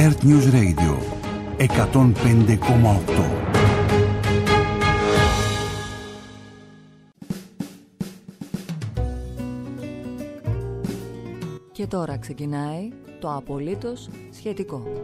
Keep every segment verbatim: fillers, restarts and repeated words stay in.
Earth News Radio εκατόν πέντε κόμμα οκτώ. Και τώρα ξεκινάει το απολύτως σχετικό.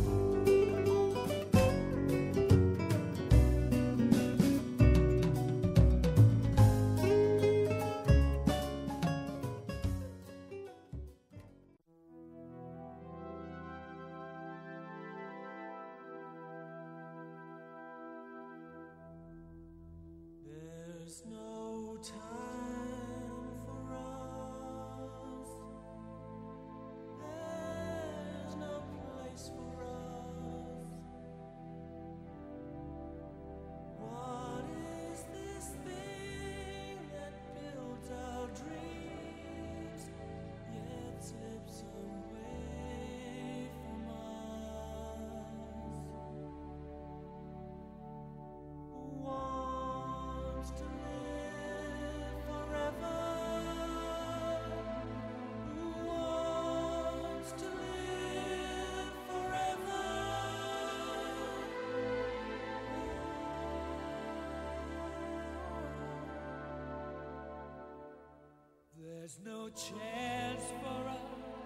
There's no chance for us.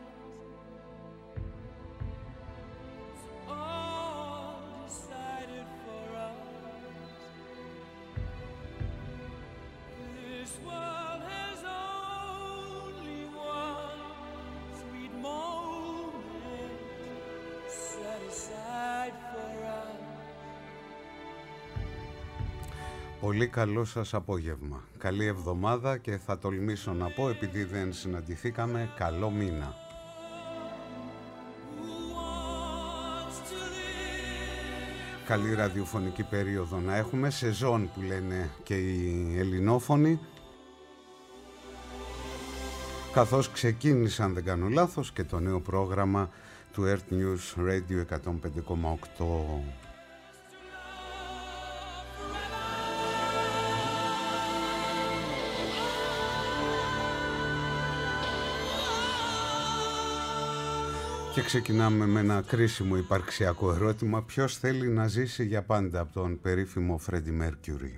It's all decided for us. This world has only one sweet moment set aside for us. Πολύ καλό σας απόγευμα. Καλή εβδομάδα και θα τολμήσω να πω, επειδή δεν συναντηθήκαμε, καλό μήνα. Καλή ραδιοφωνική περίοδο να έχουμε, σεζόν που λένε και οι ελληνόφωνοι. Καθώς ξεκίνησαν, δεν κάνω λάθος, και το νέο πρόγραμμα του Earth News Radio εκατόν πέντε κόμμα οκτώ. Και ξεκινάμε με ένα κρίσιμο υπαρξιακό ερώτημα. Ποιος θέλει να ζήσει για πάντα από τον περίφημο Φρέντι Μέρκιουρι?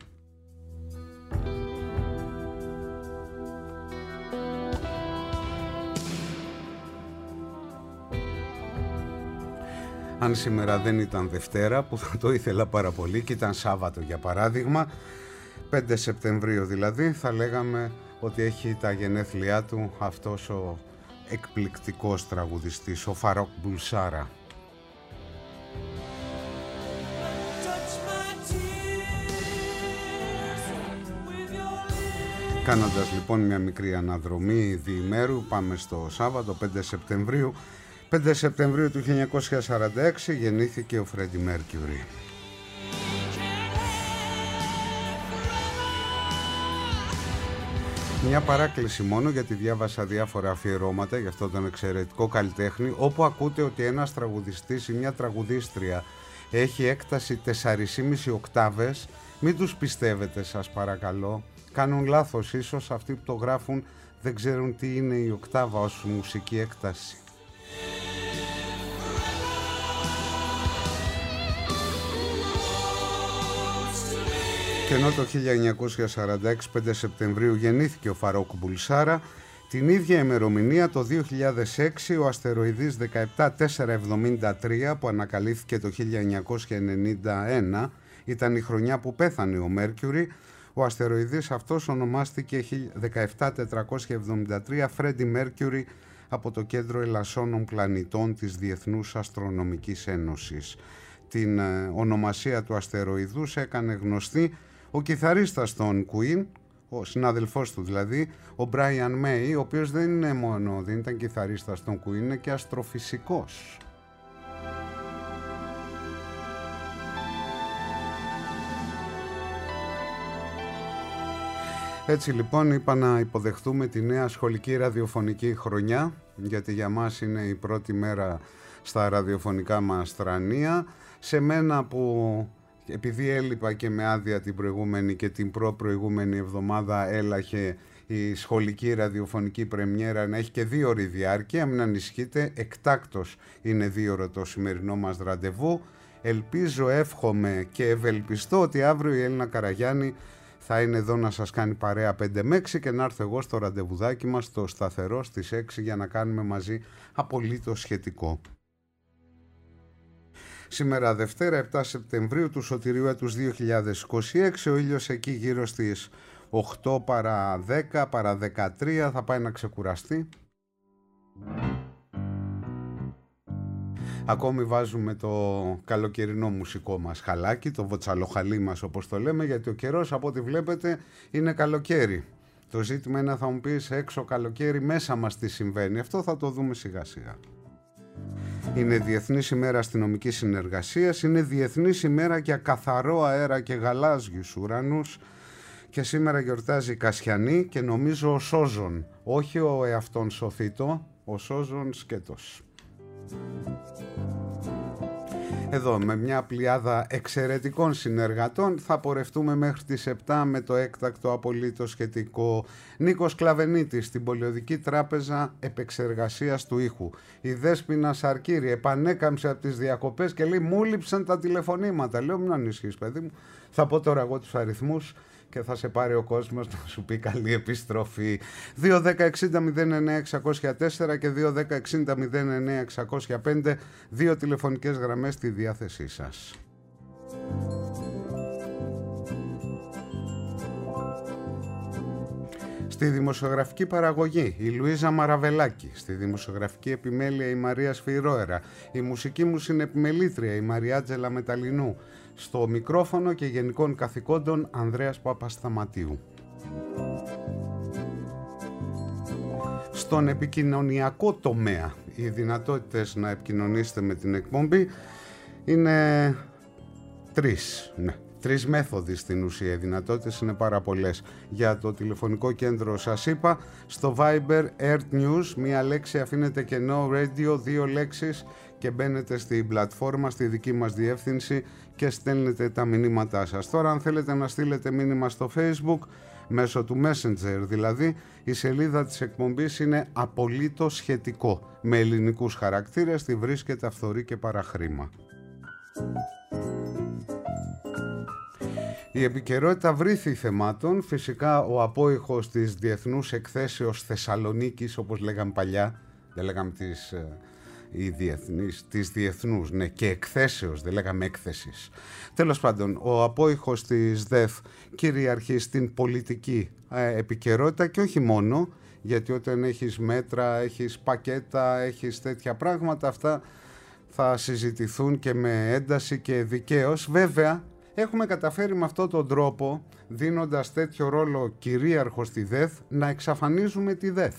Αν σήμερα δεν ήταν Δευτέρα, που θα το ήθελα πάρα πολύ, και ήταν Σάββατο για παράδειγμα, πέντε Σεπτεμβρίου δηλαδή, θα λέγαμε ότι έχει τα γενέθλιά του αυτός ο εκπληκτικός τραγουδιστής, ο Φαρόκ Μπουλσάρα. Κάνοντας λοιπόν μια μικρή αναδρομή διημέρου, πάμε στο Σάββατο πέντε Σεπτεμβρίου. πέντε Σεπτεμβρίου του χίλια εννιακόσια σαράντα έξι γεννήθηκε ο Φρέντι Μέρκιουρι. Μια παράκληση μόνο, γιατί διάβασα διάφορα αφιερώματα για αυτόν τον εξαιρετικό καλλιτέχνη, όπου ακούτε ότι ένας τραγουδιστής ή μια τραγουδίστρια έχει έκταση τέσσερις και μισή οκτάβες. Μην τους πιστεύετε, σας παρακαλώ. Κάνουν λάθος, ίσως αυτοί που το γράφουν δεν ξέρουν τι είναι η οκτάβα ως μουσική έκταση. Και ενώ το χίλια εννιακόσια σαράντα έξι πέντε Σεπτεμβρίου γεννήθηκε ο Φαρόκ Μπουλσάρα, την ίδια ημερομηνία το δύο χιλιάδες έξι ο αστεροειδής δεκαεπτά τετρακόσια εβδομήντα τρία, που ανακαλύφθηκε το χίλια εννιακόσια ενενήντα ένα, ήταν η χρονιά που πέθανε ο Μέρκιουρι. Ο αστεροειδής αυτός ονομάστηκε δεκαεπτά τετρακόσια εβδομήντα τρία Φρέντι Μέρκιουρι από το Κέντρο Ελασσόνων Πλανητών της Διεθνούς Αστρονομικής Ένωσης. Την ε, ονομασία του αστεροειδούς έκανε γνωστή ο κιθαρίστας των Queen, ο συνάδελφός του δηλαδή, ο Brian May, ο οποίος δεν είναι μόνο, δεν ήταν κιθαρίστας των Queen, είναι και αστροφυσικός. Έτσι λοιπόν είπα να υποδεχτούμε τη νέα σχολική ραδιοφωνική χρονιά, γιατί για μας είναι η πρώτη μέρα στα ραδιοφωνικά μας τρανία. Σε μένα που, επειδή έλειπα και με άδεια την προηγούμενη και την προ-προηγούμενη εβδομάδα, έλαχε η σχολική ραδιοφωνική πρεμιέρα να έχει και δύο ώρη διάρκεια. Μην ανησυχείτε, εκτάκτος είναι δύο ώρο το σημερινό μας ραντεβού. Ελπίζω, εύχομαι και ευελπιστώ ότι αύριο η Έλληνα Καραγιάννη θα είναι εδώ να σας κάνει παρέα πέντε με έξι και να έρθω εγώ στο ραντεβουδάκι μας το σταθερό στις έξι για να κάνουμε μαζί απολύτως σχετικό. Σήμερα Δευτέρα επτά Σεπτεμβρίου του Σωτηρίου έτους δύο χιλιάδες είκοσι έξι, ο ήλιος εκεί γύρω στις οκτώ παρά δέκα παρά δεκατρία θα πάει να ξεκουραστεί. Ακόμη βάζουμε το καλοκαιρινό μουσικό μας χαλάκι, το βοτσαλοχαλί μας όπως το λέμε, γιατί ο καιρός από ό,τι βλέπετε είναι καλοκαίρι. Το ζήτημα είναι να θα μου πεις έξω καλοκαίρι, μέσα μας τι συμβαίνει. Αυτό θα το δούμε σιγά σιγά. Είναι Διεθνής ημέρα αστυνομικής συνεργασίας, είναι Διεθνής ημέρα για καθαρό αέρα και γαλάζιους ουρανούς και σήμερα γιορτάζει η Κασιανή και νομίζω ο Σόζον, όχι ο εαυτόν σωθήτο, ο Σόζον σκέτος. Εδώ με μια πλειάδα εξαιρετικών συνεργατών θα πορευτούμε μέχρι τις επτά με το έκτακτο απολύτως σχετικό. Νίκος Κλαβενίτης στην Πολιοδική Τράπεζα Επεξεργασίας του Ήχου. Η Δέσποινα Σαρκύρη επανέκαμψε από τις διακοπές και λέει μου λείψαν τα τηλεφωνήματα. Λέω μην ανησυχείς παιδί μου, θα πω τώρα εγώ τους αριθμούς και θα σε πάρει ο κόσμος να σου πει καλή επιστροφή. δύο δέκα εξήντα μηδέν εννέα εξακόσια τέσσερα και δύο δέκα εξήντα μηδέν εννέα εξακόσια πέντε, δύο τηλεφωνικές γραμμές στη διάθεσή σας. Στη δημοσιογραφική παραγωγή η Λουίζα Μαραβελάκη, στη δημοσιογραφική επιμέλεια η Μαρία Σφυρόερα, η μουσική μου συνεπιμελήτρια η Μαριάτζελα Μεταλλινού, στο μικρόφωνο και γενικών καθηκόντων Ανδρέας Παπασταματίου. Στον επικοινωνιακό τομέα οι δυνατότητες να επικοινωνήσετε με την εκπομπή είναι τρεις, ναι. Τρεις μέθοδοι στην ουσία, οι δυνατότητες είναι πάρα πολλές. Για το τηλεφωνικό κέντρο σας είπα, στο Viber Earth News, μία λέξη αφήνετε κενό radio, δύο λέξεις και μπαίνετε στην πλατφόρμα, στη δική μας διεύθυνση και στέλνετε τα μηνύματά σας. Τώρα αν θέλετε να στείλετε μήνυμα στο Facebook, μέσω του Messenger δηλαδή, η σελίδα της εκπομπής είναι απολύτως σχετικό. Με ελληνικούς χαρακτήρες, τη βρίσκεται αυθορή και παραχρήμα. Η επικαιρότητα βρήθη θεμάτων, φυσικά ο απόϊχος της Διεθνούς Εκθέσεως Θεσσαλονίκης, όπως λέγαμε παλιά, δεν λέγαμε τις, οι διεθνείς, τις διεθνούς, ναι, και εκθέσεως, δεν λέγαμε έκθεσης. Τέλος πάντων, ο απόϊχος της ΔΕΘ κυριαρχεί στην πολιτική ε, επικαιρότητα και όχι μόνο, γιατί όταν έχεις μέτρα, έχεις πακέτα, έχεις τέτοια πράγματα, αυτά θα συζητηθούν και με ένταση και δικαίως. Βέβαια, έχουμε καταφέρει με αυτόν τον τρόπο, δίνοντας τέτοιο ρόλο κυρίαρχο στη ΔΕΘ, να εξαφανίζουμε τη ΔΕΘ.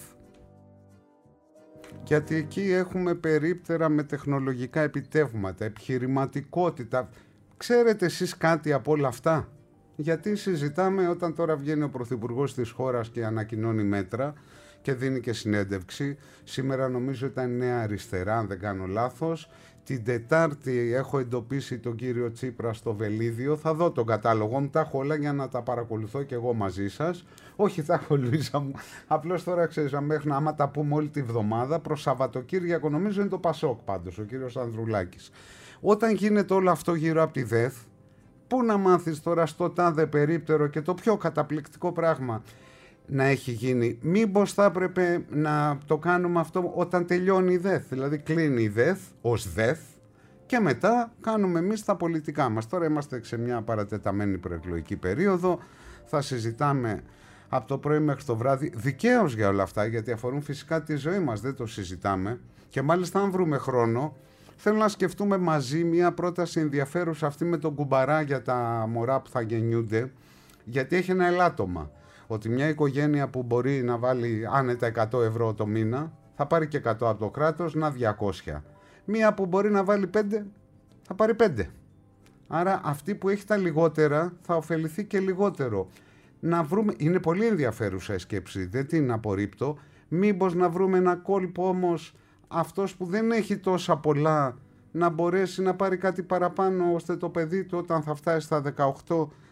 Γιατί εκεί έχουμε περίπτερα με τεχνολογικά επιτεύγματα, επιχειρηματικότητα. Ξέρετε εσείς κάτι από όλα αυτά? Γιατί συζητάμε όταν τώρα βγαίνει ο Πρωθυπουργός της χώρας και ανακοινώνει μέτρα και δίνει και συνέντευξη. Σήμερα νομίζω ήταν Νέα Αριστερά, αν δεν κάνω λάθος. Την Τετάρτη έχω εντοπίσει τον κύριο Τσίπρα στο Βελίδιο. Θα δω τον κατάλογο μου, τα έχω όλα για να τα παρακολουθώ και εγώ μαζί σας. Όχι, τα έχω Λουίζα μου. Απλώς τώρα ξέρεις, μέχρι να άμα τα πούμε όλη τη βδομάδα, προς Σαββατοκύριακο νομίζω είναι το Πασόκ πάντως, ο κύριος Ανδρουλάκης. Όταν γίνεται όλο αυτό γύρω από τη ΔΕΘ, πού να μάθεις τώρα στο τάδε περίπτερο και το πιο καταπληκτικό πράγμα να έχει γίνει? Μήπως θα έπρεπε να το κάνουμε αυτό όταν τελειώνει η ΔΕΘ, δηλαδή κλείνει η ΔΕΘ ως ΔΕΘ και μετά κάνουμε εμείς τα πολιτικά μας. Τώρα είμαστε σε μια παρατεταμένη προεκλογική περίοδο, θα συζητάμε από το πρωί μέχρι το βράδυ, δικαίως για όλα αυτά, γιατί αφορούν φυσικά τη ζωή μας, δεν το συζητάμε, και μάλιστα αν βρούμε χρόνο θέλω να σκεφτούμε μαζί μια πρόταση ενδιαφέρουσα, αυτή με τον κουμπαρά για τα μωρά που θα γεννιούνται, γιατί έχει ένα ελάττωμα. Ότι μια οικογένεια που μπορεί να βάλει άνετα εκατό ευρώ το μήνα θα πάρει και εκατό από το κράτος, να διακόσια. Μία που μπορεί να βάλει πέντε θα πάρει πέντε. Άρα αυτή που έχει τα λιγότερα θα ωφεληθεί και λιγότερο. Να βρούμε, είναι πολύ ενδιαφέρουσα η σκέψη, δεν την απορρίπτω. Μήπως να βρούμε ένα κόλπο όμως αυτός που δεν έχει τόσα πολλά να μπορέσει να πάρει κάτι παραπάνω, ώστε το παιδί του όταν θα φτάσει στα δεκαοκτώ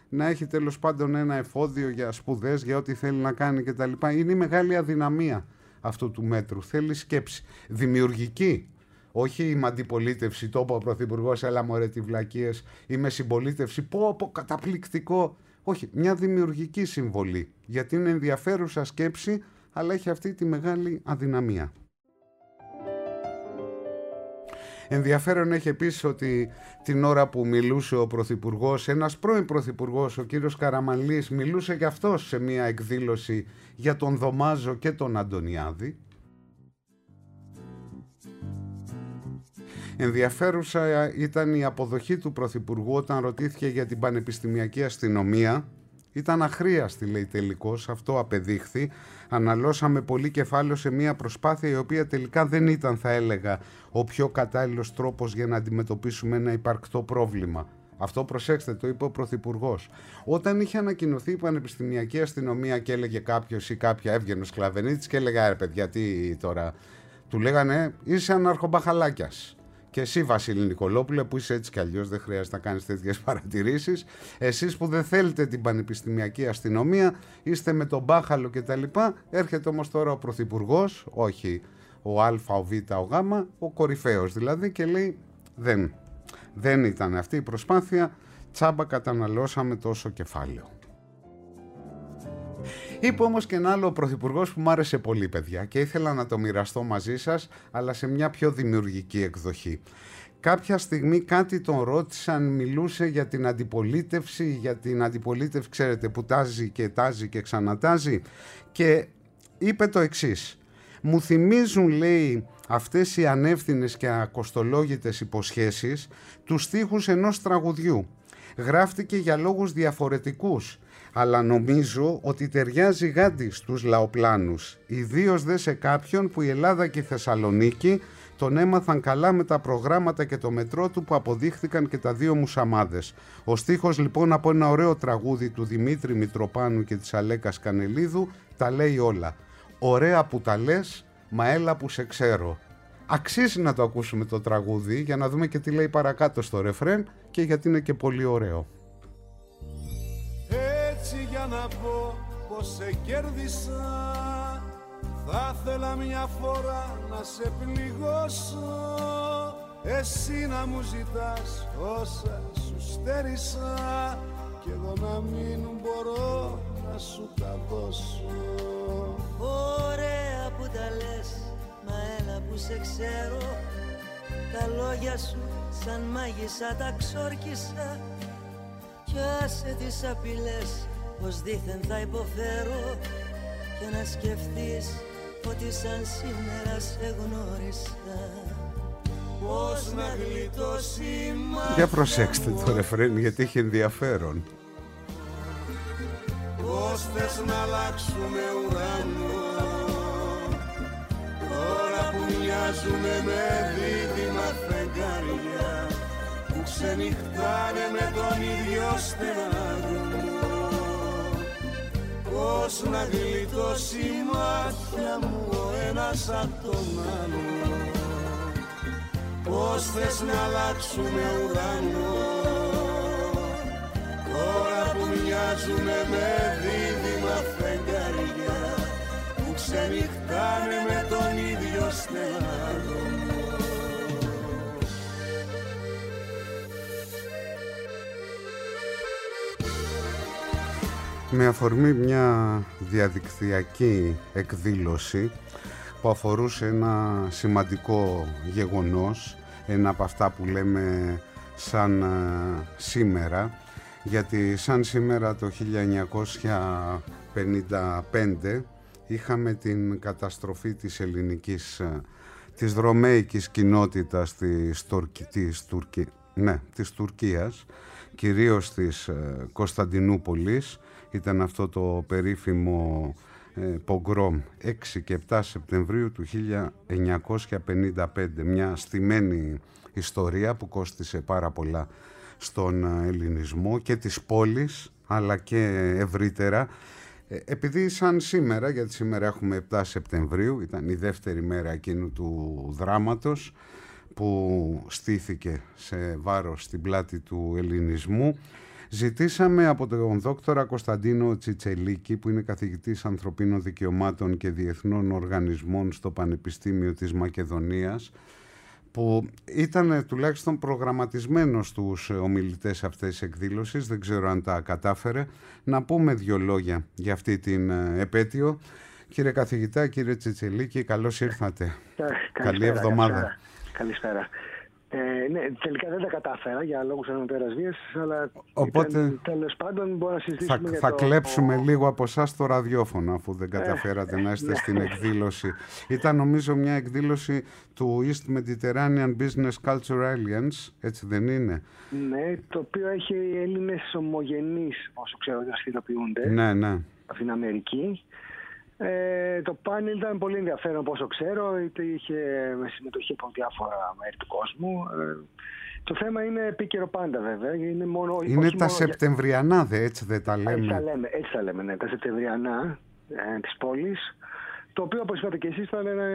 να έχει τέλος πάντων ένα εφόδιο για σπουδές, για ό,τι θέλει να κάνει κτλ. Είναι η μεγάλη αδυναμία αυτού του μέτρου. Θέλει σκέψη δημιουργική. Όχι με αντιπολίτευση, το είπε ο Πρωθυπουργός, έλα μωρέ τι βλακίες, ή με συμπολίτευση, πω πω καταπληκτικό. Όχι, μια δημιουργική συμβολή, γιατί είναι ενδιαφέρουσα σκέψη, αλλά έχει αυτή τη μεγάλη αδυναμία. Ενδιαφέρον έχει επίσης ότι την ώρα που μιλούσε ο Πρωθυπουργός, ένας πρώην Πρωθυπουργός, ο κύριος Καραμανλής, μιλούσε και αυτός σε μια εκδήλωση για τον Δωμάζο και τον Αντωνιάδη. Ενδιαφέρουσα ήταν η αποδοχή του Πρωθυπουργού όταν ρωτήθηκε για την πανεπιστημιακή αστυνομία. Ήταν αχρίαστη, λέει, τελικώς, αυτό απεδείχθη. Αναλώσαμε πολύ κεφάλαιο σε μια προσπάθεια η οποία τελικά δεν ήταν, θα έλεγα, ο πιο κατάλληλος τρόπος για να αντιμετωπίσουμε ένα υπαρκτό πρόβλημα. Αυτό, προσέξτε, το είπε ο Πρωθυπουργός. Όταν είχε ανακοινωθεί η πανεπιστημιακή αστυνομία και έλεγε κάποιος ή κάποια, έβγαινε ο Σκλαβενίτης και έλεγε, ρε παιδιά, τι τώρα, του λέγανε, είσαι αναρχομπαχαλάκιας. Και εσύ, Βασίλη Νικολόπουλε, που είσαι έτσι κι αλλιώς, δεν χρειάζεται να κάνεις τέτοιες παρατηρήσεις. Εσείς που δεν θέλετε την πανεπιστημιακή αστυνομία, είστε με τον μπάχαλο κτλ. Έρχεται όμως τώρα ο Πρωθυπουργός, όχι ο Α, ο Β, ο Γ, ο κορυφαίος δηλαδή, και λέει δεν, δεν ήταν αυτή η προσπάθεια, τσάμπα καταναλώσαμε τόσο κεφάλαιο. Είπε όμως και ένα άλλο πρωθυπουργός που μου άρεσε πολύ, παιδιά, και ήθελα να το μοιραστώ μαζί σας, αλλά σε μια πιο δημιουργική εκδοχή. Κάποια στιγμή κάτι τον ρώτησαν, μιλούσε για την αντιπολίτευση, για την αντιπολίτευση, ξέρετε, που τάζει και τάζει και ξανατάζει, και είπε το εξής. Μου θυμίζουν, λέει, αυτές οι ανεύθυνες και ακοστολόγητες υποσχέσεις τους στίχους ενός τραγουδιού. Γράφτηκε για λόγους διαφορετικούς, αλλά νομίζω ότι ταιριάζει γάντι στους λαοπλάνους, ιδίως δε σε κάποιον που η Ελλάδα και η Θεσσαλονίκη τον έμαθαν καλά με τα προγράμματα και το μετρό του που αποδείχθηκαν και τα δύο μουσαμάδες. Ο στίχος λοιπόν από ένα ωραίο τραγούδι του Δημήτρη Μητροπάνου και της Αλέκας Κανελίδου τα λέει όλα. Ωραία που τα λες, μα έλα που σε ξέρω. Αξίζει να το ακούσουμε το τραγούδι για να δούμε και τι λέει παρακάτω στο ρεφρέν και γιατί είναι και πολύ ωραίο. Έτσι για να πω πως σε κέρδισα, θα ήθελα μια φορά να σε πληγώσω, εσύ να μου ζητάς όσα σου στέρισα κι εγώ να μην μπορώ να σου τα δώσω. Ωραία που τα λες, μα έλα που σε ξέρω, τα λόγια σου σαν μάγισσα τα ξόρκισα κι άσε τις απειλές πως δήθεν θα υποφέρω και να σκεφτείς ότι σαν σήμερα σε γνώρισα. Πώς να γλιτώσει μ' Για προσέξτε το ρεφρέν γιατί έχει ενδιαφέρον. Πώς θες να αλλάξουμε ουρανό τώρα που μοιάζουμε με δίδυμα φεγγάρια που ξενυχτάνε με τον ίδιο στεναγμό. Πώς να γλιτώσει η μάτια μου ο ένας απ' τον άλλο. Πώς θες να αλλάξουμε ουρανό τώρα που μοιάζουμε με δίδυμα φεγγάρια που ξενυχτάνε με τον ίδιο στεναγμό. Με αφορμή μια διαδικτυακή εκδήλωση που αφορούσε ένα σημαντικό γεγονός, ένα από αυτά που λέμε σαν σήμερα, γιατί σαν σήμερα το χίλια εννιακόσια πενήντα πέντε είχαμε την καταστροφή της ελληνικής, της δρομέικης κοινότητας της, Τουρκ, της, Τουρκι, ναι, της Τουρκίας, κυρίως της Κωνσταντινούπολης. Ήταν αυτό το περίφημο ε, πογκρόμ έξι και επτά Σεπτεμβρίου του χίλια εννιακόσια πενήντα πέντε. Μια στημένη ιστορία που κόστισε πάρα πολλά στον ελληνισμό και της πόλης αλλά και ευρύτερα. Ε, επειδή σαν σήμερα, γιατί σήμερα έχουμε επτά Σεπτεμβρίου, ήταν η δεύτερη μέρα εκείνου του δράματος που στήθηκε σε βάρος στην πλάτη του ελληνισμού, Ζητήσαμε από τον δόκτορα Κωνσταντίνο Τσιτσελίκη, που είναι καθηγητής ανθρωπίνων δικαιωμάτων και διεθνών οργανισμών στο Πανεπιστήμιο της Μακεδονίας, που ήταν τουλάχιστον προγραμματισμένος στους ομιλητές αυτής της εκδήλωσης, δεν ξέρω αν τα κατάφερε, να πούμε δύο λόγια για αυτή την επέτειο. Κύριε καθηγητά, κύριε Τσιτσελίκη, καλώς ήρθατε. Καλησπέρα, καλή εβδομάδα. Καλησπέρα. καλησπέρα. Ε, ναι, τελικά δεν τα κατάφερα για λόγους ανωτέρας βίας, αλλά οπότε ήταν, τέλος πάντων μπορώ να συζητήσουμε θα, για θα το... κλέψουμε λίγο από εσάς το ραδιόφωνο, αφού δεν καταφέρατε ε, να είστε ναι. στην εκδήλωση. Ήταν νομίζω μια εκδήλωση του East Mediterranean Business Culture Alliance, έτσι δεν είναι? Ναι, το οποίο έχει Έλληνες ομογενείς, όσο ξέρω, δραστηριοποιούνται ναι, ναι. από την Αμερική. Ε, το πάνελ ήταν πολύ ενδιαφέρον, όσο ξέρω, είχε με συμμετοχή από διάφορα μέρη του κόσμου. Ε, το θέμα είναι επίκαιρο πάντα, βέβαια. Είναι, μόνο, είναι τα μόνο... Σεπτεμβριανά, δε, έτσι δεν τα λέμε? Έτσι τα λέμε, έτσι τα λέμε ναι, τα Σεπτεμβριανά ε, της πόλης. Το οποίο, όπως είπατε και εσείς, ήταν ένα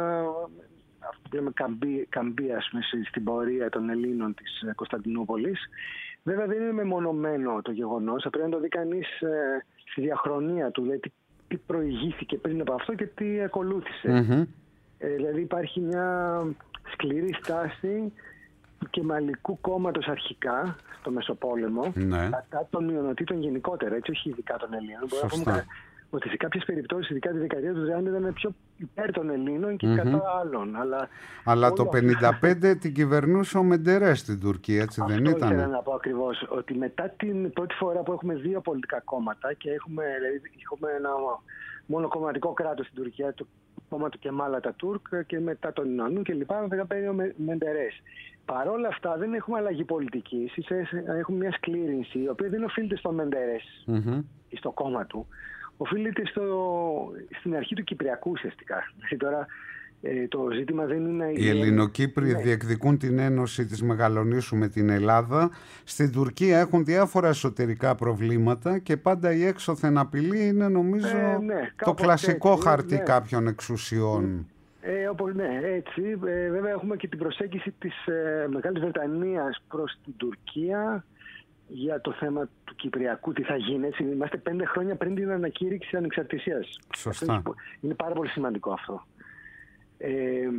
καμπή, καμπή ας πούμε, στην πορεία των Ελλήνων της Κωνσταντινούπολης. Βέβαια δεν είναι μεμονωμένο το γεγονός. Θα πρέπει να το δει κανείς ε, στη διαχρονία του. Δηλαδή, τι προηγήθηκε πριν από αυτό και τι ακολούθησε. Mm-hmm. Ε, δηλαδή υπάρχει μια σκληρή στάση του Κεμαλικού κόμματος αρχικά στο Μεσοπόλεμο, ναι. κατά των μειονοτήτων γενικότερα, έτσι, όχι ειδικά των Ελλήνων. Μπορούμε να πούμε ότι σε κάποιες περιπτώσεις, ειδικά τη δεκαετία του τριάντα, ήταν πιο υπέρ των Ελλήνων και mm-hmm. κατά άλλων. Αλλά, αλλά το πενήντα πέντε αυτό... την κυβερνούσε ο Μεντερές στην Τουρκία, έτσι αυτό δεν ήταν? Αυτό ήθελα να πω ακριβώς, ότι μετά την πρώτη φορά που έχουμε δύο πολιτικά κόμματα και έχουμε, δηλαδή, έχουμε ένα μονοκομματικό κράτος στην Τουρκία, το κόμμα του Κεμάλ Ατατούρκ και μετά τον Ινανού και λοιπά, μετά παίρνει ο Μεντερές. Παρ' όλα αυτά δεν έχουμε αλλαγή πολιτικής, έχουμε μια σκλήρινση, η οποία δεν οφείλεται στο Μεντερές mm-hmm. ή στο κόμμα του. Οφείλεται στο, στην αρχή του Κυπριακού ουσιαστικά. Τώρα ε, το ζήτημα δεν είναι... Οι Ελληνοκύπροι ναι. διεκδικούν την ένωση της Μεγαλονήσου με την Ελλάδα. Στην Τουρκία έχουν διάφορα εσωτερικά προβλήματα και πάντα η έξωθεν απειλή είναι νομίζω ε, ναι, το κλασικό έτσι, χαρτί ναι. κάποιων εξουσιών. Ε, όπως, ναι, έτσι. Ε, βέβαια έχουμε και την προσέγγιση της ε, Μεγάλης Βρετανίας προς την Τουρκία για το θέμα του Κυπριακού, τι θα γίνει. Έτσι, είμαστε πέντε χρόνια πριν την ανακήρυξη ανεξαρτησίας. Σωστά. Είναι πάρα πολύ σημαντικό αυτό. Ε,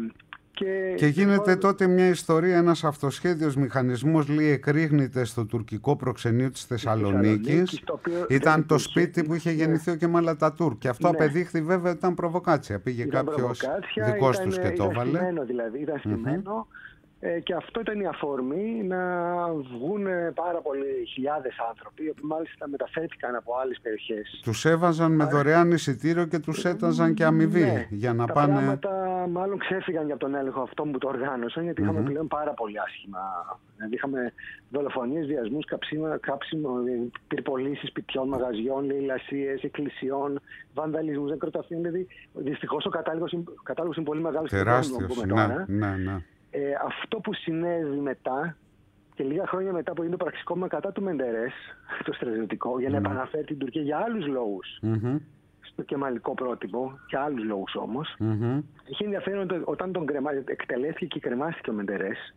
και, και γίνεται το... τότε μια ιστορία, ένας αυτοσχέδιος μηχανισμός λέει εκρήγνεται στο τουρκικό προξενείο της Θεσσαλονίκης. Ήταν το σπίτι που είχε γεννηθεί ναι. ο Κεμάλ Ατατούρκ. Και αυτό ναι. απεδείχθη βέβαια ήταν προβοκάτσια. Πήγε ήταν κάποιος δικός τους και το έβαλε. Ήταν στημένο δηλαδή, ήταν στημένο. Mm-hmm. Ε, και αυτό ήταν η αφορμή να βγουν πάρα πολλοί χιλιάδες άνθρωποι, οι οποίοι μάλιστα μεταφέρθηκαν από άλλες περιοχές. Τους έβαζαν με δωρεάν εισιτήριο και τους έταζαν και αμοιβή ναι, για να τα πάνε... Τα πράγματα μάλλον ξέφυγαν για τον έλεγχο αυτό που το οργάνωσαν, γιατί mm-hmm. είχαμε πλέον πάρα πολύ άσχημα. Δηλαδή είχαμε δολοφονίες, βιασμούς, κάψιμο, πυρπολίσεις σπιτιών, μαγαζιών, λαιλασίες, εκκλησιών, βανδαλισμούς, νεκροταφείων. Δηλαδή δυστυχώς ο κατάλογος είναι πολύ μεγάλος. Τεράστιος, ναι, ναι, ναι. Ε, αυτό που συνέβη μετά και λίγα χρόνια μετά που έγινε το πραξικόπημα κατά του Μεντερές, το στρατιωτικό, για να mm. επαναφέρει την Τουρκία για άλλους λόγους mm-hmm. στο κεμαλικό πρότυπο, και άλλους λόγους όμως. Mm-hmm. Είχε ενδιαφέρον ότι όταν τον κρεμα... εκτελέστηκε και κρεμάστηκε ο Μεντερές,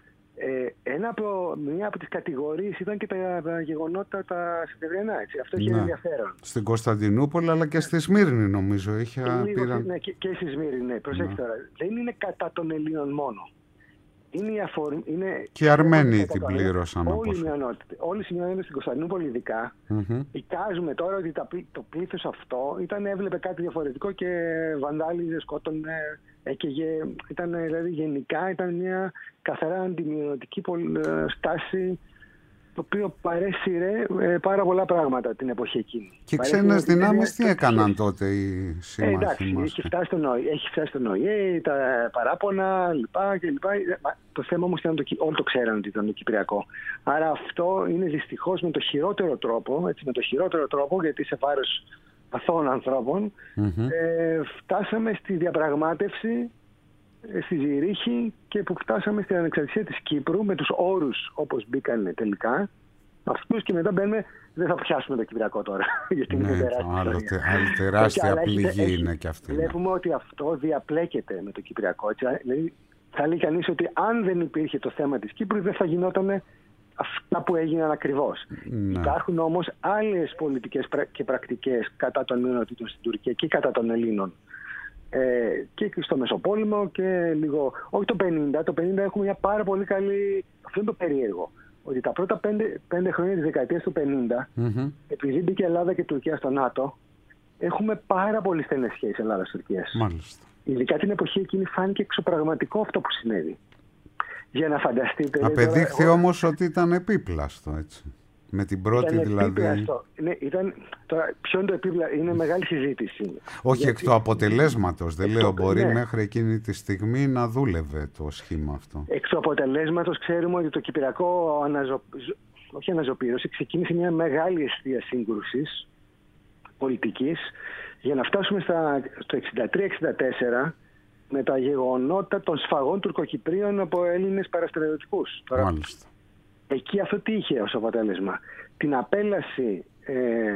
ε, ένα από, μία από τις κατηγορίες ήταν και τα, τα γεγονότα τα Σεπτεμβριανά. Αυτό είχε ναι. ενδιαφέρον. Στην Κωνσταντινούπολη αλλά και στη Σμύρνη νομίζω. Είχε και, πήραν... ναι, και, και στη Σμύρνη, ναι. Προσέξτε τώρα. Δεν είναι κατά των Ελλήνων μόνο. Είναι η αφορμή, είναι και οι Αρμένοι την πλήρωσαν. Όλοι οι μειονότητες στην Κωνσταντινούπολη ειδικά mm-hmm. εικάζουμε τώρα ότι το πλήθος αυτό ήταν, έβλεπε κάτι διαφορετικό και βανδάλιζε, σκότωνε, έκαιγε. Ήταν, δηλαδή γενικά ήταν μια καθαρά αντιμειονοτική στάση, το οποίο παρέσυρε ε, πάρα πολλά πράγματα την εποχή εκείνη. Και ξένες δυνάμεις τι έκαναν τότε οι σύμμαχοι ε, εντάξει, μας? Έχει φτάσει στον ΟΗΕ, έχει φτάσει στον ΟΗΕ, τα παράπονα λοιπά και λοιπά. Το θέμα όμως ήταν το, όλοι το ξέραν ότι ήταν το Κυπριακό. Άρα αυτό είναι δυστυχώς με το χειρότερο τρόπο, έτσι, με το χειρότερο τρόπο, γιατί σε βάρος αθώων ανθρώπων, mm-hmm. ε, φτάσαμε στη διαπραγμάτευση στη Ζηρίχη και που φτάσαμε στην ανεξαρτησία της Κύπρου με τους όρους όπως μπήκαν τελικά αυτούς, και μετά μπαίνουμε, δεν θα πιάσουμε το Κυπριακό τώρα γιατί ναι, είναι τεράστια άλλο, άλλη τεράστια πληγή έχει, είναι και αυτή. Βλέπουμε ναι. ότι αυτό διαπλέκεται με το Κυπριακό, έτσι, δηλαδή θα λέει κανείς ότι αν δεν υπήρχε το θέμα της Κύπρου δεν θα γινόταν αυτά που έγιναν ακριβώς. Ναι. Υπάρχουν όμως άλλες πολιτικές και πρακτικές κατά των μειονοτήτων στην Τουρκία και κατά των Ελλήνων. Ε, και στο Μεσοπόλεμο και λίγο, όχι το πενήντα, το πενήντα έχουμε μια πάρα πολύ καλή, αυτό είναι το περίεργο, ότι τα πρώτα πέντε, πέντε χρόνια της δεκαετίας του πενήντα, mm-hmm. επειδή μπήκε Ελλάδα και Τουρκία στο ΝΑΤΟ, έχουμε πάρα πολύ στενές σχέσεις Ελλάδας-Τουρκίας. Μάλιστα. Ειδικά την εποχή εκείνη φάνηκε εξωπραγματικό αυτό που συνέβη. Για να φανταστείτε... Απεδείχθη εγώ... όμως ότι ήταν επίπλαστο, έτσι. Με την πρώτη ήταν δηλαδή... Επίπλαστο. Ναι, ήταν... Τώρα, ποιο είναι το επίπλαστο, είναι μεγάλη συζήτηση. Όχι, γιατί... εκ του αποτελέσματος, δεν λέω, μπορεί ναι. μέχρι εκείνη τη στιγμή να δούλευε το σχήμα αυτό. Εκ του αποτελέσματος ξέρουμε ότι το Κυπριακό αναζω... όχι αναζωπήρωση, ξεκίνησε μια μεγάλη αιστεία σύγκρουσης πολιτικής για να φτάσουμε στα... στο εξήντα τρία εξήντα τέσσερα με τα γεγονότα των σφαγών τουρκοκυπρίων από Έλληνες παραστρατιωτικούς. Μάλιστα. Εκεί αυτό τι είχε ως αποτέλεσμα? Την απέλαση ε,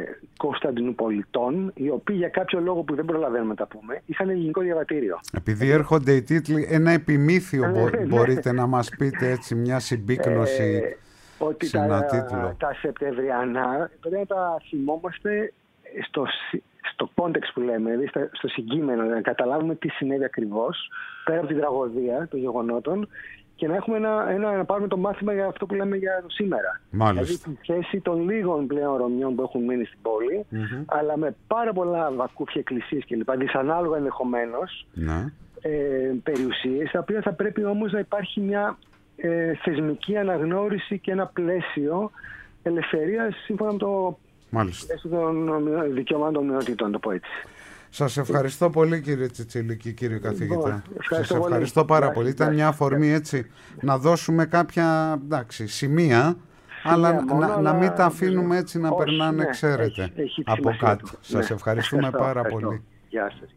Κωνσταντινουπολιτών, οι οποίοι για κάποιο λόγο που δεν προλαβαίνουμε να τα πούμε, είχαν ελληνικό διαβατήριο. Επειδή έρχονται οι τίτλοι, ένα επιμήθειο μπο, μπορείτε να μας πείτε, έτσι, μια συμπίκνωση ε, ότι σε ένα τα, τίτλο. Τα Σεπτεμβριανά πρέπει να τα θυμόμαστε στο, στο context που λέμε, δηλαδή στο συγκείμενο, να καταλάβουμε τι συνέβη ακριβώς, πέρα από την τραγωδία των γεγονότων, και να έχουμε ένα, ένα, να πάρουμε το μάθημα για αυτό που λέμε για το σήμερα. Μάλιστα. Δηλαδή τη σχέση των λίγων πλέον Ρωμιών που έχουν μείνει στην πόλη, mm-hmm. αλλά με πάρα πολλά βακούφια, εκκλησίες κλπ. Δυσανάλογα ενδεχομένως mm-hmm. ε, περιουσίες, τα οποία θα πρέπει όμως να υπάρχει μια ε, θεσμική αναγνώριση και ένα πλαίσιο ελευθερίας σύμφωνα με το πλαίσιο των δικαιωμάτων των μειονοτήτων, το πω έτσι. Σας ευχαριστώ πολύ, κύριε Τσιτσιλίκη, κύριε καθηγητά. Ευχαριστώ Σας ευχαριστώ πολύ. πάρα πολύ. Ήταν μια αφορμή έτσι να δώσουμε κάποια εντάξει, σημεία, σημεία αλλά, μόνο, να, αλλά να μην τα αφήνουμε έτσι να όχι, περνάνε, ναι, ξέρετε, έχει, έχει από κάτω. Ναι. Σας ευχαριστούμε ευχαριστώ, πάρα ευχαριστώ. πολύ. Γεια σας.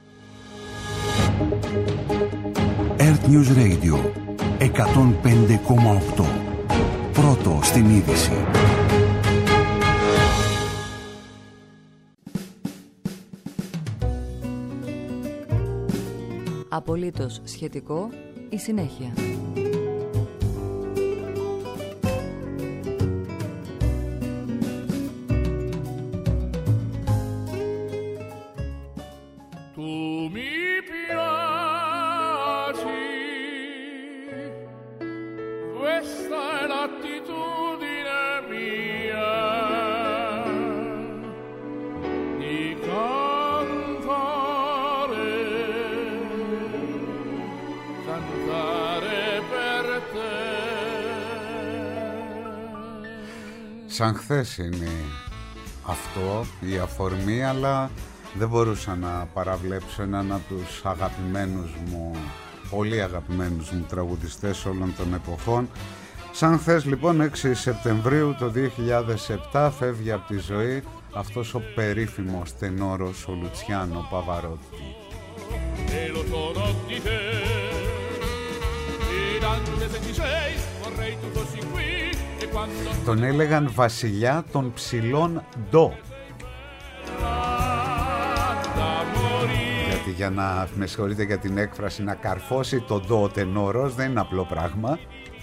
Earth News Radio εκατόν πέντε κόμμα οκτώ. Πρώτο στην είδηση. Απολύτως σχετικό, η συνέχεια. Σαν χθες είναι αυτό η αφορμή, αλλά δεν μπορούσα να παραβλέψω έναν από τους αγαπημένους μου, πολύ αγαπημένους μου τραγουδιστές όλων των εποχών. Σαν χθες λοιπόν έξι Σεπτεμβρίου το δύο χιλιάδες επτά φεύγει από τη ζωή αυτός ο περίφημος τενόρος, ο Λουτσιάνο Παβαρότη. Τον έλεγαν βασιλιά των ψηλών ντο. Γιατί για να, με συγχωρείτε για την έκφραση, να καρφώσει το ντο ο τενόρος δεν είναι απλό πράγμα.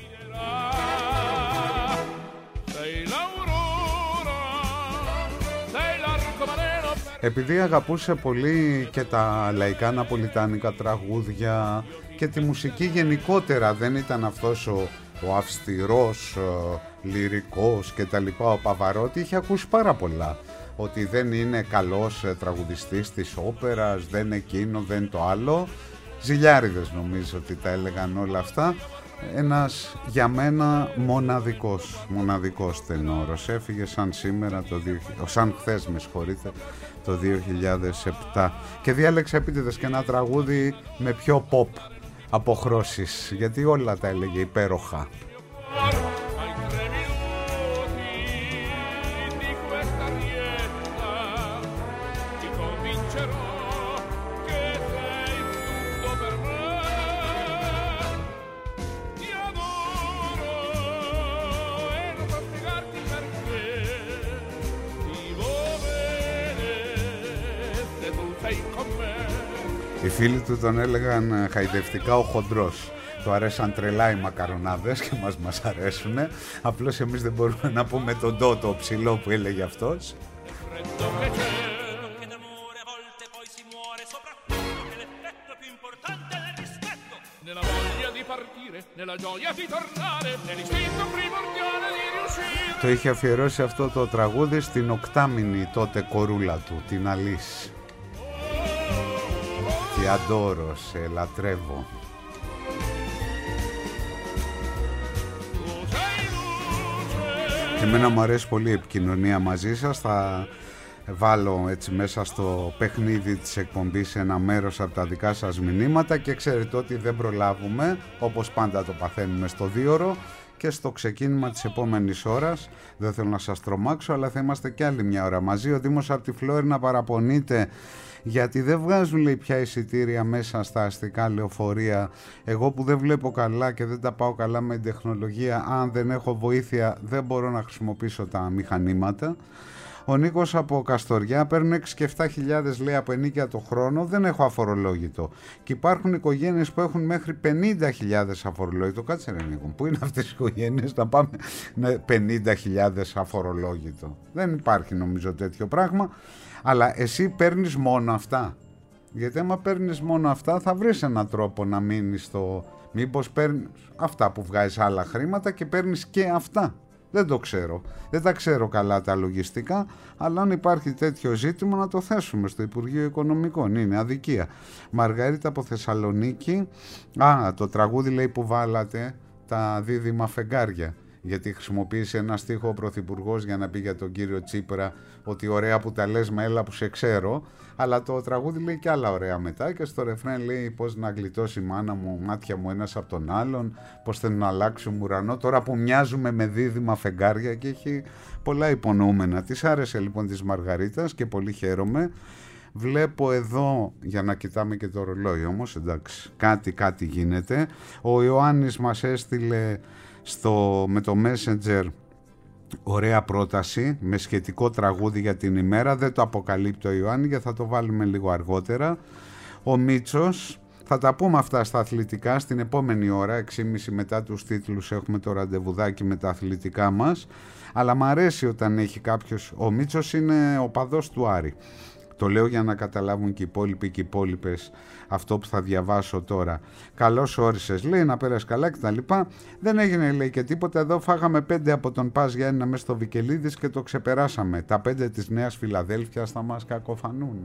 Επειδή αγαπούσε πολύ και τα λαϊκά ναπολιτάνικα τραγούδια και τη μουσική γενικότερα, δεν ήταν αυτός ο, ο αυστηρός, ο, λυρικός και τα λοιπά, ο Παβαρότη είχε ακούσει πάρα πολλά. Ότι δεν είναι καλός τραγουδιστής της όπερας, δεν εκείνο, δεν το άλλο. Ζηλιάριδες νομίζω ότι τα έλεγαν όλα αυτά. Ένας για μένα μοναδικός, μοναδικός τενόρος. Έφυγε σαν σήμερα, το δύο, σαν χθες με συγχωρείτε, το δύο χιλιάδες επτά. Και διάλεξα επίτηδες και ένα τραγούδι με πιο pop αποχρώσεις, γιατί όλα τα έλεγε υπέροχα. Οι φίλοι του τον έλεγαν χαϊδευτικά ο χοντρός. του αρέσαν τρελά οι μακαρονάδες και μας μας αρέσουν. Απλώς εμείς δεν μπορούμε να πούμε τον ντο, το ψηλό που έλεγε αυτός. Το είχε αφιερώσει αυτό το τραγούδι στην οκτάμινη τότε κορούλα του, την Αλής. Τι αντόρω, σε λατρεύω. Εμένα μου αρέσει πολύ η επικοινωνία μαζί σας. Θα βάλω έτσι μέσα στο παιχνίδι της εκπομπής ένα μέρος από τα δικά σας μηνύματα και ξέρετε ότι δεν προλάβουμε, όπως πάντα το παθαίνουμε στο δίωρο, και στο ξεκίνημα της επόμενης ώρας. Δεν θέλω να σας τρομάξω, αλλά θα είμαστε κι άλλη μια ώρα μαζί. Ο Δήμος από τη Φλόρινα παραπονείται γιατί δεν βγάζουν, λέει, πια εισιτήρια μέσα στα αστικά λεωφορεία. Εγώ που δεν βλέπω καλά και δεν τα πάω καλά με την τεχνολογία, αν δεν έχω βοήθεια δεν μπορώ να χρησιμοποιήσω τα μηχανήματα. Ο Νίκος από Καστοριά: παίρνουν έξι και επτά χιλιάδες, λέει, από ενίκεια το χρόνο, δεν έχω αφορολόγητο. Και υπάρχουν οικογένειες που έχουν μέχρι πενήντα χιλιάδες αφορολόγητο. Κάτσε ρε Νίκο, πού είναι αυτές οι οικογένειες να πάμε πενήντα χιλιάδες αφορολόγητο? Δεν υπάρχει νομίζω τέτοιο πράγμα. Αλλά εσύ παίρνεις μόνο αυτά. Γιατί άμα παίρνεις μόνο αυτά θα βρεις έναν τρόπο να μείνεις στο... Μήπως παίρνεις αυτά που βγάζεις άλλα χρήματα και παίρνεις και αυτά? Δεν το ξέρω. Δεν τα ξέρω καλά τα λογιστικά, αλλά αν υπάρχει τέτοιο ζήτημα να το θέσουμε στο Υπουργείο Οικονομικών. Είναι αδικία. Μαργαρίτα από Θεσσαλονίκη. Α, το τραγούδι, λέει, που βάλατε, τα δίδυμα φεγγάρια. Γιατί χρησιμοποίησε ένα στίχο ο Πρωθυπουργός για να πει για τον κύριο Τσίπρα ότι ωραία που τα λες, με έλα που σε ξέρω. Αλλά το τραγούδι λέει και άλλα ωραία μετά και στο ρεφρέν λέει πως να γλιτώσει η μάνα μου, μάτια μου ένας από τον άλλον, πως θέλουν να αλλάξουν ουρανό, τώρα που μοιάζουμε με δίδυμα φεγγάρια, και έχει πολλά υπονοούμενα. Της άρεσε λοιπόν της Μαργαρίτας και πολύ χαίρομαι. Βλέπω εδώ, για να κοιτάμε και το ρολόι όμως, εντάξει, κάτι κάτι γίνεται. Ο Ιωάννης μας έστειλε στο, με το Messenger ωραία πρόταση με σχετικό τραγούδι για την ημέρα. Δεν το αποκαλύπτει ο Ιωάννη γιατί θα το βάλουμε λίγο αργότερα. Ο Μίτσος: θα τα πούμε αυτά στα αθλητικά στην επόμενη ώρα, έξι και μισή μετά τους τίτλους έχουμε το ραντεβουδάκι με τα αθλητικά μας. Αλλά μ' αρέσει όταν έχει κάποιος... Ο Μίτσος είναι οπαδός του Άρη. Το λέω για να καταλάβουν και οι υπόλοιποι και οι υπόλοιπες αυτό που θα διαβάσω τώρα. Καλώς όρισες, λέει, να πέρας καλά κτλ. Δεν έγινε, λέει, και τίποτα. Εδώ φάγαμε πέντε από τον Πας Γιάννηνα μέσα στο Βικελίδης και το ξεπεράσαμε. Τα πέντε της Νέας Φιλαδέλφειας θα μας κακοφανούν.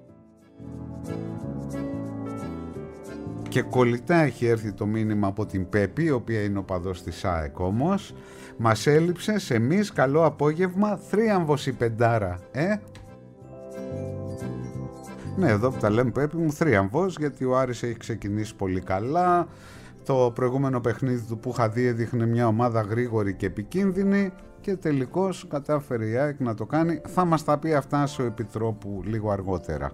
Και κολλητά έχει έρθει το μήνυμα από την Πέπη, η οποία είναι οπαδός της ΑΕΚ όμως. Μας έλειψες, εμείς, καλό απόγευμα, θρίαμβος η πεντάρα, ε? Ναι, εδώ που τα λέμε, Πέπη μου, θρίαμβος, γιατί ο Άρης έχει ξεκινήσει πολύ καλά. Το προηγούμενο παιχνίδι του που είχα δει έδειχνε μια ομάδα γρήγορη και επικίνδυνη και τελικώς κατάφερε η ΑΕΚ να το κάνει. Θα μας τα πει αυτά στο Επιτρόπου λίγο αργότερα.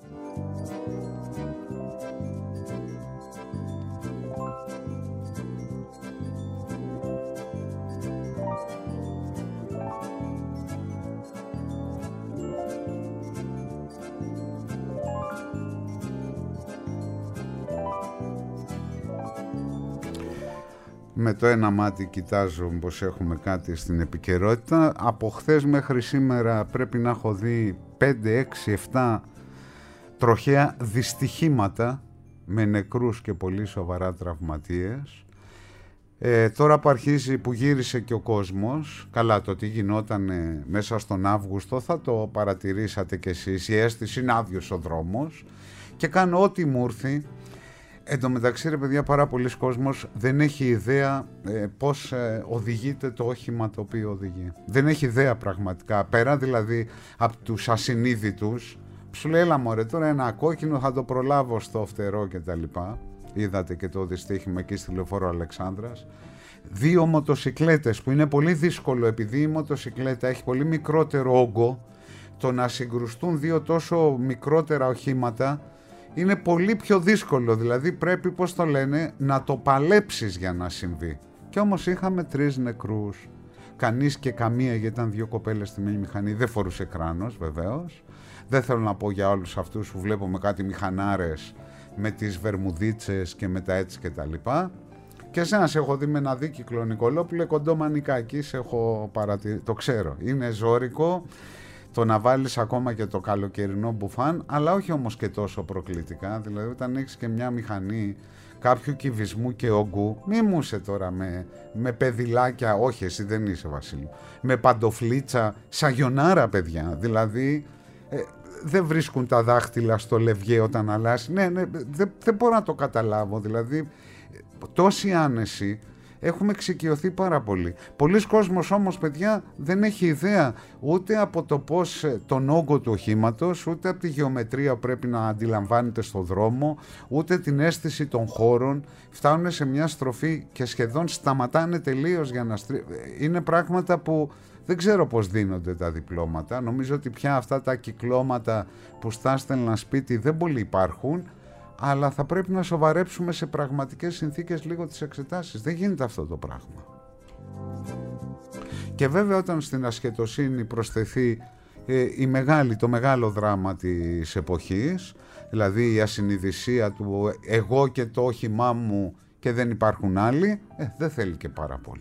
Με το ένα μάτι κοιτάζω πως έχουμε κάτι στην επικαιρότητα. Από χθες μέχρι σήμερα πρέπει να έχω δει πέντε, έξι, επτά τροχαία δυστυχήματα με νεκρούς και πολύ σοβαρά τραυματίες. Ε, τώρα που αρχίζει, που γύρισε και ο κόσμος, καλά, το τι γινόταν μέσα στον Αύγουστο θα το παρατηρήσατε κι εσείς. Η αίσθηση είναι άδειος ο δρόμος και κάνω ό,τι μου έρθει. Εν τω μεταξύ, ρε παιδιά, πάρα πολλοί κόσμος δεν έχει ιδέα ε, πώς ε, οδηγείται το όχημα το οποίο οδηγεί. Δεν έχει ιδέα πραγματικά. Πέρα δηλαδή από τους ασυνείδητους, σου λέει, έλα μωρέ, τώρα ένα κόκκινο θα το προλάβω στο φτερό κτλ. Είδατε και το δυστύχημα εκεί στη Λεωφόρο Αλεξάνδρας. Δύο μοτοσικλέτες που είναι πολύ δύσκολο, επειδή η μοτοσικλέτα έχει πολύ μικρότερο όγκο, το να συγκρουστούν δύο τόσο μικρότερα οχήματα είναι πολύ πιο δύσκολο, δηλαδή πρέπει, πώς το λένε, να το παλέψεις για να συμβεί. Και όμως είχαμε τρεις νεκρούς. Κανείς και καμία, γιατί ήταν δύο κοπέλες στη μία μηχανή, δεν φορούσε κράνος βεβαίως. Δεν θέλω να πω για όλους αυτούς που βλέπουμε κάτι μηχανάρες με τις βερμουδίτσες και με τα έτσι και τα λοιπά. Και εσένα σε έχω δει με ένα δίκυκλο, Νικολόπουλε, κοντό μανικάκι, σε έχω παρατηρήσει, το ξέρω. Είναι ζώρικο το να βάλεις ακόμα και το καλοκαιρινό μπουφάν, αλλά όχι όμως και τόσο προκλητικά. Δηλαδή όταν έχεις και μια μηχανή κάποιου κυβισμού και όγκου, μη μου είσαι τώρα με, με παιδιλάκια, όχι εσύ δεν είσαι Βασίλη, με παντοφλίτσα, σαγιονάρα παιδιά, δηλαδή ε, δεν βρίσκουν τα δάχτυλα στο λευγέ όταν αλλάζει. Ναι, ναι, δεν, δεν μπορώ να το καταλάβω, δηλαδή τόση άνεση. Έχουμε εξοικειωθεί πάρα πολύ. Πολλοί κόσμος όμως, παιδιά, δεν έχει ιδέα ούτε από το πώς τον όγκο του οχήματος, ούτε από τη γεωμετρία που πρέπει να αντιλαμβάνεται στο δρόμο, ούτε την αίσθηση των χώρων. Φτάνουν σε μια στροφή και σχεδόν σταματάνε τελείως για να στρι... Είναι πράγματα που δεν ξέρω πώς δίνονται τα διπλώματα. Νομίζω ότι πια αυτά τα κυκλώματα που στάστελνα σπίτι δεν πολύ υπάρχουν. Αλλά θα πρέπει να σοβαρέψουμε σε πραγματικές συνθήκες λίγο τις εξετάσεις. Δεν γίνεται αυτό το πράγμα. Και βέβαια όταν στην ασχετοσύνη προσθεθεί ε, η μεγάλη, το μεγάλο δράμα της εποχής, δηλαδή η ασυνειδησία του εγώ και το όχημά μου και δεν υπάρχουν άλλοι, ε, δεν θέλει και πάρα πολύ.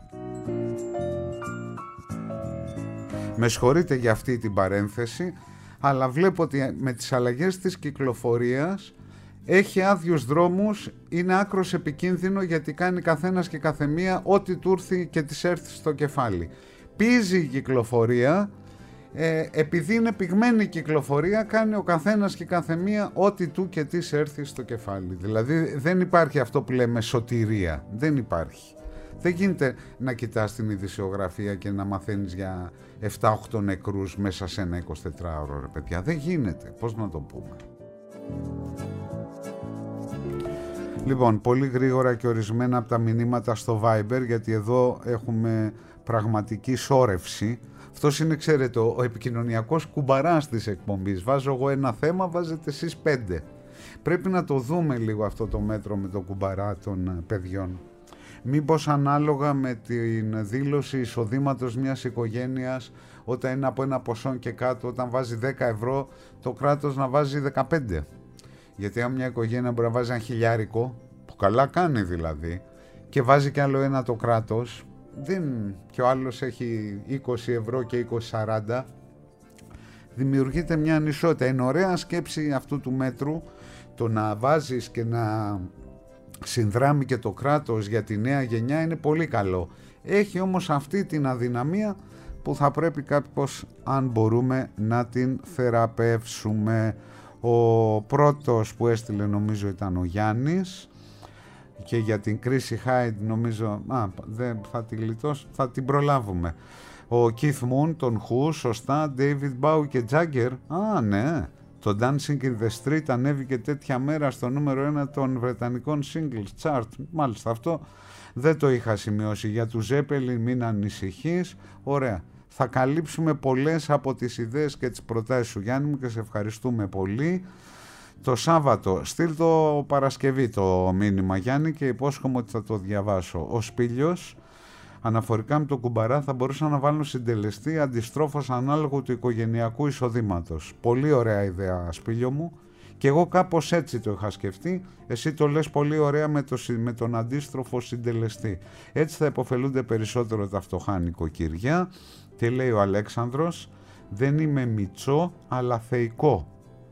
Με συγχωρείτε για αυτή την παρένθεση, αλλά βλέπω ότι με τις αλλαγές της κυκλοφορίας έχει άδειους δρόμους, είναι άκρος επικίνδυνο γιατί κάνει καθένας και καθεμία ό,τι του έρθει και της έρθει στο κεφάλι. Πίζει η κυκλοφορία, ε, επειδή είναι πυγμένη η κυκλοφορία, κάνει ο καθένας και καθεμία ό,τι του και της έρθει στο κεφάλι. Δηλαδή δεν υπάρχει αυτό που λέμε σωτηρία, δεν υπάρχει. Δεν γίνεται να κοιτάς την ειδησιογραφία και να μαθαίνεις για επτά οκτώ νεκρούς μέσα σε ένα εικοσιτετράωρο, ρε παιδιά. Δεν γίνεται, πώς να το πούμε. Λοιπόν, πολύ γρήγορα και ορισμένα από τα μηνύματα στο Viber, γιατί εδώ έχουμε πραγματική σώρευση. Αυτός είναι, ξέρετε, ο, ο επικοινωνιακός κουμπαράς της εκπομπής. Βάζω εγώ ένα θέμα, βάζετε εσείς πέντε. Πρέπει να το δούμε λίγο αυτό το μέτρο με το κουμπαρά των παιδιών. Μήπως ανάλογα με την δήλωση εισοδήματος μιας οικογένειας, όταν είναι από ένα ποσό και κάτω, όταν βάζει δέκα ευρώ, το κράτος να βάζει δεκαπέντε. Γιατί αν μια οικογένεια μπορεί να βάζει ένα χιλιάρικο, που καλά κάνει δηλαδή, και βάζει και άλλο ένα το κράτος, δεν, και ο άλλος έχει είκοσι ευρώ και είκοσι σαράντα, δημιουργείται μια ανισότητα. Είναι ωραία σκέψη αυτού του μέτρου, το να βάζεις και να συνδράμει και το κράτος για τη νέα γενιά είναι πολύ καλό. Έχει όμως αυτή την αδυναμία που θα πρέπει κάπως, αν μπορούμε, να την θεραπεύσουμε. Ο πρώτος που έστειλε νομίζω ήταν ο Γιάννης, και για την κρίση Hyde νομίζω α, δεν θα τη γλιτώσω, θα την προλάβουμε. Ο Keith Moon, τον Who, σωστά, David Bowie και Jagger, α ναι, το Dancing in the Street ανέβηκε τέτοια μέρα στο νούμερο ένα των βρετανικών singles chart, μάλιστα αυτό δεν το είχα σημειώσει. Για του Zeppelin μην ανησυχείς, ωραία. Θα καλύψουμε πολλές από τις ιδέες και τις προτάσεις σου, Γιάννη μου, και σε ευχαριστούμε πολύ. Το Σάββατο, στείλ το Παρασκευή το μήνυμα, Γιάννη, και υπόσχομαι ότι θα το διαβάσω. Ο Σπήλιος, αναφορικά με το κουμπαρά, θα μπορούσα να βάλω συντελεστή αντιστρόφως ανάλογο του οικογενειακού εισοδήματος. Πολύ ωραία ιδέα, Σπήλιο μου, και εγώ κάπως έτσι το είχα σκεφτεί. Εσύ το λες πολύ ωραία με, το, με τον αντίστροφο συντελεστή. Έτσι θα υποφελούνται περισσότερο τα φτωχά νοικοκυριά. Και λέει ο Αλέξανδρος, δεν είμαι μητσό αλλά θεϊκό.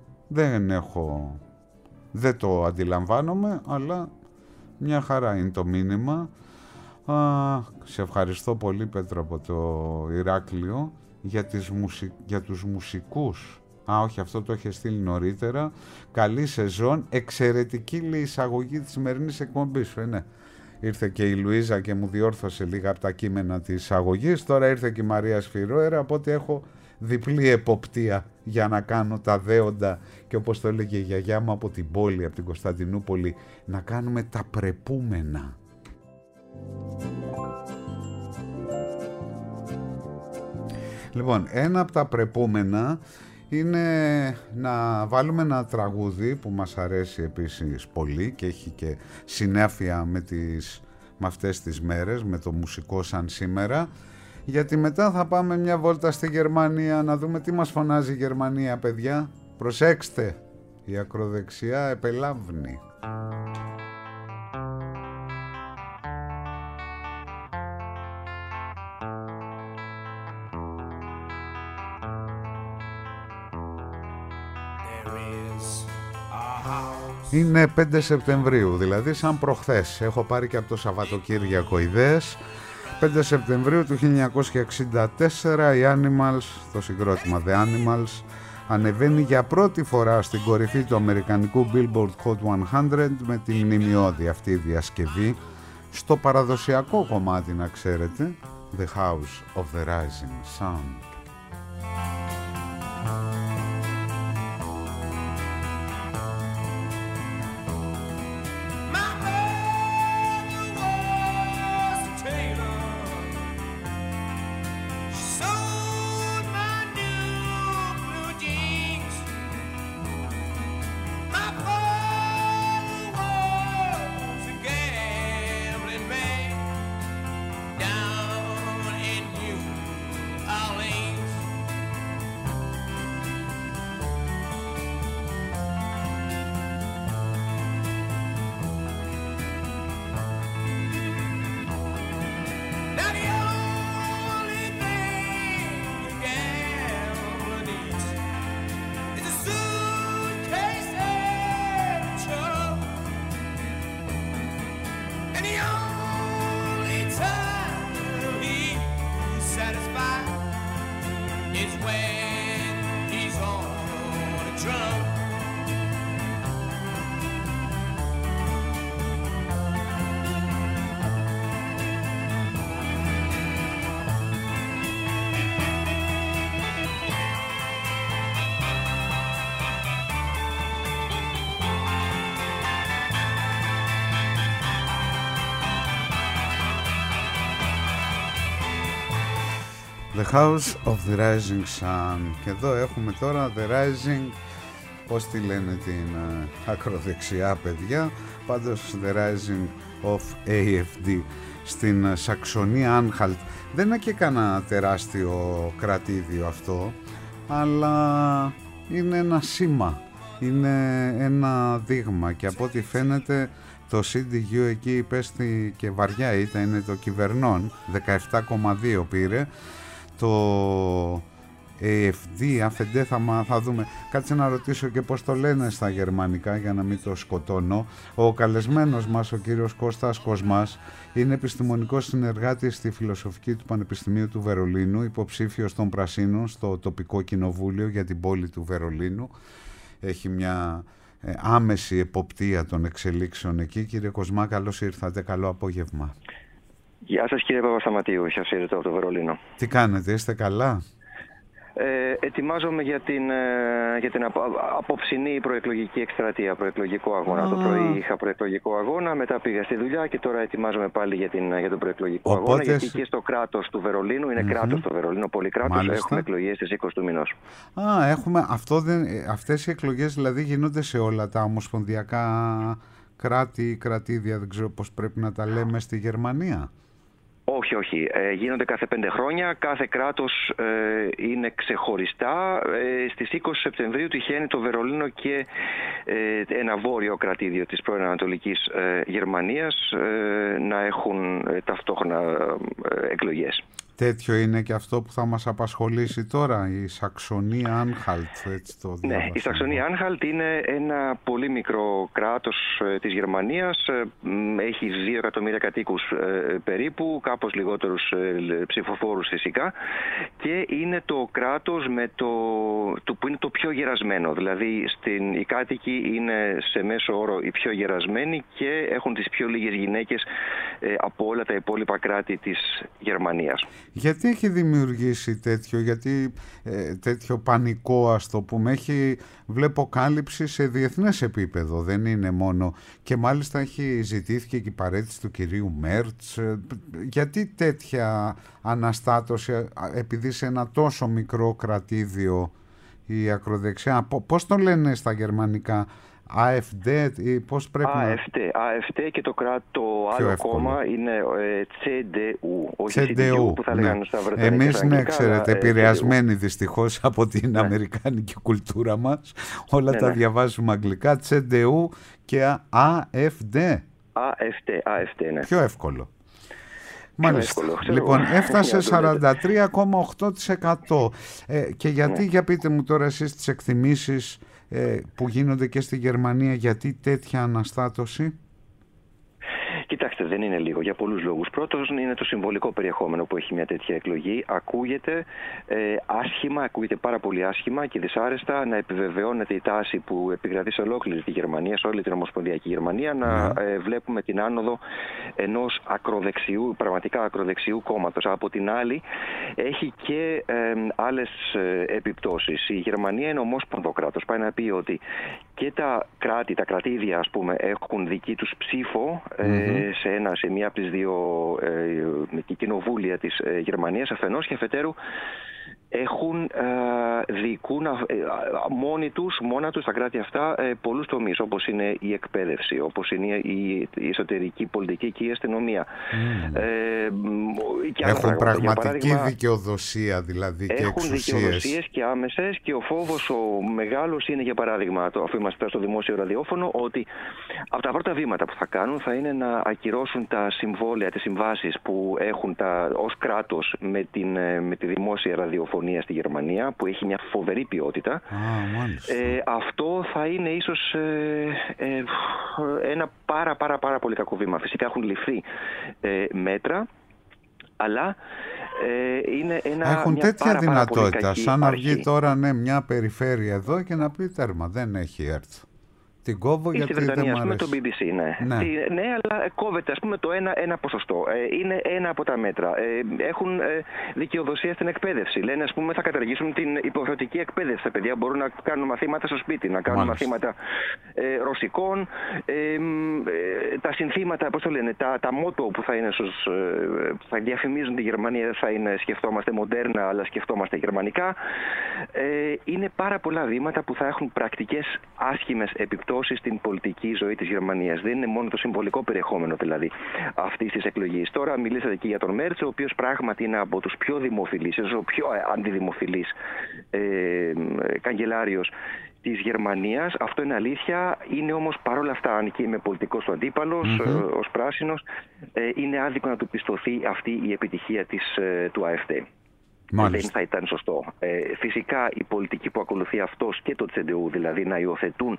Δεν έχω, δεν το αντιλαμβάνομαι, αλλά μια χαρά είναι το μήνυμα. Α, σε ευχαριστώ πολύ, Πέτρο, από το Ηράκλειο, για, τις μουσι... για τους μουσικούς. Α, όχι, αυτό το είχε στείλει νωρίτερα. Καλή σεζόν, εξαιρετική λέει εισαγωγή της σημερινής εκπομπής. Ε, ναι. Ήρθε και η Λουίζα και μου διόρθωσε λίγα από τα κείμενα της εισαγωγής. Τώρα ήρθε και η Μαρία Σφυρόερα, οπότε έχω διπλή εποπτεία για να κάνω τα δέοντα, και όπως το έλεγε η γιαγιά μου από την πόλη, από την Κωνσταντινούπολη, να κάνουμε τα πρεπούμενα. Λοιπόν, ένα από τα πρεπούμενα είναι να βάλουμε ένα τραγούδι που μας αρέσει επίσης πολύ και έχει και συνάφεια με, τις, με αυτές τις μέρες, με το μουσικό σαν σήμερα, γιατί μετά θα πάμε μια βόλτα στη Γερμανία να δούμε τι μας φωνάζει η Γερμανία, παιδιά. Προσέξτε, η ακροδεξιά επελάβνει. είναι πέντε Σεπτεμβρίου, δηλαδή σαν προχθές. Έχω πάρει και από το Σαββατοκύριακο ιδέες. πέντε Σεπτεμβρίου του χίλια εννιακόσια εξήντα τέσσερα οι Animals, το συγκρότημα The Animals, ανεβαίνει για πρώτη φορά στην κορυφή του αμερικανικού Billboard Hot εκατό με τη μνημειώδη αυτή διασκευή στο παραδοσιακό κομμάτι, να ξέρετε, The House of the Rising Sun. The House of the Rising Sun. Και εδώ έχουμε τώρα The Rising, πώς τη λένε την uh, ακροδεξιά παιδιά, πάντως The Rising of έι εφ ντι στην uh, Σαξονία Άνχαλτ. Δεν είναι και κανένα τεράστιο κρατήδιο αυτό, αλλά είναι ένα σήμα, είναι ένα δείγμα, και από ό,τι φαίνεται το σι ντι γιου εκεί υπέστη και βαριά ήττα, είναι το κυβερνών, δεκαεπτά κόμμα δύο πήρε. Το έι εφ ντι, αφεντέ, θα, θα δούμε. Κάτσε να ρωτήσω και πώς το λένε στα γερμανικά για να μην το σκοτώνω. Ο καλεσμένος μας, ο κύριος Κώστας Κοσμάς, είναι επιστημονικός συνεργάτης στη Φιλοσοφική του Πανεπιστημίου του Βερολίνου, υποψήφιος των Πρασίνων στο τοπικό κοινοβούλιο για την πόλη του Βερολίνου. Έχει μια ε, άμεση εποπτεία των εξελίξεων εκεί. Κύριε Κοσμά, καλώς ήρθατε, καλό απόγευμα. Γεια σας κύριε Παπασταματίου, σας ήρθα από το Βερολίνο. Τι κάνετε, είστε καλά? Ε, ετοιμάζομαι για την, ε, για την απο, απόψινή προεκλογική εκστρατεία, προεκλογικό αγώνα. Ah. Το πρωί είχα προεκλογικό αγώνα, μετά πήγα στη δουλειά και τώρα ετοιμάζομαι πάλι για, την, για τον προεκλογικό Οπότε... αγώνα. Γιατί και στο κράτος του Βερολίνου, είναι mm-hmm. κράτος το Βερολίνο, πολύ κράτος, Μάλιστα. έχουμε εκλογές στις είκοσι του μηνός. Α, έχουμε, αυτό δεν, αυτές οι εκλογές δηλαδή γίνονται σε όλα τα ομοσπονδιακά κράτη, κρατήδια, δεν ξέρω πώς πρέπει να τα λέμε, στη Γερμανία. Όχι, όχι. Ε, γίνονται κάθε πέντε χρόνια. Κάθε κράτος ε, είναι ξεχωριστά. Ε, στις είκοσι Σεπτεμβρίου τυχαίνει το Βερολίνο και ε, ένα βόρειο κρατήδιο της πρώην Ανατολικής ε, Γερμανίας ε, να έχουν ε, ταυτόχρονα ε, εκλογές. Τέτοιο είναι και αυτό που θα μας απασχολήσει τώρα, η Σαξονία Άνχαλτ. Ναι, η Σαξονία Άνχαλτ είναι ένα πολύ μικρό κράτος ε, της Γερμανίας. Ε, έχει δύο εκατομμύρια κατοίκους ε, περίπου, κάπως λιγότερους ε, ψηφοφόρους φυσικά, και είναι το κράτος με το, το, που είναι το πιο γερασμένο. Δηλαδή στην, οι κάτοικοι είναι σε μέσο όρο οι πιο γερασμένοι και έχουν τις πιο λίγες γυναίκες ε, από όλα τα υπόλοιπα κράτη της Γερμανίας. Γιατί έχει δημιουργήσει τέτοιο, γιατί ε, τέτοιο πανικό, ας το πούμε, έχει, βλέπω, κάλυψη σε διεθνές επίπεδο, δεν είναι μόνο, και μάλιστα έχει ζητήθηκε και η παρέτηση του κυρίου Μέρτς. Ε, γιατί τέτοια αναστάτωση, επειδή σε ένα τόσο μικρό κρατήδιο η ακροδεξιά, πώς το λένε στα γερμανικά, AfD ή πώς πρέπει AfD, να... AfD και το, κράτο, το άλλο εύκολο. Κόμμα είναι ε, σι ντι γιου, όχι σι ντι γιου που θα λέγανε ναι. στα βρετανικά. Εμείς, ναι, ξέρετε, αλλά, επηρεασμένοι ε, δυστυχώς από την ναι. αμερικάνικη κουλτούρα μας, όλα ναι, τα ναι. διαβάζουμε αγγλικά, σι ντι γιου και AfD. AfD, AfD, ναι. Πιο εύκολο. Μάλιστα. Λοιπόν, έφτασε σαράντα τρία κόμμα οκτώ τοις εκατό. Ε, και γιατί, ναι. για πείτε μου τώρα εσείς τις εκτιμήσεις, ε, που γίνονται και στη Γερμανία. Γιατί τέτοια αναστάτωση? Κοιτάξτε, δεν είναι λίγο, για πολλούς λόγους. Πρώτος είναι το συμβολικό περιεχόμενο που έχει μια τέτοια εκλογή. Ακούγεται ε, άσχημα, ακούγεται πάρα πολύ άσχημα και δυσάρεστα να επιβεβαιώνεται η τάση που επικρατεί σε ολόκληρη τη Γερμανία, σε όλη την Ομοσπονδιακή Γερμανία, να ε, βλέπουμε την άνοδο ενός ακροδεξιού, πραγματικά ακροδεξιού κόμματος. Από την άλλη, έχει και ε, άλλες ε, επιπτώσεις. Η Γερμανία είναι ομόσπονδο κράτος. Πάει να πει ότι και τα κράτη, τα κρατήδια, ας πούμε, έχουν δική τους ψήφο ε, mm-hmm. σε, ένα, σε μία από τις δύο ε, κοινοβούλια της ε, Γερμανίας αφενός, και αφετέρου έχουν ε, διοικούν ε, μόνοι τους, μόνα τους τα κράτη αυτά ε, πολλούς τομείς, όπως είναι η εκπαίδευση, όπως είναι η, η εσωτερική πολιτική και η αστυνομία. Mm. Ε, και έχουν πραγματική δικαιοδοσία δηλαδή και έχουν εξουσίες. Έχουν δικαιοδοσίες και άμεσες, και ο φόβος ο μεγάλος είναι, για παράδειγμα, το, αφού είμαστε στο δημόσιο ραδιόφωνο, ότι από τα πρώτα βήματα που θα κάνουν θα είναι να ακυρώσουν τα συμβόλαια, τις συμβάσεις που έχουν τα, ως κράτος με, την, με τη δημόσια ραδιοφωνία στη Γερμανία, που έχει μια φοβερή ποιότητα. Ah, ε, αυτό θα είναι ίσως ε, ε, ένα πάρα πάρα πάρα πολύ κακό βήμα. Φυσικά έχουν ληφθεί ε, μέτρα, αλλά ε, είναι ένα, έχουν μια τέτοια πάρα, δυνατότητα, πάρα σαν να βγει αρχή. τώρα ναι, μια περιφέρεια εδώ και να πει τέρμα, δεν έχει έρθει. Την κόβω ή γιατί στη Βρετανία, δεν ας πούμε, το αρέσει. μπι μπι σι, ναι. Ναι, Τι, ναι, αλλά κόβεται, ας πούμε, το ένα, ένα ποσοστό. Ε, είναι ένα από τα μέτρα. Ε, έχουν ε, δικαιοδοσία στην εκπαίδευση. Λένε, ας πούμε, θα καταργήσουν την υποχρεωτική εκπαίδευση. Τα παιδιά μπορούν να κάνουν μαθήματα στο σπίτι, να κάνουν Μάλιστα. μαθήματα ε, ρωσικών. Ε, ε, τα συνθήματα, πώς το λένε, τα, τα μότο που θα είναι στους, ε, θα διαφημίζουν τη Γερμανία, δεν θα είναι σκεφτόμαστε μοντέρνα, αλλά σκεφτόμαστε γερμανικά. Ε, είναι πάρα πολλά βήματα που θα έχουν πρακτικές άσχημες επιπτώσεις στην πολιτική ζωή της Γερμανίας. Δεν είναι μόνο το συμβολικό περιεχόμενο δηλαδή αυτής της εκλογής. Τώρα μιλήσατε και για τον Μέρτς, ο οποίος πράγματι είναι από τους πιο δημοφιλείς, ο πιο αντιδημοφιλής ε, καγκελάριος της Γερμανίας. Αυτό είναι αλήθεια. Είναι όμως παρόλα αυτά, αν και είμαι πολιτικός του αντίπαλος, mm-hmm. ως πράσινος, ε, είναι άδικο να του πιστωθεί αυτή η επιτυχία της, ε, του ΑΕΦΤ. Δεν θα ήταν σωστό. Ε, φυσικά η πολιτική που ακολουθεί αυτός και το τσεντεού, δηλαδή να υιοθετούν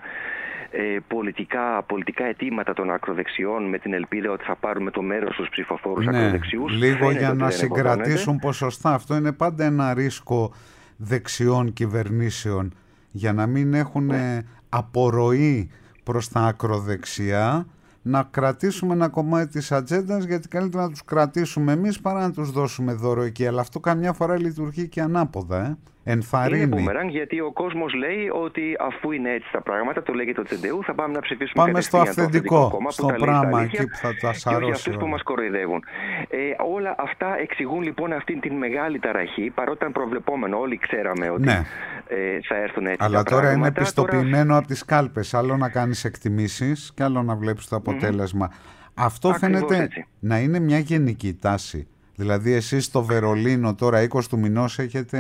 ε, πολιτικά, πολιτικά αιτήματα των ακροδεξιών με την ελπίδα ότι θα πάρουμε το μέρος στους ψηφοφόρους ναι, ακροδεξιούς. λίγο για να συγκρατήσουν ποσοστά. Αυτό είναι πάντα ένα ρίσκο δεξιών κυβερνήσεων, για να μην έχουν ναι. απορροή προς τα ακροδεξιά, να κρατήσουμε ένα κομμάτι της ατζέντας, γιατί καλύτερα να τους κρατήσουμε εμείς παρά να τους δώσουμε δώρο εκεί. Αλλά αυτό καμιά φορά λειτουργεί και ανάποδα, ε. ενθαρρύνει. Είναι μπούμερανγκ, γιατί ο κόσμος λέει ότι αφού είναι έτσι τα πράγματα, το λέγει το τσεντεού, θα πάμε να ψηφίσουμε πάμε στο αυθεντικό, κόμμα, στο που πράγμα αλήθεια, εκεί που θα τα σαρώσει. Και όχι αυτούς που μας κοροϊδεύουν. Ε, όλα αυτά εξηγούν λοιπόν αυτή την μεγάλη ταραχή, παρότι ήταν προβλεπόμενο, όλοι ξέραμε ότι ναι. ε, θα έρθουν έτσι. Αλλά τα τώρα πράγματα. είναι πιστοποιημένο τώρα... από τις κάλπες. Άλλο να κάνεις εκτιμήσεις και άλλο να βλέπεις το αποτέλεσμα. Mm-hmm. Αυτό Ακριβώς φαίνεται έτσι. να είναι μια γενική τάση. Δηλαδή εσείς στο Βερολίνο τώρα είκοσι του μηνός έχετε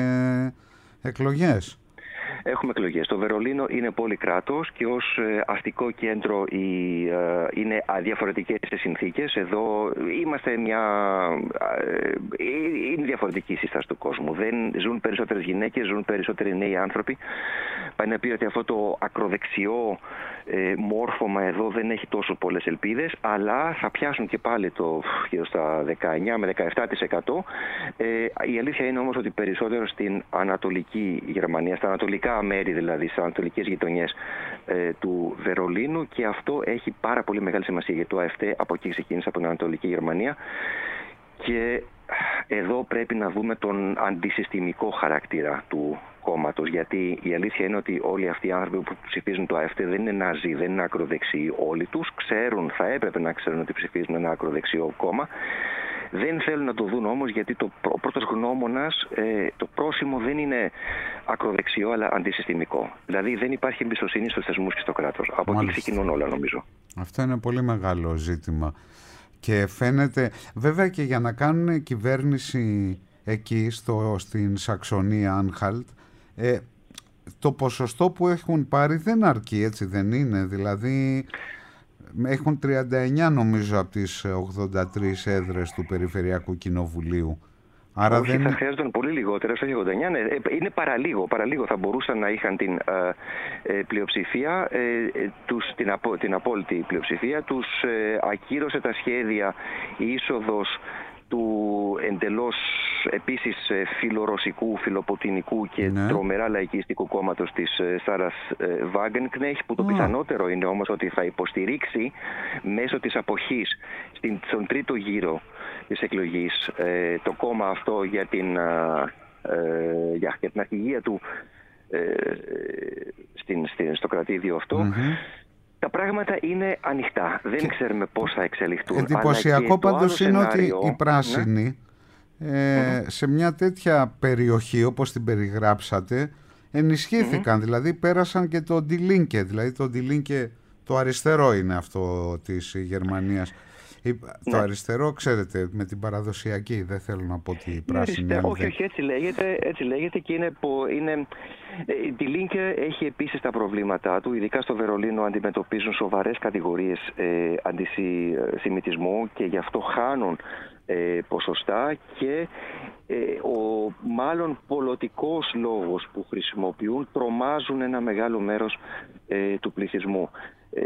εκλογές. Έχουμε εκλογές. Το Βερολίνο είναι πόλη-κράτος και ως αστικό κέντρο η, ε, είναι διαφορετικές οι συνθήκες. Εδώ είμαστε μια... Ε, είναι διαφορετική η σύσταση του κόσμου. Δεν ζουν περισσότερες γυναίκες, ζουν περισσότεροι νέοι άνθρωποι. Πάει να πει ότι αυτό το ακροδεξιό ε, μόρφωμα εδώ δεν έχει τόσο πολλές ελπίδες, αλλά θα πιάσουν και πάλι το γύρω στα δεκαεννιά με δεκαεπτά τοις εκατό. Ε, η αλήθεια είναι όμως ότι περισσότερο στην Ανατολική Γερμανία, στα ανατολικά μέρη δηλαδή, στις ανατολικές γειτονιές ε, του Βερολίνου, και αυτό έχει πάρα πολύ μεγάλη σημασία για το ΑΕΦΤ. Από εκεί ξεκίνησε, από την Ανατολική Γερμανία, και εδώ πρέπει να δούμε τον αντισυστημικό χαρακτήρα του κόμματος, γιατί η αλήθεια είναι ότι όλοι αυτοί οι άνθρωποι που ψηφίζουν το ΑΕΦΤ δεν είναι ναζί, δεν είναι ακροδεξιοί. Όλοι τους ξέρουν, θα έπρεπε να ξέρουν ότι ψηφίζουν ένα ακροδεξιό κόμμα. Δεν θέλουν να το δουν όμως, γιατί το, ο πρώτος γνώμονας, ε, το πρόσημο δεν είναι ακροδεξιό αλλά αντισυστημικό. Δηλαδή δεν υπάρχει εμπιστοσύνη στους θεσμούς και στο κράτος. Από εκεί ξεκινούν όλα, νομίζω. Αυτό είναι πολύ μεγάλο ζήτημα. Και φαίνεται, βέβαια, και για να κάνουν κυβέρνηση εκεί στο, στην Σαξονία Άνχαλτ, ε, το ποσοστό που έχουν πάρει δεν αρκεί, έτσι δεν είναι? Δηλαδή έχουν τριάντα εννιά νομίζω από τις ογδόντα τρεις έδρες του Περιφερειακού Κοινοβουλίου. Άρα όχι, δεν... θα χρειάζονταν πολύ λιγότερες, όχι ογδόντα εννιά, ναι, είναι παραλίγο, παραλίγο θα μπορούσαν να είχαν την ε, πλειοψηφία, ε, τους, την, απο, την απόλυτη πλειοψηφία, τους ε, ακύρωσε τα σχέδια η είσοδος του εντελώς επίσης φιλορωσικού, φιλοπουτινικού και ναι. τρομερά λαϊκιστικού κόμματος της Σάρας Βάγκενκνεχτ, που το oh. πιθανότερο είναι όμως ότι θα υποστηρίξει μέσω της αποχής στην, στον τρίτο γύρο της εκλογής ε, το κόμμα αυτό για την, ε, για, για την αρχηγία του ε, στην, στην, στο κρατήδιο αυτό. Mm-hmm. Τα πράγματα είναι ανοιχτά. Δεν και... ξέρουμε πώς θα εξελιχθούν. Εντυπωσιακό πάντως είναι σενάριο... ότι οι πράσινοι ναι. ε, mm-hmm. σε μια τέτοια περιοχή όπως την περιγράψατε ενισχύθηκαν. Mm-hmm. Δηλαδή πέρασαν και το Die Linke. Δηλαδή το Die Linke, το αριστερό είναι αυτό της Γερμανίας. Το ναι. αριστερό, ξέρετε, με την παραδοσιακή, δεν θέλω να πω ότι η πράσινη... Ναι, όχι, όχι, έτσι λέγεται, έτσι λέγεται και είναι... είναι η Die Linke έχει επίσης τα προβλήματά του, ειδικά στο Βερολίνο αντιμετωπίζουν σοβαρές κατηγορίες ε, αντισημιτισμού και γι' αυτό χάνουν ε, ποσοστά και ε, ο μάλλον πολιτικός λόγος που χρησιμοποιούν τρομάζουν ένα μεγάλο μέρος ε, του πληθυσμού. Ε,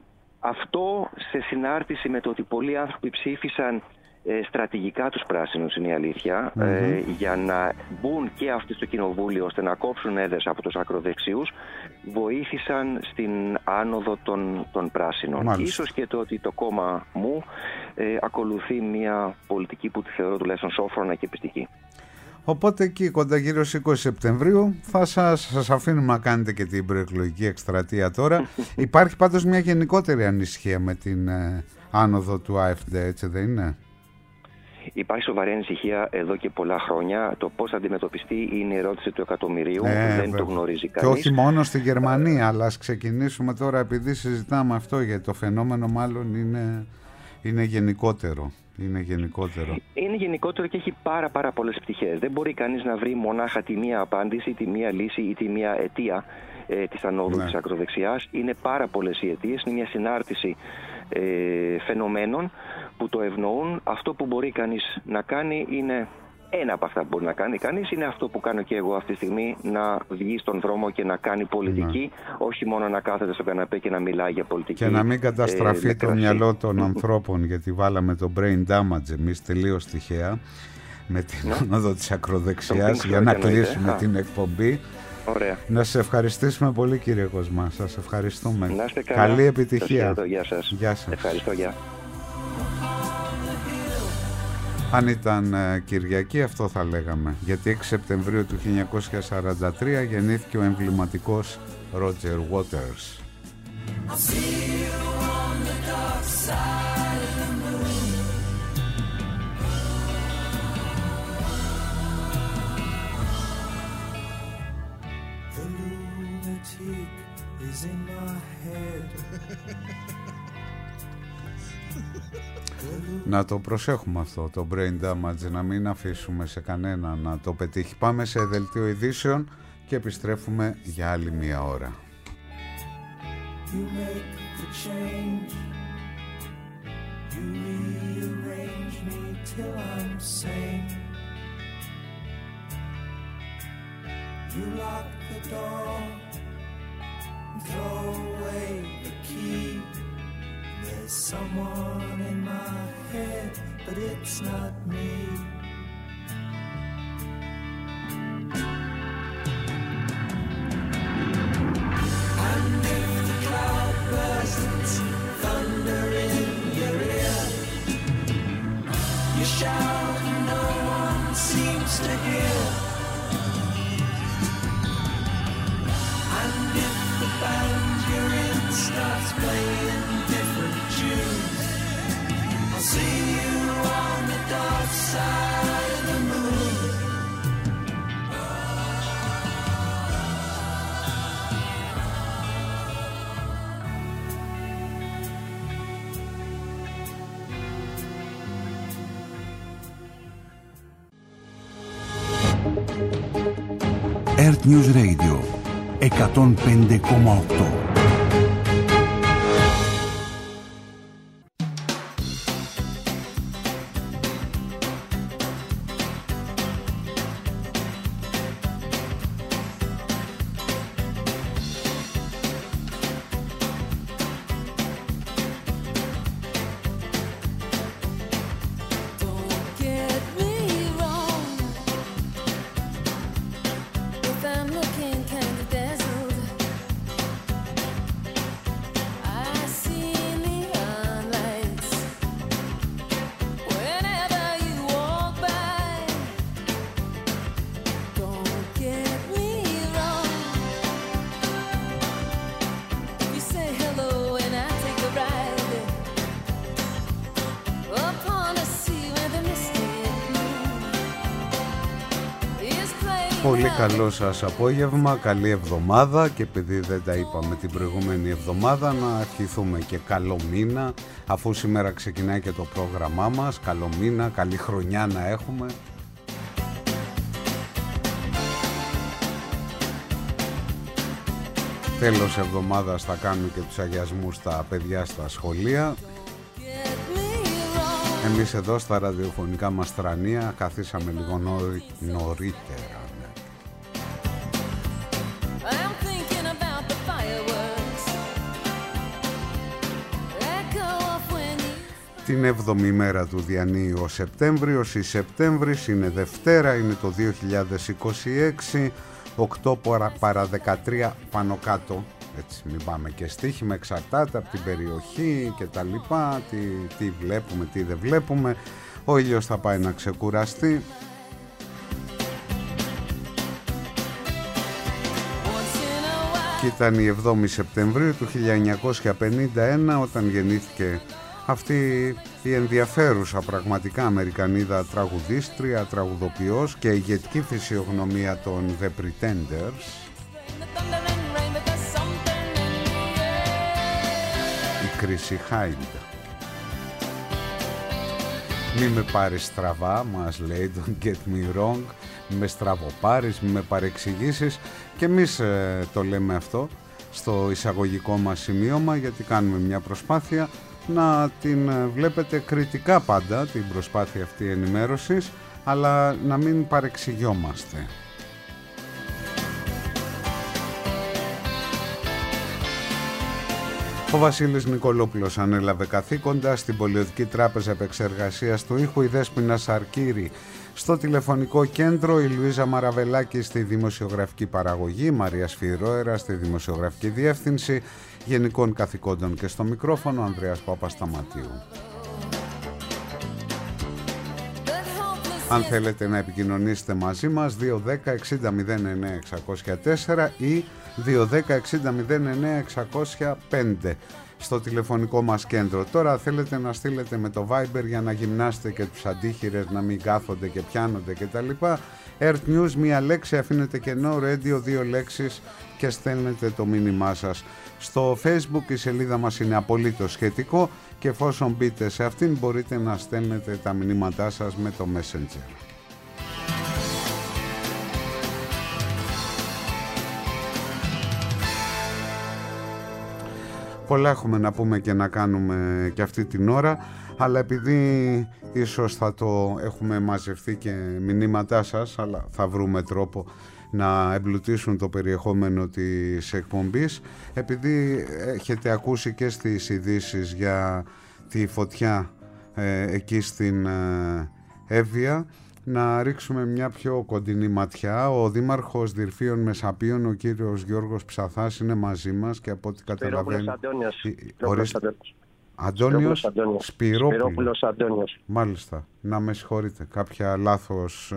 Αυτό σε συνάρτηση με το ότι πολλοί άνθρωποι ψήφισαν ε, στρατηγικά τους πράσινους, είναι η αλήθεια, mm-hmm. ε, για να μπουν και αυτοί στο κοινοβούλιο ώστε να κόψουν έδρες από τους ακροδεξιούς, βοήθησαν στην άνοδο των, των πράσινων. Μάλιστα. Ίσως και το ότι το κόμμα μου ε, ακολουθεί μια πολιτική που τη θεωρώ τουλάχιστον σόφρονα και πιστική. Οπότε εκεί κοντά γύρω στις είκοσι Σεπτεμβρίου θα σας, σας αφήνουμε να κάνετε και την προεκλογική εκστρατεία τώρα. Υπάρχει πάντως μια γενικότερη ανησυχία με την ε, άνοδο του AfD, έτσι δεν είναι? Υπάρχει σοβαρή ανησυχία εδώ και πολλά χρόνια. Το πώς θα αντιμετωπιστεί είναι η ερώτηση του εκατομμυρίου. Ε, δεν βέβαια. Το γνωρίζει κανείς. Και όχι μόνο στη Γερμανία, αλλά ας ξεκινήσουμε τώρα, επειδή συζητάμε αυτό, γιατί το φαινόμενο μάλλον είναι, είναι γενικότερο. Είναι γενικότερο. Είναι γενικότερο και έχει πάρα πάρα πολλές πτυχές. Δεν μπορεί κανείς να βρει μονάχα τη μία απάντηση, τη μία λύση ή τη μία αιτία ε, της ανόδου ναι. της ακροδεξιάς. Είναι πάρα πολλές οι αιτίες. Είναι μια συνάρτηση ε, φαινομένων που το ευνοούν. Αυτό που μπορεί κανείς να κάνει είναι... Ένα από αυτά που μπορεί να κάνει κανείς είναι αυτό που κάνω και εγώ αυτή τη στιγμή, να βγει στον δρόμο και να κάνει πολιτική, ναι. όχι μόνο να κάθεται στο καναπέ και να μιλάει για πολιτική. Και να μην καταστραφεί ε, το μυαλό των ανθρώπων, γιατί βάλαμε το brain damage εμείς τελείως τυχαία με την άνοδο ναι. της ακροδεξιάς για να κλείσουμε Α. την εκπομπή. Ωραία. Να σας ευχαριστήσουμε πολύ, κύριε Κοσμά. Σας ευχαριστούμε. Να είστε καλά. Καλή επιτυχία. Σας γεια σας. Γεια σας. Ευχαριστώ, γεια. Αν ήταν ε, Κυριακή, αυτό θα λέγαμε, γιατί έξι Σεπτεμβρίου του χίλια εννιακόσια σαράντα τρία γεννήθηκε ο εμβληματικός Roger Waters. Να το προσέχουμε αυτό το brain damage, να μην αφήσουμε σε κανένα να το πετύχει. Πάμε σε δελτίο ειδήσεων και επιστρέφουμε για άλλη μία ώρα. You make the change. You rearrange me till I'm sane. You lock the door and throw away the key. There's someone in my head, but it's not me. And if the cloud bursts, thunder in your ear, you shout and no one seems to hear. And if the band you're in starts playing different tunes, I'll see you on the dark side of the moon. Earth News Radio εκατόν πέντε κόμμα οκτώ. Πολύ καλό σας απόγευμα, καλή εβδομάδα και επειδή δεν τα είπαμε την προηγούμενη εβδομάδα να ευχηθούμε και καλό μήνα αφού σήμερα ξεκινάει και το πρόγραμμά μας. Καλό μήνα, καλή χρονιά να έχουμε. Τέλος εβδομάδας θα κάνουμε και τους αγιασμούς στα παιδιά στα σχολεία. Εμείς εδώ στα ραδιοφωνικά μας τρανία καθίσαμε λίγο νωρί, νωρίτερα. Την έβδομη μέρα του διανύει ο Σεπτέμβριος, η Σεπτέμβρης είναι Δευτέρα, είναι το δύο χιλιάδες είκοσι έξι, οκτώ παρά δεκατρία πάνω κάτω, έτσι μην πάμε και στοίχημα, εξαρτάται από την περιοχή και τα λοιπά, τι, τι βλέπουμε, τι δεν βλέπουμε, ο ήλιος θα πάει να ξεκουραστεί. Και ήταν η εβδόμη Σεπτεμβρίου του χίλια εννιακόσια πενήντα ένα όταν γεννήθηκε αυτή η ενδιαφέρουσα πραγματικά Αμερικανίδα τραγουδίστρια, τραγουδοποιός και ηγετική φυσιογνωμία των The Pretenders, η Chrissie Hynde. Μη με πάρεις στραβά, μας λέει, don't get me wrong, μη με στραβοπάρεις, μη με παρεξηγήσεις, και εμείς ε, το λέμε αυτό στο εισαγωγικό μας σημείωμα, γιατί κάνουμε μια προσπάθεια να την βλέπετε κριτικά πάντα την προσπάθεια αυτή ενημέρωσης, αλλά να μην παρεξηγιόμαστε. Ο Βασίλης Νικολόπουλος ανέλαβε καθήκοντα στην Πολιτική Τράπεζα Επεξεργασίας του Ήχου, η Δέσποινα Σαρκύρη στο τηλεφωνικό κέντρο, η Λουίζα Μαραβελάκη στη δημοσιογραφική παραγωγή, Μαρία Σφυρόερα στη δημοσιογραφική διεύθυνση, γενικών καθηκόντων και στο μικρόφωνο Ανδρέας Παπασταματίου. Αν θέλετε να επικοινωνήσετε μαζί μας, δύο ένα μηδέν εξήντα μηδέν εννέα εξακόσια τέσσερα ή δύο ένα μηδέν εξήντα μηδέν εννέα εξακόσια πέντε στο τηλεφωνικό μας κέντρο. Τώρα θέλετε να στείλετε με το Viber για να γυμνάσετε και τους αντίχειρες να μην κάθονται και πιάνονται και τα λοιπά. Earth News, μία λέξη, αφήνετε κενό, Radio, δύο λέξεις και στέλνετε το μήνυμά σας. Στο Facebook η σελίδα μας είναι απολύτως σχετικό και εφόσον μπείτε σε αυτήν μπορείτε να στέλνετε τα μηνύματά σας με το Messenger. Πολλά έχουμε να πούμε και να κάνουμε και αυτή την ώρα, αλλά επειδή ίσως θα το έχουμε μαζευτεί και μηνύματά σας, αλλά θα βρούμε τρόπο να εμπλουτίσουν το περιεχόμενο της εκπομπής, επειδή έχετε ακούσει και στις ειδήσεις για τη φωτιά ε, εκεί στην ε, Εύβοια, να ρίξουμε μια πιο κοντινή ματιά. Ο Δήμαρχος Δυρφίων Μεσαπίων, ο κύριος Γιώργος Ψαθάς, είναι μαζί μας και από ό,τι καταλαβαίνω... Αντώνιος. Αντώνιος Σπυρόπουλος Αντώνιος. Μάλιστα, να με συγχωρείτε, κάποια λάθος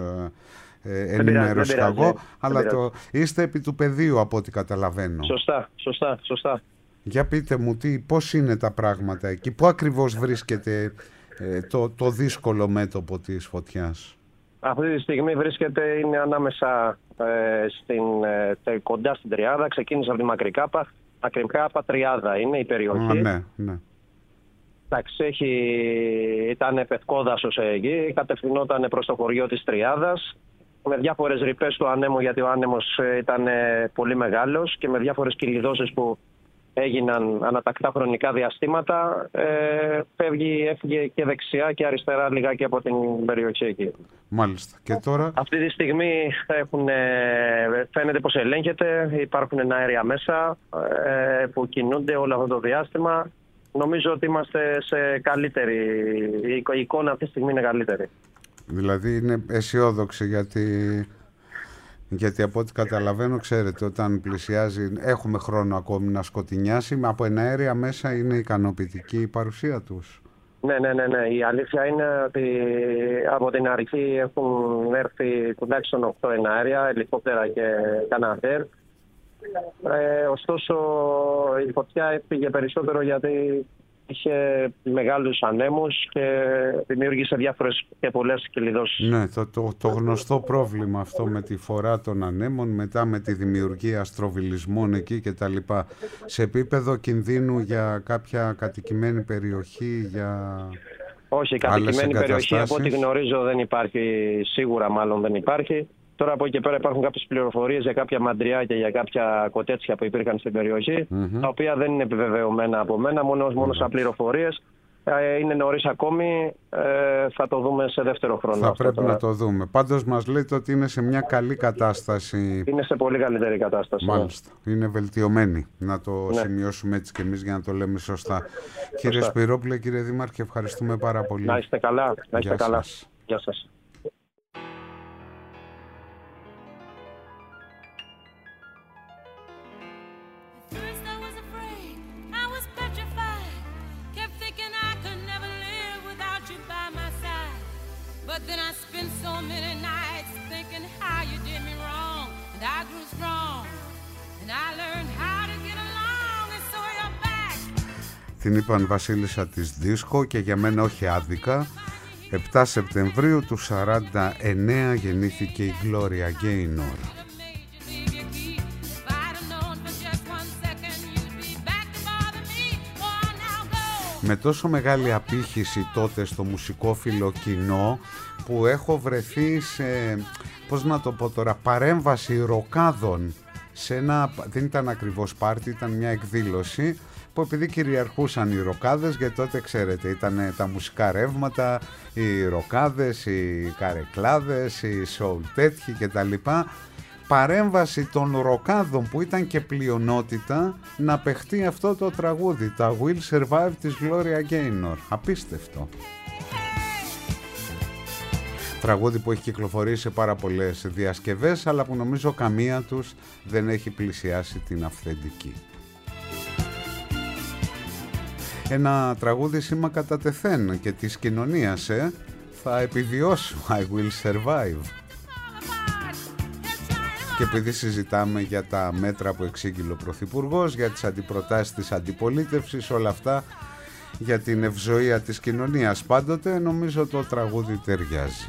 ε, ενημέρωση εγώ, αλλά το, είστε επί του πεδίου από ό,τι καταλαβαίνω. Σωστά, σωστά, σωστά. Για πείτε μου, τι, πώς είναι τα πράγματα εκεί, πού ακριβώς βρίσκεται ε, το, το δύσκολο μέτωπο της φωτιάς? Αυτή τη στιγμή βρίσκεται, είναι ανάμεσα ε, στην, ε, κοντά στην Τριάδα, ξεκίνησε από τη Μακρικάπα, Μακρικάπα Τριάδα είναι η περιοχή. Α, ναι, ναι. Εντάξει, έχει, ήταν πευκόδασος εκεί, κατευθυνόταν προς το χωριό της Τριάδας, με διάφορες ρηπές του ανέμου, γιατί ο άνεμος ήταν πολύ μεγάλος και με διάφορες κυλιδώσεις που έγιναν ανατακτά χρονικά διαστήματα, ε, φεύγει, έφυγε και δεξιά και αριστερά λιγάκι από την περιοχή εκεί. Μάλιστα. Και τώρα... Αυτή τη στιγμή έχουν, φαίνεται πως ελέγχεται, υπάρχουν αέρια μέσα ε, που κινούνται όλο αυτό το διάστημα. Νομίζω ότι είμαστε σε καλύτερη, η εικόνα αυτή τη στιγμή είναι καλύτερη. Δηλαδή είναι αισιόδοξη, γιατί... γιατί από ό,τι καταλαβαίνω, ξέρετε, όταν πλησιάζει, έχουμε χρόνο ακόμη να σκοτεινιάσει, από εναέρια μέσα είναι ικανοποιητική η παρουσία τους. Ναι, ναι, ναι, ναι. Η αλήθεια είναι ότι από την αρχή έχουν έρθει τουλάχιστον οκτώ εναέρια, ελικόπτερα και καναδέρ. Ε, ωστόσο η φωτιά έφυγε περισσότερο γιατί είχε μεγάλους ανέμους και δημιούργησε διάφορες και πολλές κλειδώσεις. Ναι, το, το, το γνωστό πρόβλημα αυτό με τη φορά των ανέμων, μετά με τη δημιουργία αστροβιλισμών εκεί και τα λοιπά. Σε επίπεδο κινδύνου για κάποια κατοικημένη περιοχή, για... Όχι, κατοικημένη περιοχή από ό,τι γνωρίζω δεν υπάρχει, σίγουρα μάλλον δεν υπάρχει. Τώρα από εκεί και πέρα υπάρχουν κάποιες πληροφορίες για κάποια μαντριά και για κάποια κοτέτσια που υπήρχαν στην περιοχή, mm-hmm. τα οποία δεν είναι επιβεβαιωμένα από μένα, μόνο, μόνο σαν πληροφορίες. Ε, είναι νωρίς ακόμη, ε, θα το δούμε σε δεύτερο χρόνο. Θα πρέπει τώρα να το δούμε. Πάντως μας λέτε ότι είναι σε μια καλή κατάσταση. Είναι σε πολύ καλύτερη κατάσταση. Μάλιστα. Ναι. Είναι βελτιωμένη. Να το ναι. σημειώσουμε έτσι και εμείς για να το λέμε σωστά. σωστά. Κύριε Σπυρόπουλε, κύριε Δήμαρχε, ευχαριστούμε πάρα πολύ. Να είστε καλά. Να είστε Γεια καλά. Σας. Γεια σας. But then I spent so many nights thinking how you did me wrong, and I grew strong, and I learned how to get along, and so you're back. Την είπαν βασίλισσα της δίσκο και για μένα όχι άδικα. επτά Σεπτεμβρίου του σαράντα εννέα γεννήθηκε η Gloria Gaynor. Με τόσο μεγάλη απήχηση τότε στο μουσικόφιλο κοινό που έχω βρεθεί σε, πώς να το πω τώρα, παρέμβαση ροκάδων σε ένα, δεν ήταν ακριβώς πάρτι, ήταν μια εκδήλωση που επειδή κυριαρχούσαν οι ροκάδες, γιατί τότε ξέρετε ήταν τα μουσικά ρεύματα, οι ροκάδες, οι καρεκλάδες, οι σοουλ τέτοιοι κτλ. Παρέμβαση των ροκάδων που ήταν και πλειονότητα να παιχτεί αυτό το τραγούδι, τα Will Survive της Gloria Gaynor. Απίστευτο. Τραγούδι που έχει κυκλοφορήσει σε πάρα πολλές διασκευές, αλλά που νομίζω καμία τους δεν έχει πλησιάσει την αυθεντική. Ένα τραγούδι σήμα κατά τεθέν και της κοινωνίας, ε? Θα επιβιώσω, I will survive. Και επειδή συζητάμε για τα μέτρα που εξήγηλε ο Πρωθυπουργός, για τις αντιπροτάσεις της αντιπολίτευσης, όλα αυτά για την ευζοία της κοινωνίας πάντοτε, νομίζω το τραγούδι ταιριάζει.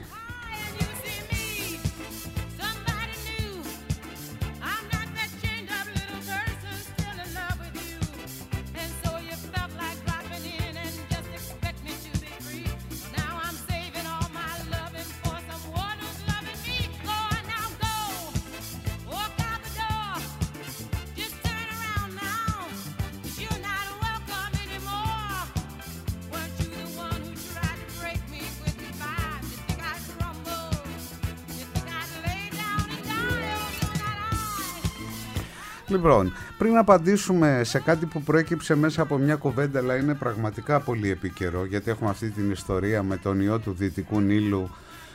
Λοιπόν, πριν απαντήσουμε σε κάτι που προέκυψε μέσα από μια κουβέντα, αλλά είναι πραγματικά πολύ επίκαιρο, γιατί έχουμε αυτή την ιστορία με τον ιό του Δυτικού Νείλου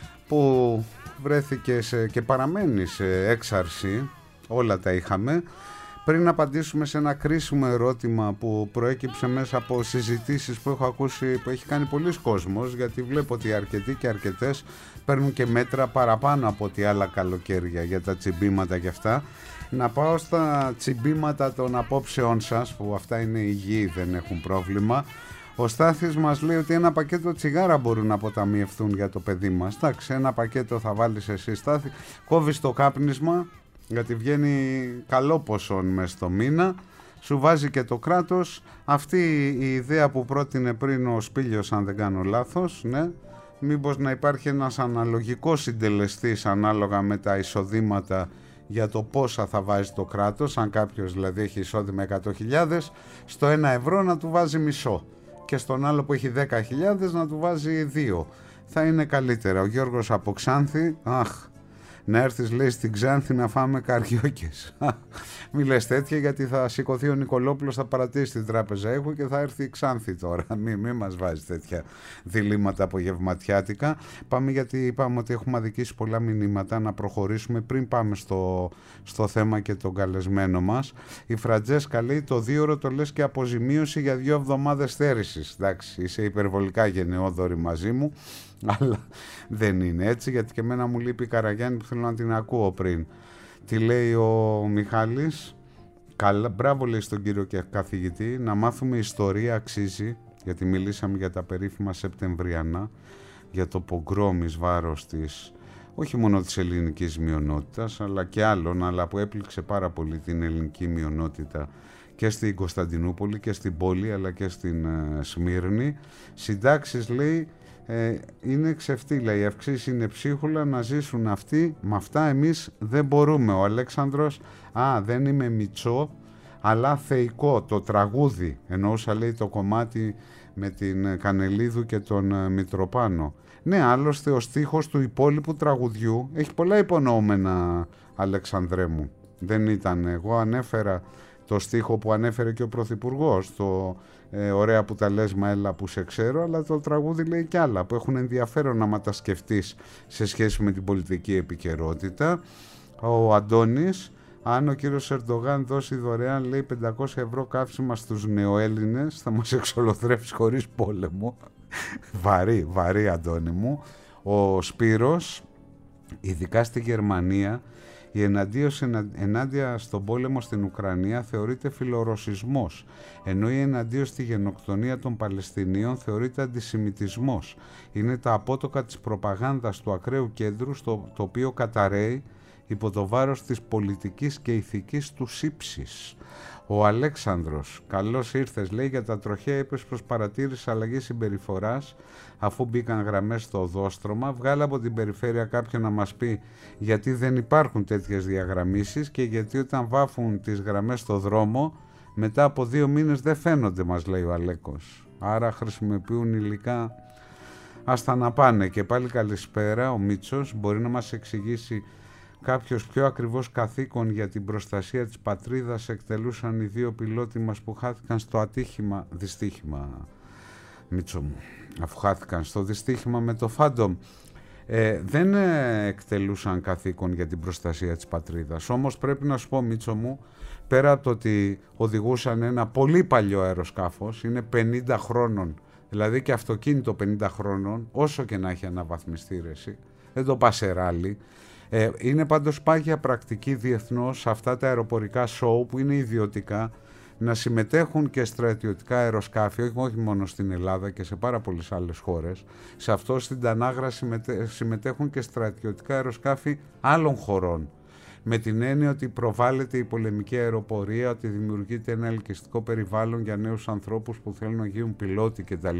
που βρέθηκε σε, και παραμένει σε έξαρση, όλα τα είχαμε. Πριν απαντήσουμε σε ένα κρίσιμο ερώτημα που προέκυψε μέσα από συζητήσεις που έχω ακούσει, που έχει κάνει πολλοί κόσμος, γιατί βλέπω ότι αρκετοί και αρκετές παίρνουν και μέτρα παραπάνω από ό,τι άλλα καλοκαίρια για τα τσιμπήματα και αυτά. Να πάω στα τσιμπήματα των απόψεών σας, που αυτά είναι υγιή, δεν έχουν πρόβλημα. Ο Στάθης μας λέει ότι ένα πακέτο τσιγάρα μπορούν να αποταμιευθούν για το παιδί μας. Εντάξει, ένα πακέτο θα βάλεις εσύ, Στάθη, κόβεις το κάπνισμα, γιατί βγαίνει καλό ποσό μες στο μήνα, σου βάζει και το κράτος. Αυτή η ιδέα που πρότεινε πριν ο Σπήλιος, αν δεν κάνω λάθος, ναι, μήπως να υπάρχει ένας αναλογικός συντελεστής ανάλογα με τα εισοδήματα για το πόσα θα βάζει το κράτος, αν κάποιος δηλαδή έχει εισόδημα εκατό χιλιάδες, στο ένα ευρώ να του βάζει μισό και στον άλλο που έχει δέκα χιλιάδες να του βάζει δύο. Θα είναι καλύτερα. Ο Γιώργος από Ξάνθη, αχ, να έρθεις λέει στην Ξάνθη να φάμε καριόκες. Μη λες τέτοια, γιατί θα σηκωθεί ο Νικολόπουλος, θα παρατήσει την τράπεζα έχω και θα έρθει η Ξάνθη τώρα. Μη, μη μας βάζει τέτοια διλήμματα απογευματιάτικα. Πάμε, γιατί είπαμε ότι έχουμε αδικήσει πολλά μηνύματα, να προχωρήσουμε πριν πάμε στο, στο θέμα και τον καλεσμένο μας. Η Φραντζέσκα λέει το δύο ώρο το λες και αποζημίωση για δύο εβδομάδες στέρησης. Εντάξει, είσαι υπερβολικά γενναιόδορη μαζί μου, αλλά δεν είναι έτσι, γιατί και εμένα μου λείπει η Καραγιάννη που θέλω να την ακούω πριν. Τι λέει ο Μιχάλης? Καλά, μπράβο λέει στον κύριο και καθηγητή, να μάθουμε ιστορία αξίζει γιατί μιλήσαμε για τα περίφημα Σεπτεμβριανά, για το πογκρόμ εις βάρος της, όχι μόνο της ελληνικής μειονότητας, αλλά και άλλων, αλλά που έπληξε πάρα πολύ την ελληνική μειονότητα και στην Κωνσταντινούπολη και στην πόλη, αλλά και στην ε, Σμύρνη. Συντάξεις, λέει, ε, είναι ξεφτύλα, οι αυξήσεις είναι ψίχουλα, να ζήσουν αυτοί, με αυτά εμείς δεν μπορούμε. Ο Αλέξανδρος, α, δεν είμαι Μητσό, αλλά θεϊκό, το τραγούδι, εννοούσα, λέει, το κομμάτι με την Κανελίδου και τον Μητροπάνο. Ναι, άλλωστε ο στίχος του υπόλοιπου τραγουδιού έχει πολλά υπονοούμενα, Αλεξανδρέ μου. Δεν ήταν, εγώ ανέφερα το στίχο που ανέφερε και ο Πρωθυπουργός, το ε, ωραία που τα λες, μα έλα που σε ξέρω, αλλά το τραγούδι λέει και άλλα που έχουν ενδιαφέρον να τα σκεφτείς σε σχέση με την πολιτική επικαιρότητα. Ο Αντώνης, αν ο κύριος Ερντογάν δώσει δωρεάν, λέει, πεντακόσια ευρώ καύσιμα στους νεοέλληνες, θα μας εξολοθρεύσει χωρίς πόλεμο. Βαρύ, βαρύ, Αντώνη μου. Ο Σπύρος, ειδικά στη Γερμανία, η εναντίωση ενάντια στον πόλεμο στην Ουκρανία θεωρείται φιλορωσισμός, ενώ η εναντίωση στη γενοκτονία των Παλαιστινίων θεωρείται αντισημιτισμός. Είναι τα απότοκα της προπαγάνδας του ακραίου κέντρου, στο, το οποίο καταρρέει υπό το βάρος της πολιτικής και ηθικής του ύψης. Ο Αλέξανδρος, καλώς ήρθες, λέει, για τα τροχαία είπες προς παρατήρηση αλλαγή συμπεριφοράς, αφού μπήκαν γραμμές στο οδόστρωμα. Βγάλε από την περιφέρεια κάποιον να μας πει γιατί δεν υπάρχουν τέτοιες διαγραμμίσεις και γιατί όταν βάφουν τις γραμμές στο δρόμο μετά από δύο μήνες δεν φαίνονται, μας λέει ο Αλέκος. Άρα χρησιμοποιούν υλικά, άστα να πάνε. Και πάλι καλησπέρα, ο Μίτσος μπορεί να μας εξηγήσει κάποιος πιο ακριβώς καθήκον για την προστασία της πατρίδας εκτελούσαν οι δύο πιλότοι μας που χάθηκαν στο ατύχημα, δυστύχημα, Μίτσο μου, αφού χάθηκαν στο δυστύχημα με το Phantom. Ε, δεν ε, εκτελούσαν καθήκον για την προστασία της πατρίδας. Όμως πρέπει να σου πω, Μίτσο μου, πέρα από το ότι οδηγούσαν ένα πολύ παλιό αεροσκάφος, είναι πενήντα χρόνων, δηλαδή και αυτοκίνητο πενήντα χρόνων, όσο και να έχει αναβαθμιστεί, ρεση, δεν το πας σε ράλι. Ε, είναι πάντως πάγια πρακτική διεθνώς σε αυτά τα αεροπορικά σοου που είναι ιδιωτικά να συμμετέχουν και στρατιωτικά αεροσκάφη, όχι, όχι μόνο στην Ελλάδα και σε πάρα πολλές άλλες χώρες. Σε αυτό στην Τανάγρα συμμετέ, συμμετέχουν και στρατιωτικά αεροσκάφη άλλων χωρών. Με την έννοια ότι προβάλλεται η πολεμική αεροπορία, ότι δημιουργείται ένα ελκυστικό περιβάλλον για νέους ανθρώπους που θέλουν να γίνουν πιλότοι κτλ.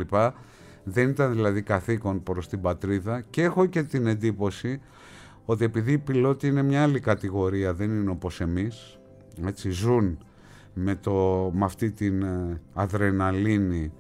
Δεν ήταν δηλαδή καθήκον προς την πατρίδα και έχω και την εντύπωση ότι επειδή οι πιλότοι είναι μια άλλη κατηγορία, δεν είναι όπως εμείς, έτσι, ζουν με, το, με αυτή την αδρεναλίνη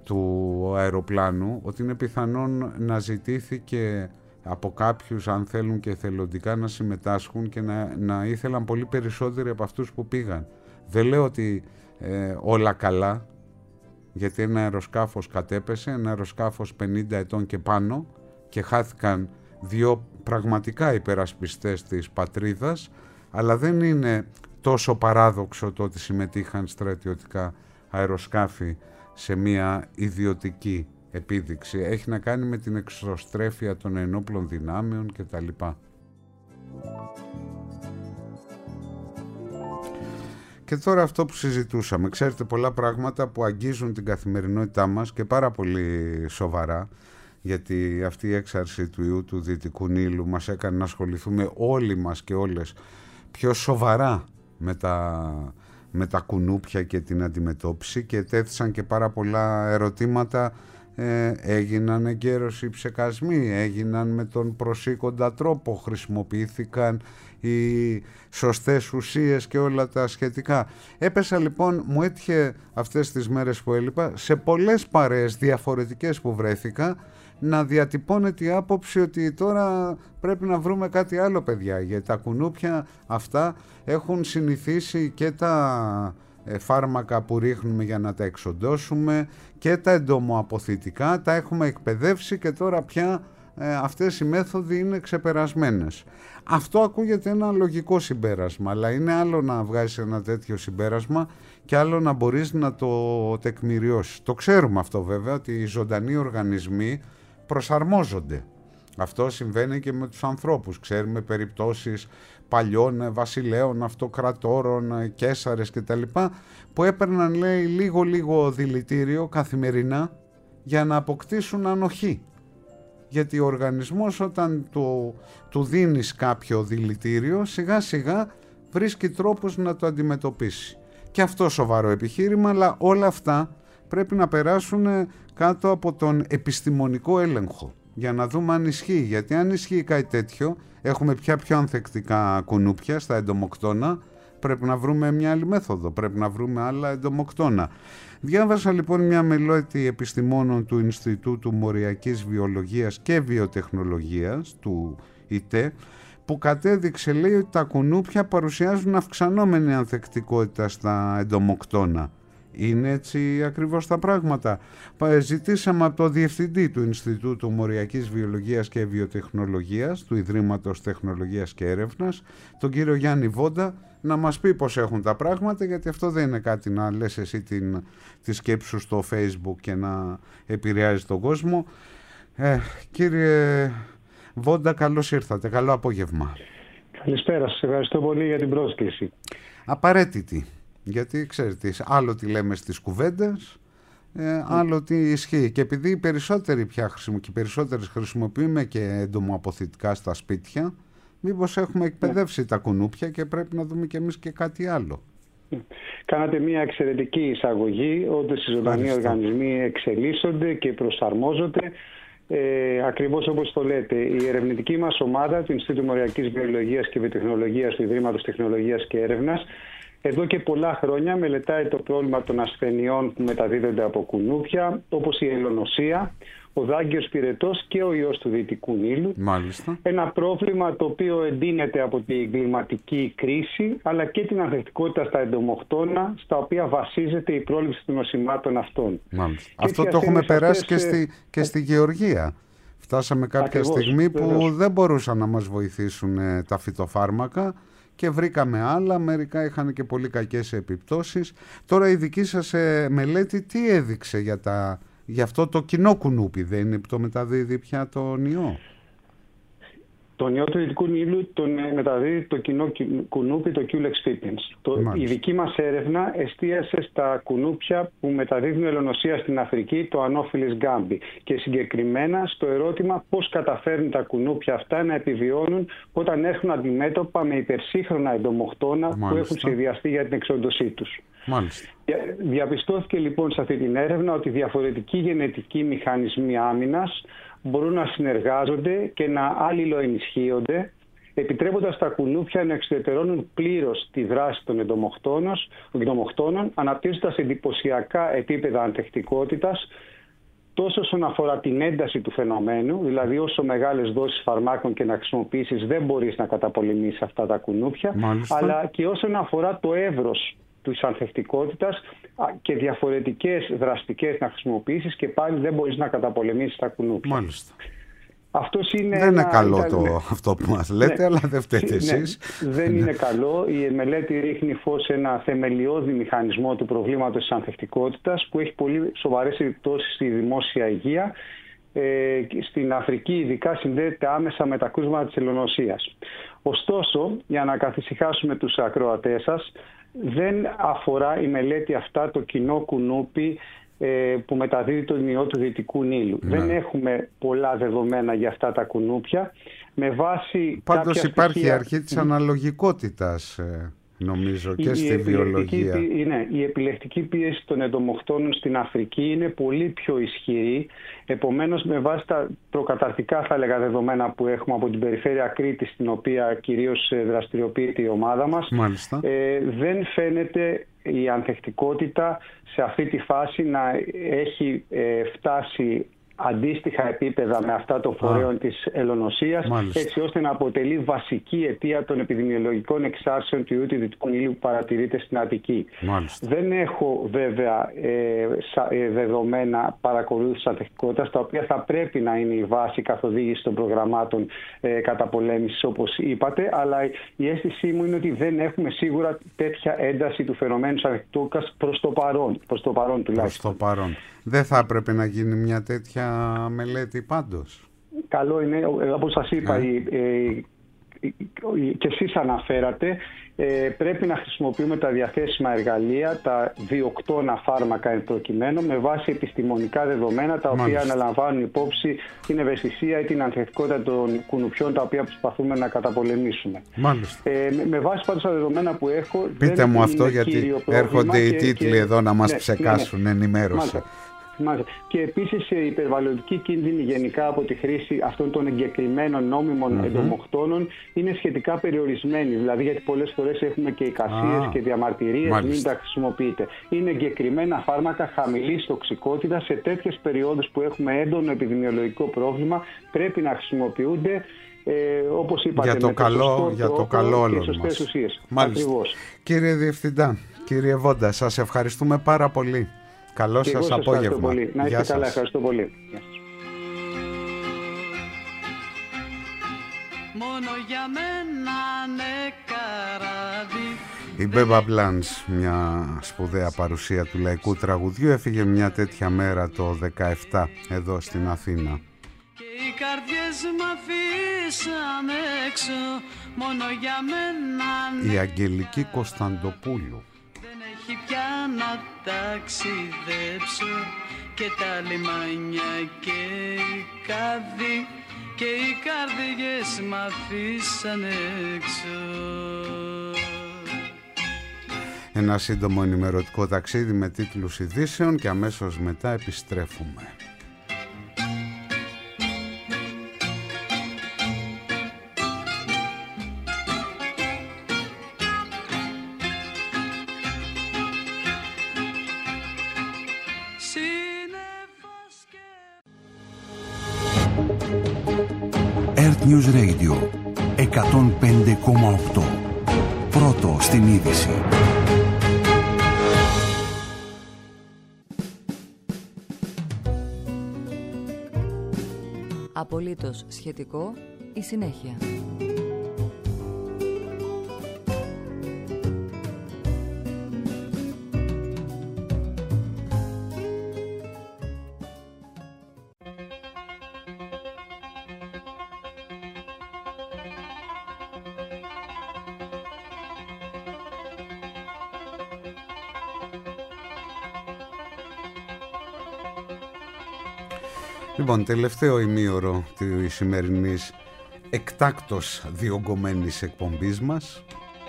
του αεροπλάνου, ότι είναι πιθανόν να ζητήθηκε από κάποιους, αν θέλουν και εθελοντικά, να συμμετάσχουν και να, να ήθελαν πολύ περισσότεροι από αυτούς που πήγαν. Δεν λέω ότι ε, όλα καλά, γιατί ένα αεροσκάφος κατέπεσε, ένα αεροσκάφος πενήντα ετών και πάνω, και χάθηκαν δύο πραγματικά υπερασπιστές της πατρίδας, αλλά δεν είναι τόσο παράδοξο το ότι συμμετείχαν στρατιωτικά αεροσκάφη σε μια ιδιωτική επίδειξη. Έχει να κάνει με την εξωστρέφεια των ενόπλων δυνάμεων κτλ. Και τώρα αυτό που συζητούσαμε, ξέρετε, πολλά πράγματα που αγγίζουν την καθημερινότητά μας και πάρα πολύ σοβαρά, γιατί αυτή η έξαρση του ιού του Δυτικού Νείλου μας έκανε να ασχοληθούμε όλοι μας και όλες πιο σοβαρά με τα, με τα κουνούπια και την αντιμετώπιση, και τέθησαν και πάρα πολλά ερωτήματα. Ε, έγιναν εγκαίρως οι ψεκασμοί, έγιναν με τον προσήκοντα τρόπο, χρησιμοποιήθηκαν οι σωστές ουσίες και όλα τα σχετικά. Έπεσα λοιπόν, μου έτυχε αυτές τις μέρες που έλειπα, σε πολλές παρέες διαφορετικές που βρέθηκα, να διατυπώνεται η άποψη ότι τώρα πρέπει να βρούμε κάτι άλλο, παιδιά, γιατί τα κουνούπια αυτά έχουν συνηθίσει και τα φάρμακα που ρίχνουμε για να τα εξοντώσουμε και τα εντομοαποθητικά, τα έχουμε εκπαιδεύσει και τώρα πια ε, αυτές οι μέθοδοι είναι ξεπερασμένες. Αυτό ακούγεται ένα λογικό συμπέρασμα, αλλά είναι άλλο να βγάζεις ένα τέτοιο συμπέρασμα και άλλο να μπορείς να το τεκμηριώσεις. Το ξέρουμε αυτό βέβαια, ότι οι ζωντανοί οργανισμοί προσαρμόζονται. Αυτό συμβαίνει και με τους ανθρώπους. Ξέρουμε περιπτώσεις παλιών βασιλέων, αυτοκρατόρων, καίσαρες κτλ. Που έπαιρναν, λέει, λίγο-λίγο δηλητήριο καθημερινά για να αποκτήσουν ανοχή. Γιατί ο οργανισμός, όταν του, του δίνεις κάποιο δηλητήριο, σιγά σιγά βρίσκει τρόπους να το αντιμετωπίσει. Και αυτό σοβαρό επιχείρημα, αλλά όλα αυτά πρέπει να περάσουν κάτω από τον επιστημονικό έλεγχο για να δούμε αν ισχύει. Γιατί αν ισχύει κάτι τέτοιο, έχουμε πια πιο ανθεκτικά κουνούπια στα εντομοκτώνα, πρέπει να βρούμε μια άλλη μέθοδο, πρέπει να βρούμε άλλα εντομοκτώνα. Διάβασα λοιπόν μια μελέτη επιστημόνων του Ινστιτούτου Μοριακής Βιολογίας και Βιοτεχνολογίας του ΙΤΕ, που κατέδειξε, λέει, ότι τα κουνούπια παρουσιάζουν αυξανόμενη ανθεκτικότητα στα εντομοκτώνα. Είναι έτσι ακριβώς τα πράγματα? Ζητήσαμε από το διευθυντή του Ινστιτούτου Μοριακής Βιολογίας και Βιοτεχνολογίας του Ιδρύματος Τεχνολογίας και Έρευνας, τον κύριο Γιάννη Βόντα, να μας πει πώς έχουν τα πράγματα, γιατί αυτό δεν είναι κάτι να λες εσύ την, τη σκέψη σου στο Facebook και να επηρεάζει τον κόσμο. Ε, κύριε Βόντα, καλώς ήρθατε. Καλό απόγευμα. Καλησπέρα, σας ευχαριστώ πολύ για την πρόσκληση. Απαραίτητη, γιατί ξέρετε, άλλο τι λέμε στις κουβέντες, ε, άλλο τι ισχύει. Και επειδή οι περισσότεροι πια χρησιμο, και οι περισσότερες χρησιμοποιούμε και εντομοαποθητικά στα σπίτια, μήπως έχουμε εκπαιδεύσει τα κουνούπια και πρέπει να δούμε κι εμείς και κάτι άλλο. Κάνατε μια εξαιρετική εισαγωγή, όντως οι ζωντανοί οργανισμοί εξελίσσονται και προσαρμόζονται. Ε, ακριβώς όπως το λέτε, η ερευνητική μας ομάδα του Ινστιτούτου Μοριακής Βιολογίας και Βιοτεχνολογίας του Ιδρύματος Τεχνολογίας και Έρευνας εδώ και πολλά χρόνια μελετάει το πρόβλημα των ασθενειών που μεταδίδονται από κουνούπια, όπως η ελονοσία, ο δάγκιος πυρετός και ο ιός του Δυτικού Νείλου. Μάλιστα. Ένα πρόβλημα το οποίο εντείνεται από την κλιματική κρίση, αλλά και την ανθεκτικότητα στα εντομοκτώνα, στα οποία βασίζεται η πρόληψη των νοσημάτων αυτών. Μάλιστα. Αυτό το έχουμε περάσει αυτές... και, στη, και στη Γεωργία. Φτάσαμε κάποια Ακριβώς, στιγμή που βεβαίως. δεν μπορούσαν να μας βοηθήσουν ε, τα φυτοφάρμακα και βρήκαμε άλλα, μερικά είχαν και πολύ κακές επιπτώσεις. Τώρα η δική σας ε, μελέτη τι έδειξε για, τα, για αυτό το κοινό κουνούπι, δεν είναι που το μεταδίδει πια τον ιό? Τον ιό του Δυτικού Νείλου τον μεταδίδει το κοινό κουνούπι, το Culex pipiens. Το, η δική μας έρευνα εστίασε στα κουνούπια που μεταδίδουν ελονοσία στην Αφρική, το Anopheles gambi, και συγκεκριμένα στο ερώτημα πώς καταφέρνουν τα κουνούπια αυτά να επιβιώνουν όταν έρχονται αντιμέτωπα με υπερσύγχρονα εντομοκτώνα. Μάλιστα. Που έχουν σχεδιαστεί για την εξόντωσή τους. Μάλιστα. Διαπιστώθηκε λοιπόν σε αυτή την έρευνα ότι διαφορετικοί γενετικοί μηχανισμοί άμυνας μπορούν να συνεργάζονται και να αλληλοενισχύονται, επιτρέποντας τα κουνούπια να εξουδετερώνουν πλήρως τη δράση των εντομοκτώνων, αναπτύσσοντας εντυπωσιακά επίπεδα ανθεκτικότητας, τόσο όσον αφορά την ένταση του φαινομένου, δηλαδή όσο μεγάλες δόσεις φαρμάκων και να χρησιμοποιήσεις δεν μπορείς να καταπολεμήσεις αυτά τα κουνούπια, Μάλιστα. αλλά και όσον αφορά το εύρος της ανθεκτικότητας και διαφορετικές δραστικές να χρησιμοποιήσεις και πάλι δεν μπορείς να καταπολεμήσεις τα κουνούπια. Μάλιστα. Αυτός είναι δεν είναι ένα, καλό ήταν, το, αυτό που μας λέτε, ναι, αλλά δεν φταίτε εσείς. Ναι, δεν είναι καλό. Η μελέτη ρίχνει φως σε ένα θεμελιώδη μηχανισμό του προβλήματος της ανθεκτικότητας που έχει πολύ σοβαρές επιπτώσεις στη δημόσια υγεία. Ε, στην Αφρική ειδικά συνδέεται άμεσα με τα κρούσματα της ελονοσίας. Ωστόσο, για να καθησυχάσουμε τους ακροατές σας, δεν αφορά η μελέτη αυτά το κοινό κουνούπι ε, που μεταδίδει τον ιό του Δυτικού Νείλου. Ναι. Δεν έχουμε πολλά δεδομένα για αυτά τα κουνούπια. Με βάση Πάντως υπάρχει στοιχεία... η αρχή της αναλογικότητας, ε, νομίζω, και η, στη η βιολογία. Είναι, η επιλεκτική πίεση των εντομοκτώνων στην Αφρική είναι πολύ πιο ισχυρή. Επομένως, με βάση τα προκαταρκτικά, θα έλεγα, δεδομένα που έχουμε από την περιφέρεια Κρήτης, στην οποία κυρίως δραστηριοποιείται η ομάδα μας, ε, δεν φαίνεται η ανθεκτικότητα σε αυτή τη φάση να έχει ε, φτάσει αντίστοιχα επίπεδα με αυτά των φορέων ah. της ελονοσίας, Μάλιστα. έτσι ώστε να αποτελεί βασική αιτία των επιδημιολογικών εξάρσεων του ιού του Δυτικού Νείλου που παρατηρείται στην Αττική. Μάλιστα. Δεν έχω βέβαια ε, ε, δεδομένα παρακολούθησης ανθεκτικότητας, τα οποία θα πρέπει να είναι η βάση καθοδήγησης των προγραμμάτων ε, καταπολέμησης, όπως είπατε, αλλά η αίσθησή μου είναι ότι δεν έχουμε σίγουρα τέτοια ένταση του φαινομένου της ανθεκτικότητας προς το παρόν, προς το παρόν τουλάχιστον. Προς το παρόν. Δεν θα έπρεπε να γίνει μια τέτοια μελέτη πάντως? καλό είναι, όπως σας είπα, ναι. η, η, και εσείς αναφέρατε, ε, πρέπει να χρησιμοποιούμε τα διαθέσιμα εργαλεία, τα διοκτώνα φάρμακα εν προκειμένου, με βάση επιστημονικά δεδομένα, τα οποία Μάλιστα. αναλαμβάνουν υπόψη την ευαισθησία ή την ανθεκτικότητα των κουνουπιών, τα οποία προσπαθούμε να καταπολεμήσουμε. Ε, με, με βάση πάντως τα δεδομένα που έχω, πείτε δεν μου αυτό, γιατί έρχονται οι και, τίτλοι και, εδώ να μας ναι, ψεκάσουν, ναι, ναι. ενημέρωση. Μάλιστα. Και επίσης η υπερβαλλοντική κίνδυνη γενικά από τη χρήση αυτών των εγκεκριμένων νόμιμων mm-hmm. εντομοκτώνων είναι σχετικά περιορισμένη. Δηλαδή, γιατί πολλές φορές έχουμε και εικασίες ah, και διαμαρτυρίες, μάλιστα. μην τα χρησιμοποιείτε. Είναι εγκεκριμένα φάρμακα χαμηλής τοξικότητας. Σε τέτοιες περιόδους που έχουμε έντονο επιδημιολογικό πρόβλημα, πρέπει να χρησιμοποιούνται ε, όπως είπατε, για το με καλό, το για το καλό και σωστές ουσίες. Ακριβώς. Κύριε Διευθυντά, κύριε Βόντα, σας ευχαριστούμε πάρα πολύ. Καλό σας, σας απόγευμα. Πολύ. Να είστε καλά, ευχαριστώ πολύ. Μόνο για μένα ναι καράβι. Η Μπέμπα Μπλάνς, μια σπουδαία παρουσία του λαϊκού τραγουδιού, έφυγε μια τέτοια μέρα το δεκαεπτά εδώ στην Αθήνα. Και οι καρδιές μ' αφήσαν έξω, μόνο για μένα. Η Αγγελική Κωνσταντοπούλου. Έχει πια να ταξιδέψω και τα λιμάνια και οι κάδοι και οι καρδιές μ' αφήσαν έξω. Ένα σύντομο ενημερωτικό ταξίδι με τίτλους ειδήσεων και αμέσως μετά επιστρέφουμε. News Radio εκατόν πέντε κόμμα οκτώ. Πρώτο στην είδηση. Απολύτως σχετικό η συνέχεια. Λοιπόν, τελευταίο ημίωρο της σημερινής εκτάκτως διωγγωμένης εκπομπής μας.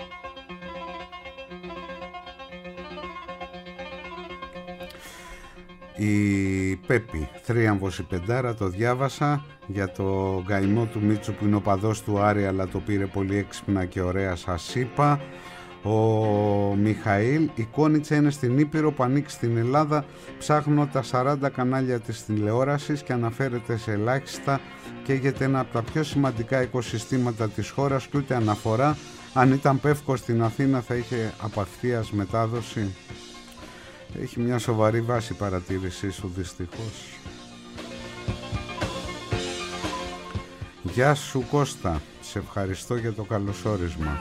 Η Πέπη, θρίαμβος η πεντάρα, το διάβασα για το γκαημό του Μίτσου που είναι ο παδός του Άρη, αλλά το πήρε πολύ έξυπνα και ωραία, σας είπα. Ο Μιχαήλ, η Κόνιτσα είναι στην Ήπειρο που ανήκει στην Ελλάδα. Ψάχνω τα σαράντα κανάλια της τηλεόρασης και αναφέρεται σε ελάχιστα. Καίγεται ένα από τα πιο σημαντικά οικοσυστήματα της χώρας και ούτε αναφορά. Αν ήταν Πεύκος στην Αθήνα θα είχε απευθείας μετάδοση. Έχει μια σοβαρή βάση παρατήρησή σου δυστυχώς. Γεια σου Κώστα, σε ευχαριστώ για το καλωσόρισμα.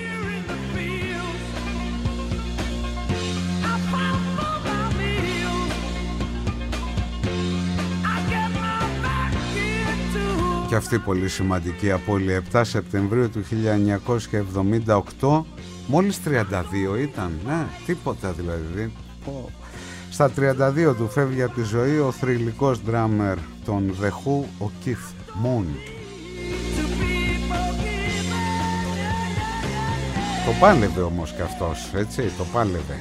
Και αυτή πολύ σημαντική απώλεια, επτά Σεπτεμβρίου του χίλια εννιακόσια εβδομήντα οκτώ, μόλις τριάντα δύο ήταν, ναι, τίποτα δηλαδή. Στα τριάντα δύο του φεύγει από τη ζωή ο θρυλικός ντράμερ των The Who, ο Keith Moon. Το πάλευε όμως και αυτός, έτσι, το πάλευε.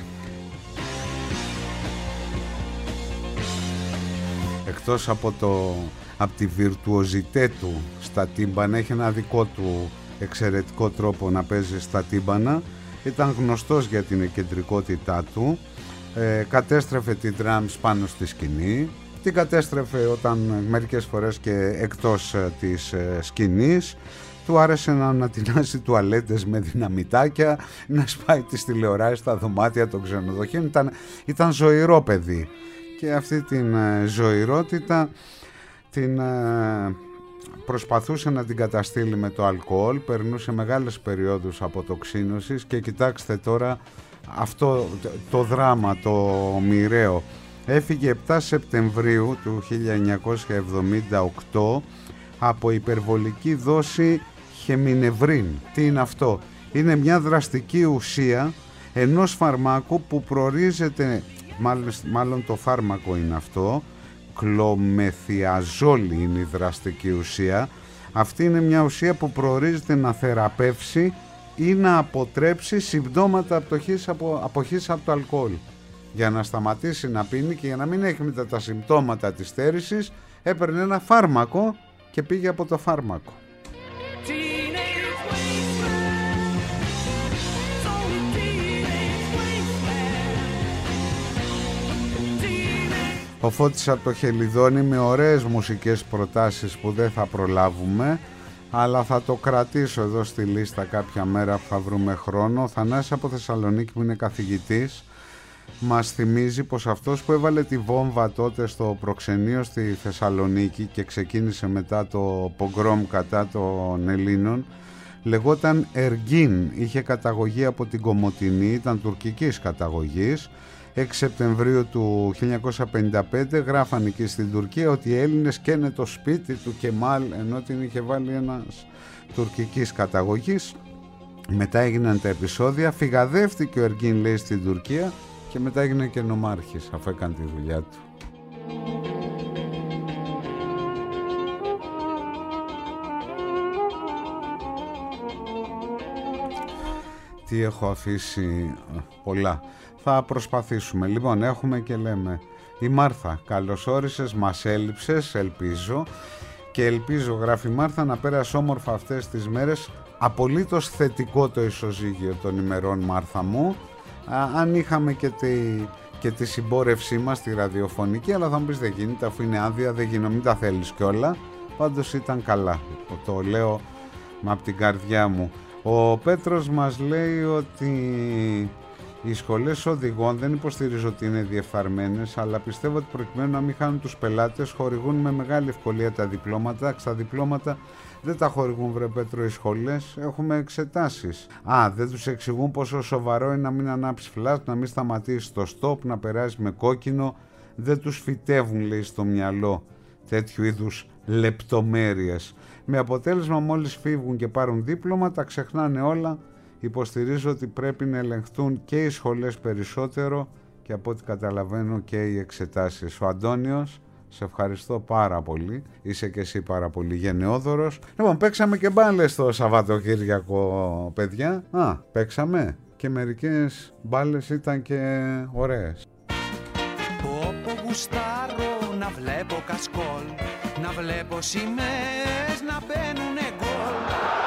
Εκτός από, το, από τη βιρτουοζιτέ του στα τύμπανα, έχει ένα δικό του εξαιρετικό τρόπο να παίζει στα τύμπανα, ήταν γνωστός για την εκκεντρικότητά του. Ε, κατέστρεφε τη drums πάνω στη σκηνή, την κατέστρεφε όταν μερικές φορές και εκτός ε, της ε, σκηνής. Του άρεσε να ανατινάσει τουαλέτες με δυναμητάκια, να σπάει τις τηλεοράσεις στα δωμάτια των ξενοδοχείων. Ήταν, ήταν ζωηρό παιδί και αυτή την ε, ζωηρότητα την ε, προσπαθούσε να την καταστήλει με το αλκοόλ, περνούσε μεγάλες περιόδους αποτοξίνωσης και κοιτάξτε τώρα αυτό το δράμα, το μοιραίο. Έφυγε επτά Σεπτεμβρίου του χίλια εννιακόσια εβδομήντα οκτώ από υπερβολική δόση χεμινευρίν. Τι είναι αυτό? Είναι μια δραστική ουσία ενός φαρμάκου που προορίζεται, μάλλον, μάλλον το φάρμακο είναι αυτό, κλομεθιαζόλη είναι η δραστική ουσία. Αυτή είναι μια ουσία που προορίζεται να θεραπεύσει ή να αποτρέψει συμπτώματα αποχής από, αποχής από το αλκοόλ. Για να σταματήσει να πίνει και για να μην έχει μετά τα συμπτώματα της στέρησης, έπαιρνε ένα φάρμακο και πήγε από το φάρμακο. Ο Φώτης από το Χελιδόνι με ωραίες μουσικές προτάσεις που δεν θα προλάβουμε, αλλά θα το κρατήσω εδώ στη λίστα κάποια μέρα που θα βρούμε χρόνο. Ο Θανάσης από Θεσσαλονίκη που είναι καθηγητής μας θυμίζει πως αυτός που έβαλε τη βόμβα τότε στο προξενείο στη Θεσσαλονίκη και ξεκίνησε μετά το πογκρόμ κατά των Ελλήνων λεγόταν Εργίν, είχε καταγωγή από την Κομοτηνή, ήταν τουρκικής καταγωγής. έξι Σεπτεμβρίου του χίλια εννιακόσια πενήντα πέντε γράφαν εκεί στην Τουρκία ότι οι Έλληνες καίνε το σπίτι του Κεμάλ, ενώ την είχε βάλει ένας τουρκικής καταγωγής. Μετά έγιναν τα επεισόδια, φυγαδεύτηκε ο Εργίν λέει στην Τουρκία και μετά έγινε και νομάρχης αφού έκανε τη δουλειά του. Τι έχω αφήσει? Πολλά. Θα προσπαθήσουμε. Λοιπόν, έχουμε και λέμε η Μάρθα, καλώς όρισες, μας έλειψες, ελπίζω και ελπίζω, γράφει η Μάρθα, να πέρασε όμορφα αυτές τις μέρες. Απολύτως θετικό το ισοζύγιο των ημερών, Μάρθα μου. Α, αν είχαμε και τη, και τη συμπόρευσή μας τη ραδιοφωνική, αλλά θα μου πεις δεν γίνεται αφού είναι άδεια, δεν γίνεται, μην τα θέλεις κιόλα. Πάντως ήταν καλά, το λέω με από την καρδιά μου. Ο Πέτρος μας λέει ότι οι σχολές οδηγών δεν υποστηρίζω ότι είναι διεφθαρμένες, αλλά πιστεύω ότι προκειμένου να μην χάνουν τους πελάτες χορηγούν με μεγάλη ευκολία τα διπλώματα. Στα διπλώματα δεν τα χορηγούν, βρε Πέτρο, οι σχολές, έχουμε εξετάσεις. Α, δεν τους εξηγούν πόσο σοβαρό είναι να μην ανάψει φλάσ, να μην σταματήσει το στόπ, να περάσει με κόκκινο. Δεν τους φυτεύουν, λέει, στο μυαλό τέτοιου είδους λεπτομέρειες. Με αποτέλεσμα μόλις φύγουν και πάρουν δίπλωμα τα ξεχνάνε όλα. Υποστηρίζω ότι πρέπει να ελεγχθούν και οι σχολές περισσότερο και από ό,τι καταλαβαίνω και οι εξετάσεις. Ο Αντώνιος, σε ευχαριστώ πάρα πολύ. Είσαι και εσύ πάρα πολύ γενναιόδωρος. Λοιπόν, παίξαμε και μπάλες το Σαββατοκύριακο, παιδιά. Α, παίξαμε και μερικές μπάλες ήταν και ωραίες. Όπου γουστάρω να βλέπω κασκόλ, να βλέπω σημαίες να μπαίνουνε γκολ.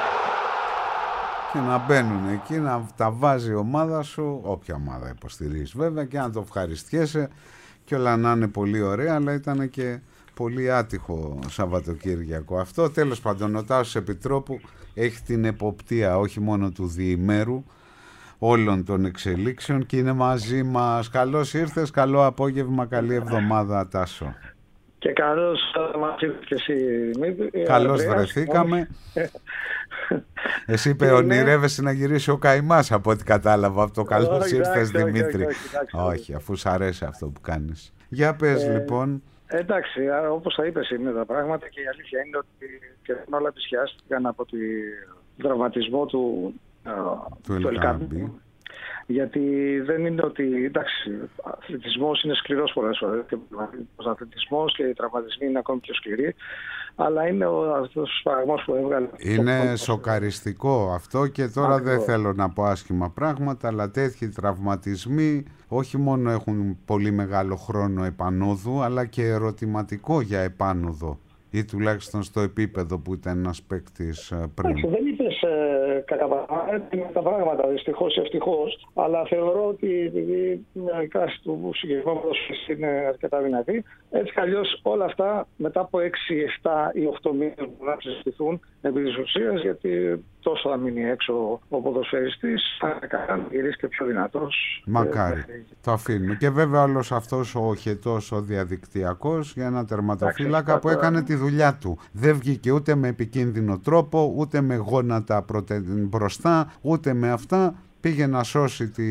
Και να μπαίνουν εκεί, να τα βάζει η ομάδα σου, όποια ομάδα υποστηρίζεις βέβαια, και να το ευχαριστιέσαι και όλα να είναι πολύ ωραία, αλλά ήταν και πολύ άτυχο Σαββατοκύριακο αυτό. Τέλος πάντων, ο Τάσος Επιτρόπου έχει την εποπτεία όχι μόνο του διημέρου όλων των εξελίξεων και είναι μαζί μας. Καλώς ήρθες, καλό απόγευμα, καλή εβδομάδα, Τάσο. Και καλώς μας ήρθες και εσύ, Δημήτρη. Καλώς βρεθήκαμε. Εσύ είπε ονειρεύεσαι να γυρίσει ο καημάς από ό,τι κατάλαβα από το καλώς ήρθες, Δημήτρη. Όχι, αφού σ' αρέσει αυτό που κάνεις. Για πες ε, λοιπόν. Εντάξει, όπως θα είπες είναι τα πράγματα και η αλήθεια είναι ότι και όλα πλησιάστηκαν από τον τραυματισμό του, του Ελκάμπη. Γιατί δεν είναι ότι, εντάξει, ο αθλητισμός είναι σκληρός πολλές φορές και ο αθλητισμός και οι τραυματισμοί είναι ακόμη πιο σκληροί, αλλά είναι ο, αυτός ο σπαραγμός που έβγαλε. Είναι σοκαριστικό αυτό και τώρα Ακριβώς. Δεν θέλω να πω άσχημα πράγματα, αλλά τέτοιοι τραυματισμοί όχι μόνο έχουν πολύ μεγάλο χρόνο επανόδου, αλλά και ερωτηματικό για επάνωδο. Ή τουλάχιστον στο επίπεδο που ήταν ένας παίκτης πριν. Όχι, δεν είπες ε, κατά τα πράγματα, δυστυχώς ή ευτυχώς, αλλά θεωρώ ότι επειδή η κάση του συγκεκριμένου είναι αρκετά δυνατή, έτσι κι αλλιώς όλα αυτά μετά από έξι, επτά ή οκτώ μήνες μπορούν να συζητηθούν επί της ουσίας, γιατί τόσο θα μείνει έξω ο ποδοσφαιριστής, θα κάνει γυρίσει και πιο δυνατός. Μακάρι. Ε, το αφήνουμε. Και βέβαια όλος αυτός ο οχετός, ο διαδικτυακός, για ένα τερματοφύλακα που έκανε τη δουλειά του. Δεν βγήκε ούτε με επικίνδυνο τρόπο, ούτε με γόνατα προτε... μπροστά, ούτε με αυτά. πήγε να σώσει τη...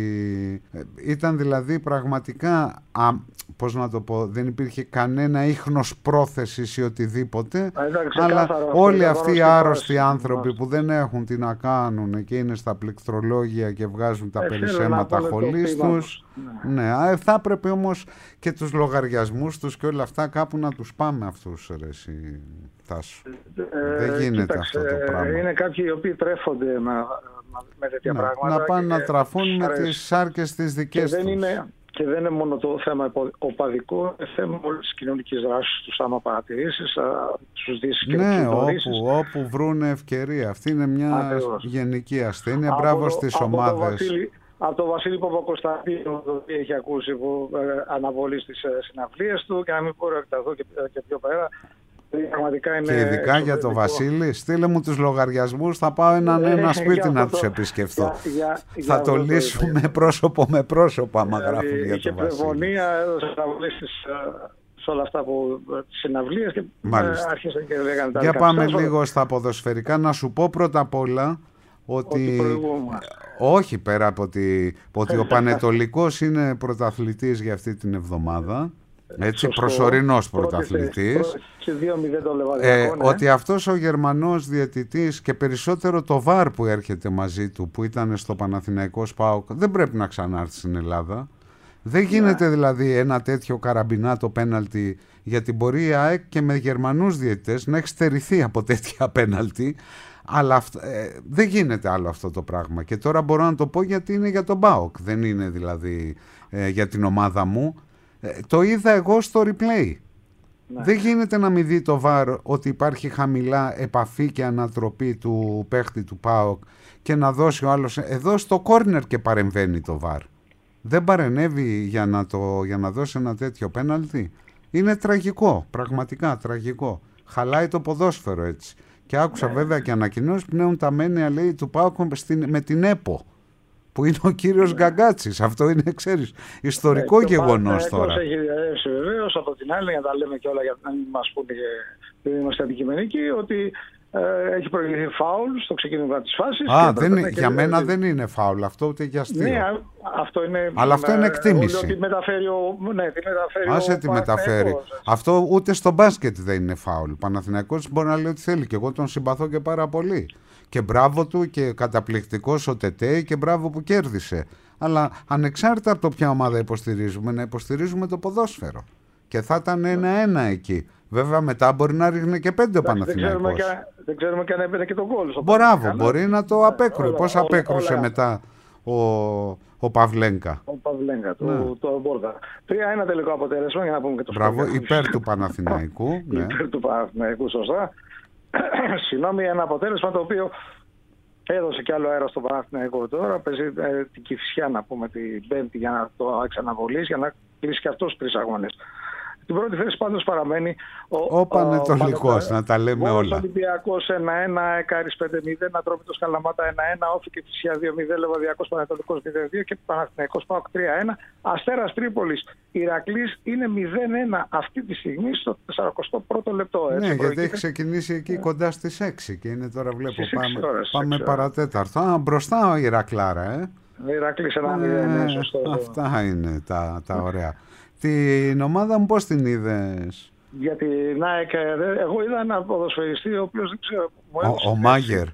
Ήταν δηλαδή πραγματικά, α, πώς να το πω, δεν υπήρχε κανένα ίχνος πρόθεσης ή οτιδήποτε, εντάξει, αλλά κάθαρο, όλοι αυτό, αυτοί οι αυτό, άρρωστοι αυτό, άνθρωποι αυτό. που δεν έχουν τι να κάνουν και είναι στα πληκτρολόγια και βγάζουν τα ε, περισσέματα χολής τους, ναι. ναι, θα έπρεπε όμως και τους λογαριασμούς τους και όλα αυτά κάπου να τους πάμε αυτούς, ρε εσύ, Τάσο. Ε, δεν γίνεται κοίταξε, αυτό το πράγμα. Είναι κάποιοι οι οποίοι τρέφονται με, με τέτοια ναι, πράγματα. Να πάνε και, να τραφούν με τις σάρκες τις δικές και τους. δεν είναι, και δεν είναι μόνο το θέμα οπαδικό, είναι θέμα όλης της κοινωνικής δράσης τους. Άμα παρατηρήσεις, τους δεις και ναι, όπου, όπου βρουν ευκαιρία. Αυτή είναι μια Ακριβώς. γενική ασθένεια. Από Μπράβο το, στις από ομάδες. Το Βασίλη, από τον Βασίλη Παπακοσταντίνο, το οποίο έχει ακούσει που ε, αναβολή στις ε, συναυλίες του, και να μην πω εκταθώ και, και πιο πέρα. Είναι και ειδικά για τον Βασίλη, στείλε μου τους λογαριασμούς, θα πάω έναν ένα σπίτι να τους επισκεφθώ. Για, για, θα για το λύσουμε το... πρόσωπο με πρόσωπο άμα δηλαδή, γράφουν για τον Βασίλη. Είχε πνευμονία, έδωσε αναβολή σε όλα αυτά που τις συναυλίες και Μάλιστα. άρχισαν και λέγανε τα για πάμε όλα. λίγο στα ποδοσφαιρικά. Να σου πω πρώτα απ' όλα ότι, ότι όχι πέρα από ότι, ότι ο Πανετολικός είναι πρωταθλητής για αυτή την εβδομάδα. Έτσι, σωστό, προσωρινός πρωταθλητής, ε, ναι. Ότι αυτός ο Γερμανός διαιτητής και περισσότερο το βαρ που έρχεται μαζί του, που ήταν στο Παναθηναϊκό ΣΠΑΟΚ, δεν πρέπει να ξανάρθει στην Ελλάδα. Δεν γίνεται ναι. δηλαδή ένα τέτοιο καραμπινάτο πέναλτι, γιατί μπορεί η ΑΕΚ και με Γερμανούς διαιτητές να έχει στερηθεί από τέτοια πέναλτι, αλλά ε, δεν γίνεται άλλο αυτό το πράγμα. Και τώρα μπορώ να το πω γιατί είναι για τον ΠΑΟΚ, δεν είναι δηλαδή ε, για την ομάδα μου. Ε, το είδα εγώ στο replay. Ναι. Δεν γίνεται να μην δει το βαρ ότι υπάρχει χαμηλά επαφή και ανατροπή του παίχτη του ΠΑΟΚ και να δώσει ο άλλος. Εδώ στο κόρνερ και παρεμβαίνει το βαρ. Δεν παρενέβη για να, το, για να δώσει ένα τέτοιο πέναλτι. Είναι τραγικό, πραγματικά τραγικό. Χαλάει το ποδόσφαιρο έτσι. Και άκουσα ναι. βέβαια και ανακοινώσεις πνέουν τα μένια, λέει, του ΠΑΟΚ με την ΕΠΟ, που είναι ο κύριος ναι. Γκαγκάτσης. Αυτό είναι, ξέρεις, ιστορικό ναι, γεγονός τώρα. Αυτό έχει διαρρεύσει βεβαίως. Από την άλλη, για να τα λέμε και όλα, για να μην μας πούνε και δεν είμαστε αντικειμενικοί, ότι ε, έχει προηγηθεί φάουλ στο ξεκίνημα της φάσης. Α, δεν, για και μένα δεν είναι φάουλ αυτό, ούτε για αστείο. Ναι, αυτό είναι, αλλά αυτό είναι εκτίμηση. Ότι μεταφέρει ο, ναι, τη μεταφέρει Άσε ο τη μεταφέρει. Αυτό ούτε στο μπάσκετ δεν είναι φάουλ. Ο Παναθηναϊκός μπορεί να λέει ότι θέλει, και εγώ τον συμπαθώ και πάρα πολύ. Και μπράβο του και καταπληκτικός ο Τετέι και μπράβο που κέρδισε. Αλλά ανεξάρτητα από το ποια ομάδα υποστηρίζουμε, να υποστηρίζουμε το ποδόσφαιρο. Και θα ήταν ένα-ένα εκεί. Βέβαια μετά μπορεί να ρίχνει και πέντε ο Παναθηναϊκός. Δεν ξέρουμε και αν έπαιρνε και τον γκολ. Μπράβο, μπορεί να το απέκρουσε. Πώς απέκρουσε μετά ο, ο Παυλένκα. Ο Παυλένκα, του ναι. το Μπόρδα. τρία ένα τελικό αποτέλεσμα, για να πούμε και το μπράβο, σκοπιά. Υπέρ του Παναθηναϊκού. Ναι. Υπέρ του Παναθηναϊκού, σωστά. Συγγνώμη, ένα αποτέλεσμα το οποίο έδωσε κι άλλο αέρα στο Παναθηναϊκό τώρα. Παίζει ε, την Κηφισιά, να πούμε, την Πέμπτη για να το ξαναβολήσει, για να κλείσει και αυτός τρεις αγώνες. Την πρώτη θέση πάντως παραμένει ο, ο Πανετολικός, να τα λέμε Βόλος όλα. Ολυμπιακός ένα ένα, Εκάρης πέντε μηδέν, Ατρόμητος Καλαμάτα ένα ένα, Όφη και Φυσιά δύο μηδέν, Λεβαδιακός Πανετολικός μηδέν δύο και Παναθηναϊκός ΠΑΟΚ τρία ένα. Αστέρας Τρίπολης, Ηρακλής είναι μηδέν ένα αυτή τη στιγμή στο σαρανταοστό πρώτο λεπτό. Έτσι, ναι, προηγείται. Γιατί έχει ξεκινήσει εκεί κοντά στις έξι και είναι τώρα βλέπω στις πάμε, ώρες, πάμε παρατέταρτο. Α, μπροστά ο Ηρακλάρα, ε. Ηρακλής ένα μηδέν, ναι, σωστό. Αυτά είναι τα, τα ωραία. Την ομάδα μου πώς την είδες? Για την ΑΕΚ, εγώ είδα ένα ποδοσφαιριστή ο οποίος δεν ξέρω. Ο, ο Μάγερ.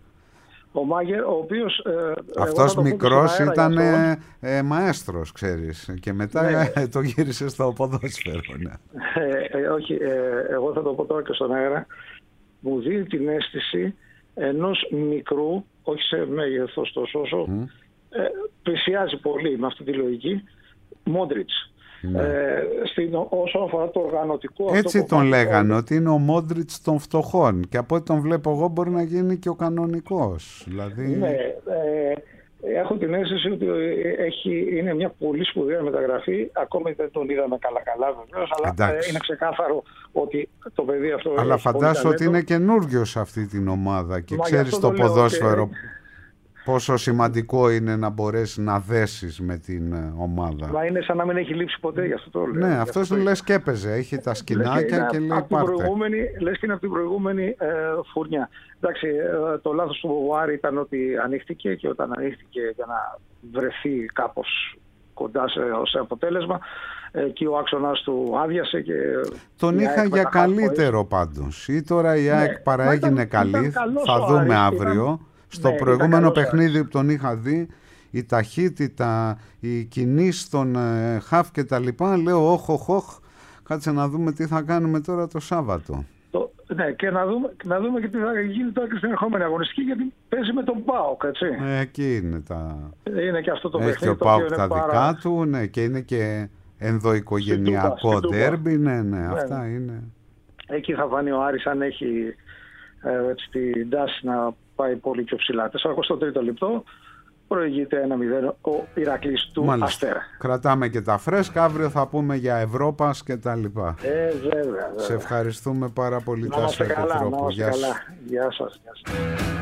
Ο Μάγερ, ο οποίος... Ε, αυτός μικρός ήταν ε, ε, μαέστρος, ξέρεις. Και μετά ναι. ε, το γύρισε στο ποδόσφαιρο. Ναι. Ε, ε, όχι, ε, εγώ θα το πω τώρα και στον αέρα. Μου δίνει την αίσθηση ενός μικρού, όχι σε μέγεθος τόσο όσο, mm. ε, πλησιάζει πολύ με αυτή τη λογική, Μόντριτς. Ναι. Ε, στην, όσον αφορά το οργανωτικό... Έτσι αυτό τον που λέγανε, ότι είναι ο Μόντριτς των φτωχών, και από ό,τι τον βλέπω εγώ μπορεί να γίνει και ο κανονικός. Δηλαδή... Ναι, ε, έχω την αίσθηση ότι έχει, είναι μια πολύ σπουδαία μεταγραφή, ακόμη δεν τον είδαμε καλά-καλά βεβαίως, αλλά ε, είναι ξεκάθαρο ότι το παιδί αυτό... Αλλά φαντάσου ότι είναι καινούργιος σε αυτή την ομάδα και ξέρεις το ποδόσφαιρο... Και... Πόσο σημαντικό είναι να μπορέσει να δέσεις με την ομάδα. Μα είναι σαν να μην έχει λείψει ποτέ, γι' αυτό το λέω. Ναι, αυτός το λες και έπαιζε, έχει τα σκηνάκια και, και λέει πάρτε. Λες και είναι από την προηγούμενη ε, φουρνιά. Εντάξει, ε, το λάθος του Μποβουάρη ήταν ότι ανοίχτηκε και όταν ανοίχτηκε για να βρεθεί κάπως κοντά σε, σε αποτέλεσμα, εκεί ο άξονας του άδειασε και... Τον είχα για καλύτερο πάντως. Ή τώρα η ΑΕΚ ναι, παραέγινε καλή, θα δούμε Άρης, αύριο. Ήταν... Στο ναι, προηγούμενο παιχνίδι που τον είχα δει, η ταχύτητα, οι κινήσεις των ε, χαφ και τα λοιπά, λέω όχ, όχ, όχ, κάτσε να δούμε τι θα κάνουμε τώρα το Σάββατο. Το, ναι, και να δούμε, να δούμε και τι θα γίνει τώρα και στην ερχόμενη αγωνιστική, γιατί παίζει με τον ΠΑΟΚ, έτσι. Ε, εκεί είναι τα... Είναι και αυτό το έχει παιχνίδι. Έχει ο ΠΑΟΚ τα πάρα... δικά του, ναι, και είναι και ενδοοικογενειακό ντέρμπι, ναι, ναι, ναι, αυτά ναι. είναι. Εκεί θα φανεί ο Άρης αν έχει ε, έτσι, την τάση να πάει πολύ πιο ψηλά. σαράντα τρίτο λεπτό προηγείται ένα μηδέν ο Ηρακλής του Μάλιστα. Αστέρα. Κρατάμε και τα φρέσκα, αύριο θα πούμε για Ευρώπας και τα λοιπά. Ε, βέβαια, βέβαια. Σε ευχαριστούμε πάρα πολύ. Να είστε καλά, να είστε καλά. Γεια σας. Γεια σας.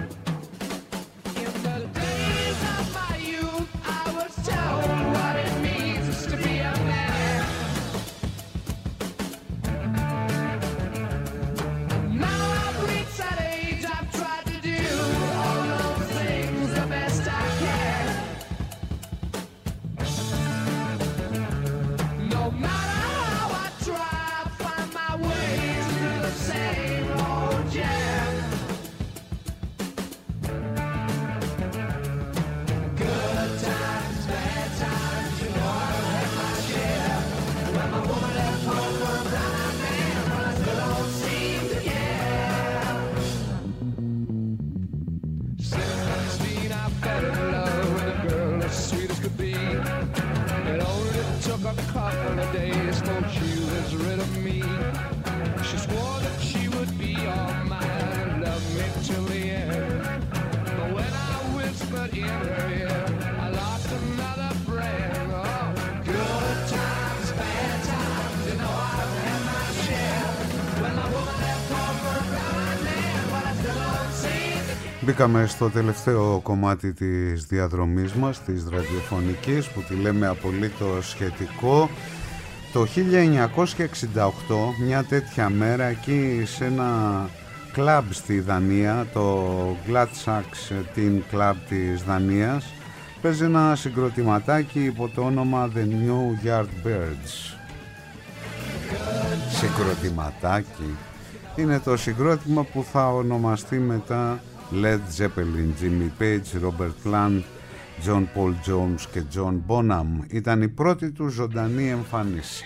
Μπήκαμε στο τελευταίο κομμάτι της διαδρομής μας, της ραδιοφωνικής, που τη λέμε απολύτως σχετικό. Το χίλια εννιακόσια εξήντα οκτώ, μια τέτοια μέρα, εκεί σε ένα κλαμπ στη Δανία, το Gladsaxe Teen Club της Δανίας, παίζει ένα συγκροτηματάκι υπό το όνομα The New Yardbirds. Συγκροτηματάκι. Είναι το συγκρότημα που θα ονομαστεί μετά Led Zeppelin, Jimmy Page, Robert Plant, John Paul Jones και John Bonham. Ήταν η πρώτη του ζωντανή εμφάνιση.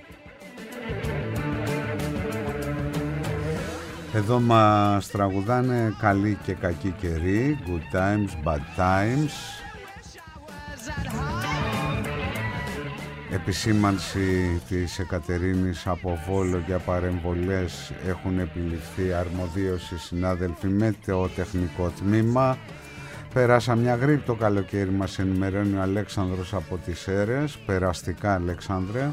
Εδώ μας τραγουδάνε καλή και κακή καιρή, good times, bad times. Επισήμανση της Εκατερίνης από Βόλο για παρεμβολές έχουν επιληφθεί αρμοδίωση συνάδελφοι με το τεχνικό τμήμα. Πέρασα μια γρήπη το καλοκαίρι, μας ενημερώνει ο Αλέξανδρος από τις Σέρρες. Περαστικά, Αλέξανδρε.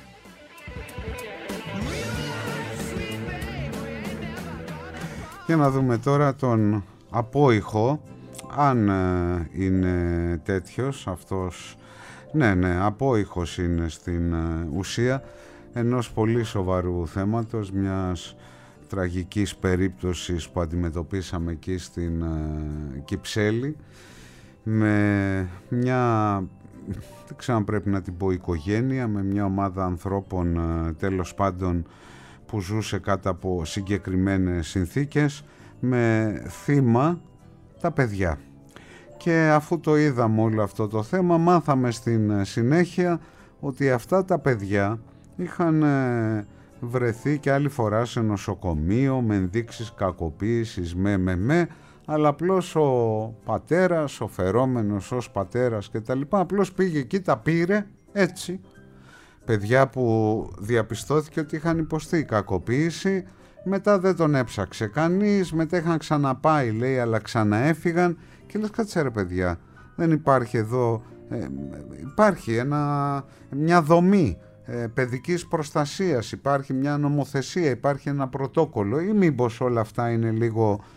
Για να δούμε τώρα τον απόϊχο, αν ε, είναι τέτοιος αυτός. Ναι, ναι, απόϊχος είναι στην ε, ουσία ενός πολύ σοβαρού θέματος, μιας τραγικής περίπτωσης που αντιμετωπίσαμε εκεί στην ε, Κυψέλη, με μια, δεν ξέρω αν πρέπει να την πω οικογένεια, με μια ομάδα ανθρώπων ε, τέλος πάντων που ζούσε κάτω από συγκεκριμένες συνθήκες, με θύμα τα παιδιά. Και αφού το είδαμε όλο αυτό το θέμα, μάθαμε στην συνέχεια ότι αυτά τα παιδιά είχαν βρεθεί και άλλη φορά σε νοσοκομείο με ενδείξεις κακοποίησης, με με με, αλλά απλώς ο πατέρας, ο φερόμενος ως πατέρας και τα λοιπά, απλώς πήγε εκεί, τα πήρε έτσι. Παιδιά που διαπιστώθηκε ότι είχαν υποστεί κακοποίηση, μετά δεν τον έψαξε κανείς, μετά είχαν ξαναπάει λέει, αλλά ξαναέφυγαν. Και λες, κάτσε ρε παιδιά, δεν υπάρχει εδώ, ε, υπάρχει ένα, μια δομή ε, παιδικής προστασίας, υπάρχει μια νομοθεσία, υπάρχει ένα πρωτόκολλο, ή μήπως όλα αυτά είναι λίγο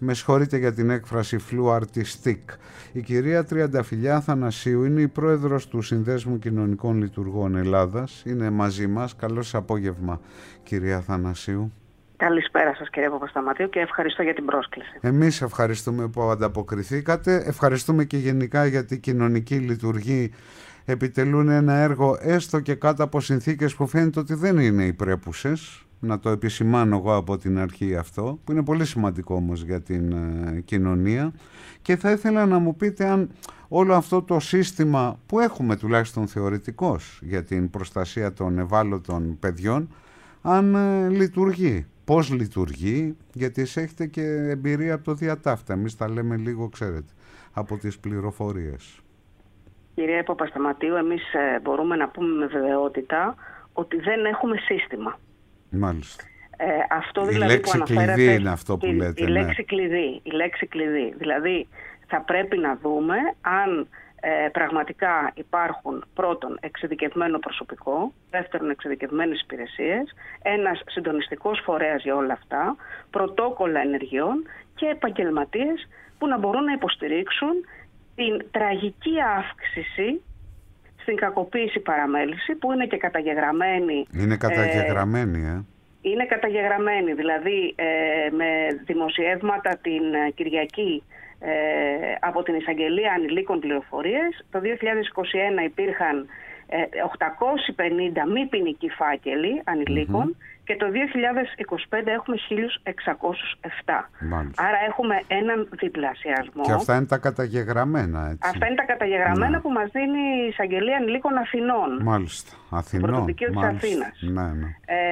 με συγχωρείτε για την έκφραση φλουαρτιστικ. Η κυρία Τριανταφυλλιά Αθανασίου είναι η πρόεδρος του Συνδέσμου Κοινωνικών Λειτουργών Ελλάδας. Είναι μαζί μας. Καλό σας απόγευμα, κυρία Αθανασίου. Καλησπέρα σας, κύριε Παπασταματίου, και ευχαριστώ για την πρόσκληση. Εμείς ευχαριστούμε που ανταποκριθήκατε. Ευχαριστούμε και γενικά γιατί οι κοινωνικοί λειτουργοί επιτελούν ένα έργο έστω και κάτω από συνθήκες που φαίνεται ότι δεν είναι οι πρέπουσες. Να το επισημάνω εγώ από την αρχή αυτό, που είναι πολύ σημαντικό όμως για την ε, κοινωνία. Και θα ήθελα να μου πείτε αν όλο αυτό το σύστημα που έχουμε τουλάχιστον θεωρητικώς για την προστασία των ευάλωτων παιδιών, αν ε, λειτουργεί. Πώς λειτουργεί, γιατί έχετε και εμπειρία από το διατάφτα. Εμείς τα λέμε λίγο, ξέρετε, από τις πληροφορίες. Κυρία Παπασταματίου, εμείς ε, μπορούμε να πούμε με βεβαιότητα ότι δεν έχουμε σύστημα. Μάλιστα. Ε, αυτό η δηλαδή λέξη που κλειδί είναι αυτό που η, λέτε. Η, ναι. λέξη κλειδί, η λέξη κλειδί. Δηλαδή θα πρέπει να δούμε αν ε, πραγματικά υπάρχουν πρώτον εξειδικευμένο προσωπικό, δεύτερον εξειδικευμένες υπηρεσίες, ένας συντονιστικός φορέας για όλα αυτά, πρωτόκολλα ενεργειών και επαγγελματίες που να μπορούν να υποστηρίξουν την τραγική αύξηση στην κακοποίηση παραμέληση, που είναι και καταγεγραμμένη. Είναι καταγεγραμμένη, ε. Είναι καταγεγραμμένη, δηλαδή ε, με δημοσιεύματα την Κυριακή ε, από την Εισαγγελία Ανηλίκων Πληροφορίες. Το δύο χιλιάδες είκοσι ένα υπήρχαν ε, οκτακόσιοι πενήντα μη ποινικοί φάκελοι ανηλίκων mm-hmm. και το δύο χιλιάδες είκοσι πέντε έχουμε χίλια εξακόσιους επτά. Μάλιστα. Άρα έχουμε έναν διπλασιασμό. Και αυτά είναι τα καταγεγραμμένα, έτσι. Αυτά είναι τα καταγεγραμμένα ναι. που μας δίνει η Εισαγγελία Ανηλίκων Αθηνών. Μάλιστα. Αθηνών. Πρωτοδικείο της Αθήνας. Ναι, ναι.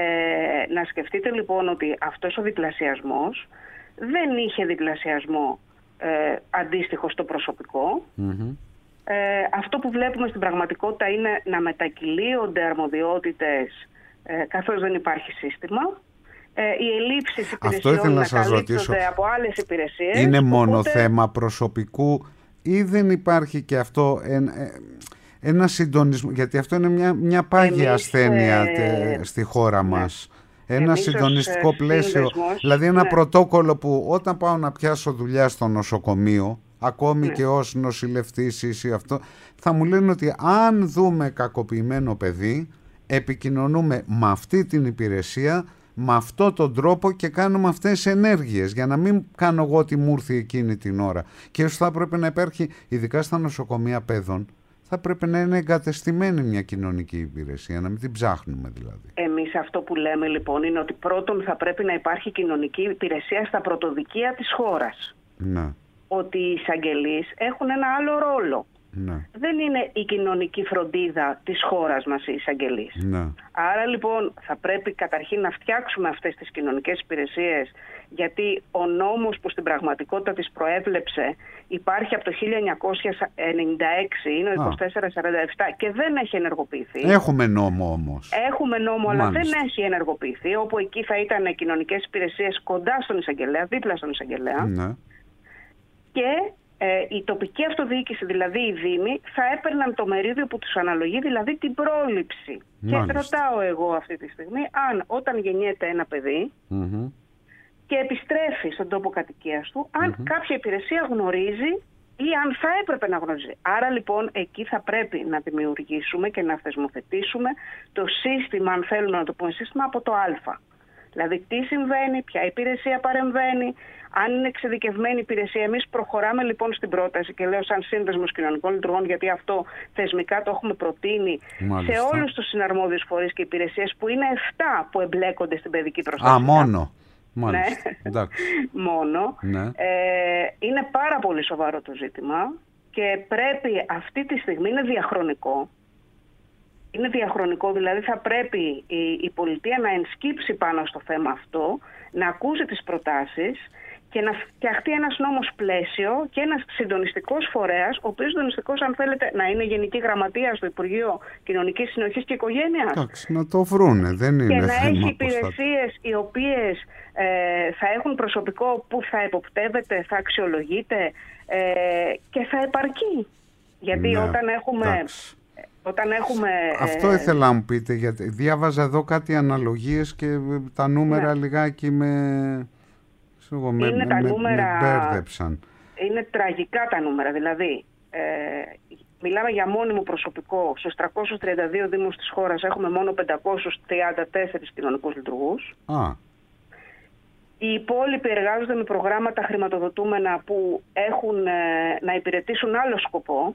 Ε, να σκεφτείτε λοιπόν ότι αυτός ο διπλασιασμός δεν είχε διπλασιασμό ε, αντίστοιχο στο προσωπικό. Mm-hmm. Ε, αυτό που βλέπουμε στην πραγματικότητα είναι να μετακυλίονται αρμοδιότητες ε, καθώς δεν υπάρχει σύστημα. Ε, οι ελλείψεις υπηρεσιών να, να καλύπτονται από άλλες υπηρεσίες. Είναι οπότε... μόνο θέμα προσωπικού ή δεν υπάρχει και αυτό ένα, ένα συντονισμό, γιατί αυτό είναι μια, μια πάγια Εμείς, ασθένεια ε... τε, στη χώρα ναι. μας. Ένα Εμείς συντονιστικό ως, πλαίσιο, δηλαδή ένα ναι. πρωτόκολλο που όταν πάω να πιάσω δουλειά στο νοσοκομείο, ακόμη ναι. και ως νοσηλευτής ή αυτό, θα μου λένε ότι αν δούμε κακοποιημένο παιδί, επικοινωνούμε με αυτή την υπηρεσία, με αυτόν τον τρόπο και κάνουμε αυτές τις ενέργειες, για να μην κάνω εγώ ό,τι μου ήρθε εκείνη την ώρα. Και ίσως θα πρέπει να υπάρχει, ειδικά στα νοσοκομεία παιδών, θα πρέπει να είναι εγκατεστημένη μια κοινωνική υπηρεσία, να μην την ψάχνουμε δηλαδή. Εμείς αυτό που λέμε λοιπόν είναι ότι πρώτον θα πρέπει να υπάρχει κοινωνική υπηρεσία στα πρωτοδικεία της χώρας. Ναι. Ότι οι εισαγγελείς έχουν ένα άλλο ρόλο. Ναι. Δεν είναι η κοινωνική φροντίδα της χώρας μας οι εισαγγελείς. Ναι. Άρα λοιπόν θα πρέπει καταρχήν να φτιάξουμε αυτές τις κοινωνικές υπηρεσίες, γιατί ο νόμος που στην πραγματικότητα τις προέβλεψε υπάρχει από το χίλια εννιακόσια ενενήντα έξι, είναι ο είκοσι τέσσερα σαράντα επτά και δεν έχει ενεργοποιηθεί. Έχουμε νόμο όμως. Έχουμε νόμο, Μάλιστα. αλλά δεν έχει ενεργοποιηθεί, όπου εκεί θα ήταν κοινωνικές υπηρεσίες κοντά στον εισαγγελέα, δίπλα στον εισαγγελέα. Ναι. Και ε, η τοπική αυτοδιοίκηση, δηλαδή οι δήμοι, θα έπαιρναν το μερίδιο που τους αναλογεί, δηλαδή την πρόληψη. Μάλιστα. Και ρωτάω εγώ αυτή τη στιγμή αν όταν γεννιέται ένα παιδί mm-hmm. και επιστρέφει στον τόπο κατοικίας του, αν mm-hmm. κάποια υπηρεσία γνωρίζει ή αν θα έπρεπε να γνωρίζει. Άρα λοιπόν εκεί θα πρέπει να δημιουργήσουμε και να θεσμοθετήσουμε το σύστημα, αν θέλουμε να το πούμε σύστημα, από το Α. Δηλαδή τι συμβαίνει, ποια υπηρεσία παρεμβαίνει, αν είναι εξειδικευμένη υπηρεσία. Εμείς προχωράμε λοιπόν στην πρόταση και λέω σαν Σύνδεσμος Κοινωνικών Λειτουργών, γιατί αυτό θεσμικά το έχουμε προτείνει Μάλιστα. σε όλους τους συναρμόδιους φορείς και υπηρεσίες, που είναι εφτά που εμπλέκονται στην παιδική προστασία. Α, μόνο. Μάλιστα. Ναι. μόνο. Ναι. Ε, είναι πάρα πολύ σοβαρό το ζήτημα και πρέπει αυτή τη στιγμή, είναι διαχρονικό. Είναι διαχρονικό, δηλαδή θα πρέπει η, η πολιτεία να ενσκύψει πάνω στο θέμα αυτό, να ακούσει τις προτάσεις και να φτιαχτεί ένας νόμος πλαίσιο και ένας συντονιστικός φορέας, ο οποίος συντονιστικός, αν θέλετε, να είναι Γενική Γραμματεία στο Υπουργείο Κοινωνικής Συνοχής και Οικογένειας. Εντάξει, να το βρούνε, δεν είναι και θέμα. Και να έχει υπηρεσίες οι οποίες ε, θα έχουν προσωπικό που θα εποπτεύεται, θα αξιολογείται ε, και θα επαρκεί. Γιατί ναι, όταν έχουμε... Εντάξει. Όταν έχουμε, Αυτό ήθελα να μου πείτε, γιατί διάβαζα εδώ κάτι αναλογίες και τα νούμερα ναι. λιγάκι με Εγώ, με, είναι με, τα με, νούμερα, με μπέρδεψαν. Είναι τραγικά τα νούμερα, δηλαδή ε, μιλάμε για μόνιμο προσωπικό. Στους τριακόσιους τριάντα δύο δήμους της χώρας έχουμε μόνο πεντακόσιους τριάντα τέσσερις κοινωνικούς λειτουργούς. Α. Οι υπόλοιποι εργάζονται με προγράμματα χρηματοδοτούμενα που έχουν ε, να υπηρετήσουν άλλο σκοπό.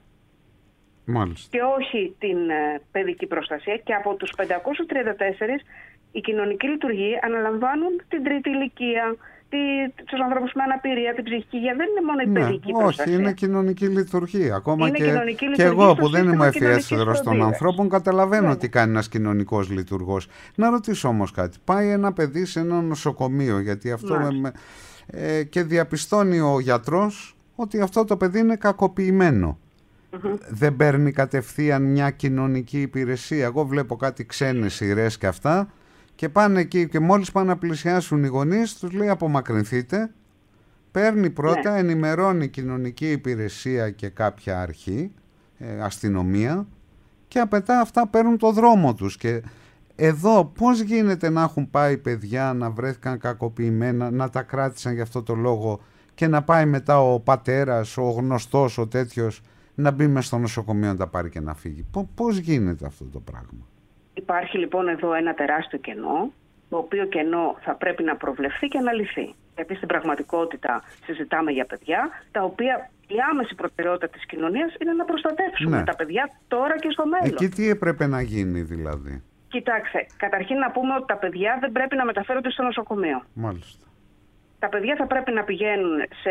Μάλιστα. Και όχι την ε, παιδική προστασία. Και από τους πεντακόσιους τριάντα τέσσερις οι κοινωνικοί λειτουργοί αναλαμβάνουν την τρίτη ηλικία, τους ανθρώπους με αναπηρία, την ψυχική υγεία. Δεν είναι μόνο η ναι, παιδική όχι, προστασία. Όχι, είναι κοινωνική λειτουργία. Ακόμα είναι και, κοινωνική και εγώ που δεν είμαι ευφιέστερος των φροντίδας. ανθρώπων, καταλαβαίνω ναι. τι κάνει ένας κοινωνικός λειτουργός. Να ρωτήσω όμως κάτι. Πάει ένα παιδί σε ένα νοσοκομείο, γιατί αυτό με, ε, και διαπιστώνει ο γιατρός ότι αυτό το παιδί είναι κακοποιημένο. Mm-hmm. Δεν παίρνει κατευθείαν μια κοινωνική υπηρεσία. Εγώ βλέπω κάτι ξένες σειρές και αυτά. Και πάνε εκεί και μόλις πάνε να πλησιάσουν οι γονείς, τους λέει απομακρυνθείτε. Παίρνει πρώτα, ναι. ενημερώνει κοινωνική υπηρεσία και κάποια αρχή, ε, αστυνομία, και απαιτά αυτά παίρνουν το δρόμο τους. Και εδώ πώς γίνεται να έχουν πάει παιδιά, να βρέθηκαν κακοποιημένα, να τα κράτησαν για αυτό το λόγο και να πάει μετά ο πατέρας, ο γνωστός, ο τέτοιος, να μπει μες στο νοσοκομείο να τα πάρει και να φύγει. Πώς γίνεται αυτό το πράγμα? Υπάρχει λοιπόν εδώ ένα τεράστιο κενό, το οποίο κενό θα πρέπει να προβλεφθεί και να λυθεί. Γιατί στην πραγματικότητα συζητάμε για παιδιά, τα οποία η άμεση προτεραιότητα της κοινωνίας είναι να προστατεύσουμε ναι. τα παιδιά τώρα και στο μέλλον. Εκεί τι έπρεπε να γίνει δηλαδή? Κοιτάξτε, καταρχήν να πούμε ότι τα παιδιά δεν πρέπει να μεταφέρονται στο νοσοκομείο. Μάλιστα. Τα παιδιά θα πρέπει να πηγαίνουν σε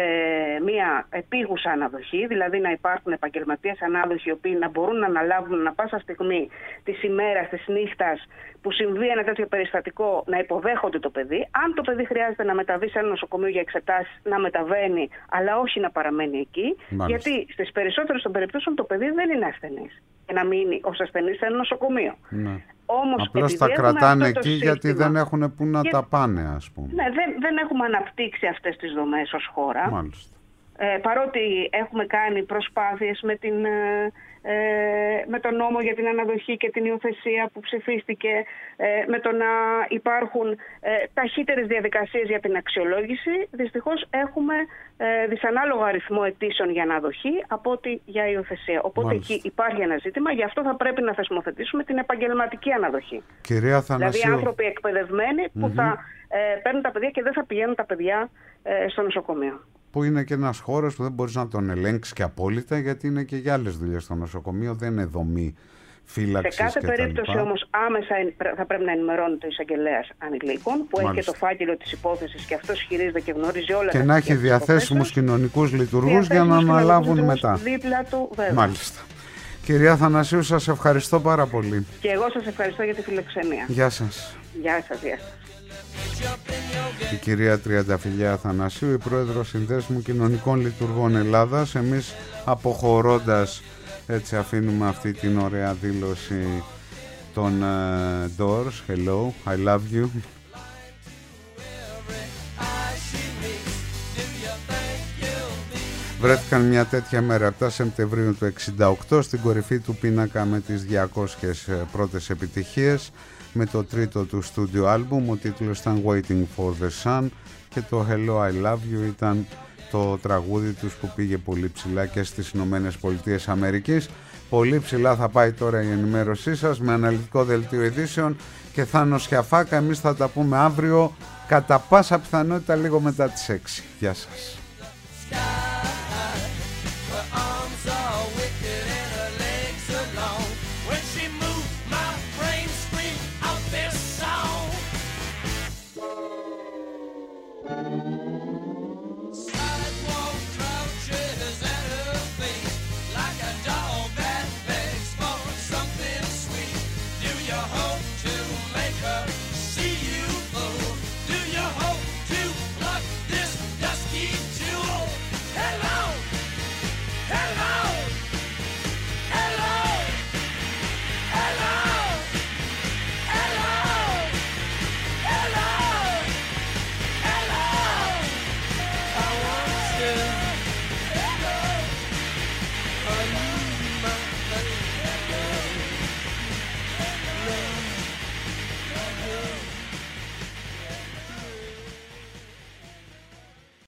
μια επίγουσα αναδοχή, δηλαδή να υπάρχουν επαγγελματίες ανάδοχοι οι οποίοι να μπορούν να αναλάβουν ανα πάσα στιγμή της ημέρας, της νύχτας που συμβεί ένα τέτοιο περιστατικό, να υποδέχονται το παιδί. Αν το παιδί χρειάζεται να μεταβεί σε ένα νοσοκομείο για εξετάσεις, να μεταβαίνει, αλλά όχι να παραμένει εκεί. Μάλιστα. Γιατί στις περισσότερες των περιπτώσεων το παιδί δεν είναι ασθενής και να μείνει ως ασθενής σε ένα νοσοκομείο. Ναι. Όμως, απλώς τα κρατάνε εκεί σύστημα, γιατί δεν έχουν που να για... τα πάνε, ας πούμε. Ναι, δεν, δεν έχουμε αναπτύξει αυτές τις δομές ως χώρα. Μάλιστα. Ε, παρότι έχουμε κάνει προσπάθειες με, την, ε, με τον νόμο για την αναδοχή και την υιοθεσία που ψηφίστηκε, ε, με το να υπάρχουν ε, ταχύτερες διαδικασίες για την αξιολόγηση, δυστυχώς έχουμε ε, δυσανάλογο αριθμό αιτήσεων για αναδοχή από ότι για υιοθεσία. Οπότε Μάλιστα. εκεί υπάρχει ένα ζήτημα, γι' αυτό θα πρέπει να θεσμοθετήσουμε την επαγγελματική αναδοχή. Κυρία Θανασίου. Δηλαδή άνθρωποι εκπαιδευμένοι που mm-hmm. θα ε, παίρνουν τα παιδιά και δεν θα πηγαίνουν τα παιδιά ε, στο νοσοκομείο. Που είναι και ένας χώρος που δεν μπορείς να τον ελέγξεις και απόλυτα, γιατί είναι και για άλλες δουλειές στο νοσοκομείο, δεν είναι δομή φύλαξης. Σε κάθε περίπτωση όμως άμεσα θα πρέπει να ενημερώνεται ο εισαγγελέας ανηλίκων, που Μάλιστα. έχει και το φάκελο της υπόθεσης και αυτός χειρίζεται και γνωρίζει όλα και τα Και να έχει διαθέσιμους κοινωνικούς λειτουργούς για να αναλάβουν μετά. Δίπλα του, βέβαια. Μάλιστα. Κυρία Θανασίου, σας ευχαριστώ πάρα πολύ. Και εγώ σας ευχαριστώ για τη φιλοξενία. Γεια σας. Γεια σας, γεια σας. Η κυρία Τριανταφυλλιά Αθανασίου, η πρόεδρος Συνδέσμου Κοινωνικών Λειτουργών Ελλάδας. Εμείς αποχωρώντας έτσι αφήνουμε αυτή την ωραία δήλωση των uh, Doors. Hello, I love you. Βρέθηκαν μια τέτοια μέρα επτά Σεπτεμβρίου του εξήντα οκτώ στην κορυφή του πίνακα με τις διακόσιες πρώτες επιτυχίες, με το τρίτο του στούντιο άλμπουμ. Ο τίτλος ήταν Waiting for the Sun και το Hello I Love You ήταν το τραγούδι τους που πήγε πολύ ψηλά και στις Ηνωμένες Πολιτείες Αμερικής. Πολύ ψηλά θα πάει τώρα η ενημέρωσή σας με αναλυτικό δελτίο ειδήσεων και Θάνος Σιαφάκα. Εμείς θα τα πούμε αύριο κατά πάσα πιθανότητα λίγο μετά τις έξι. Γεια σας.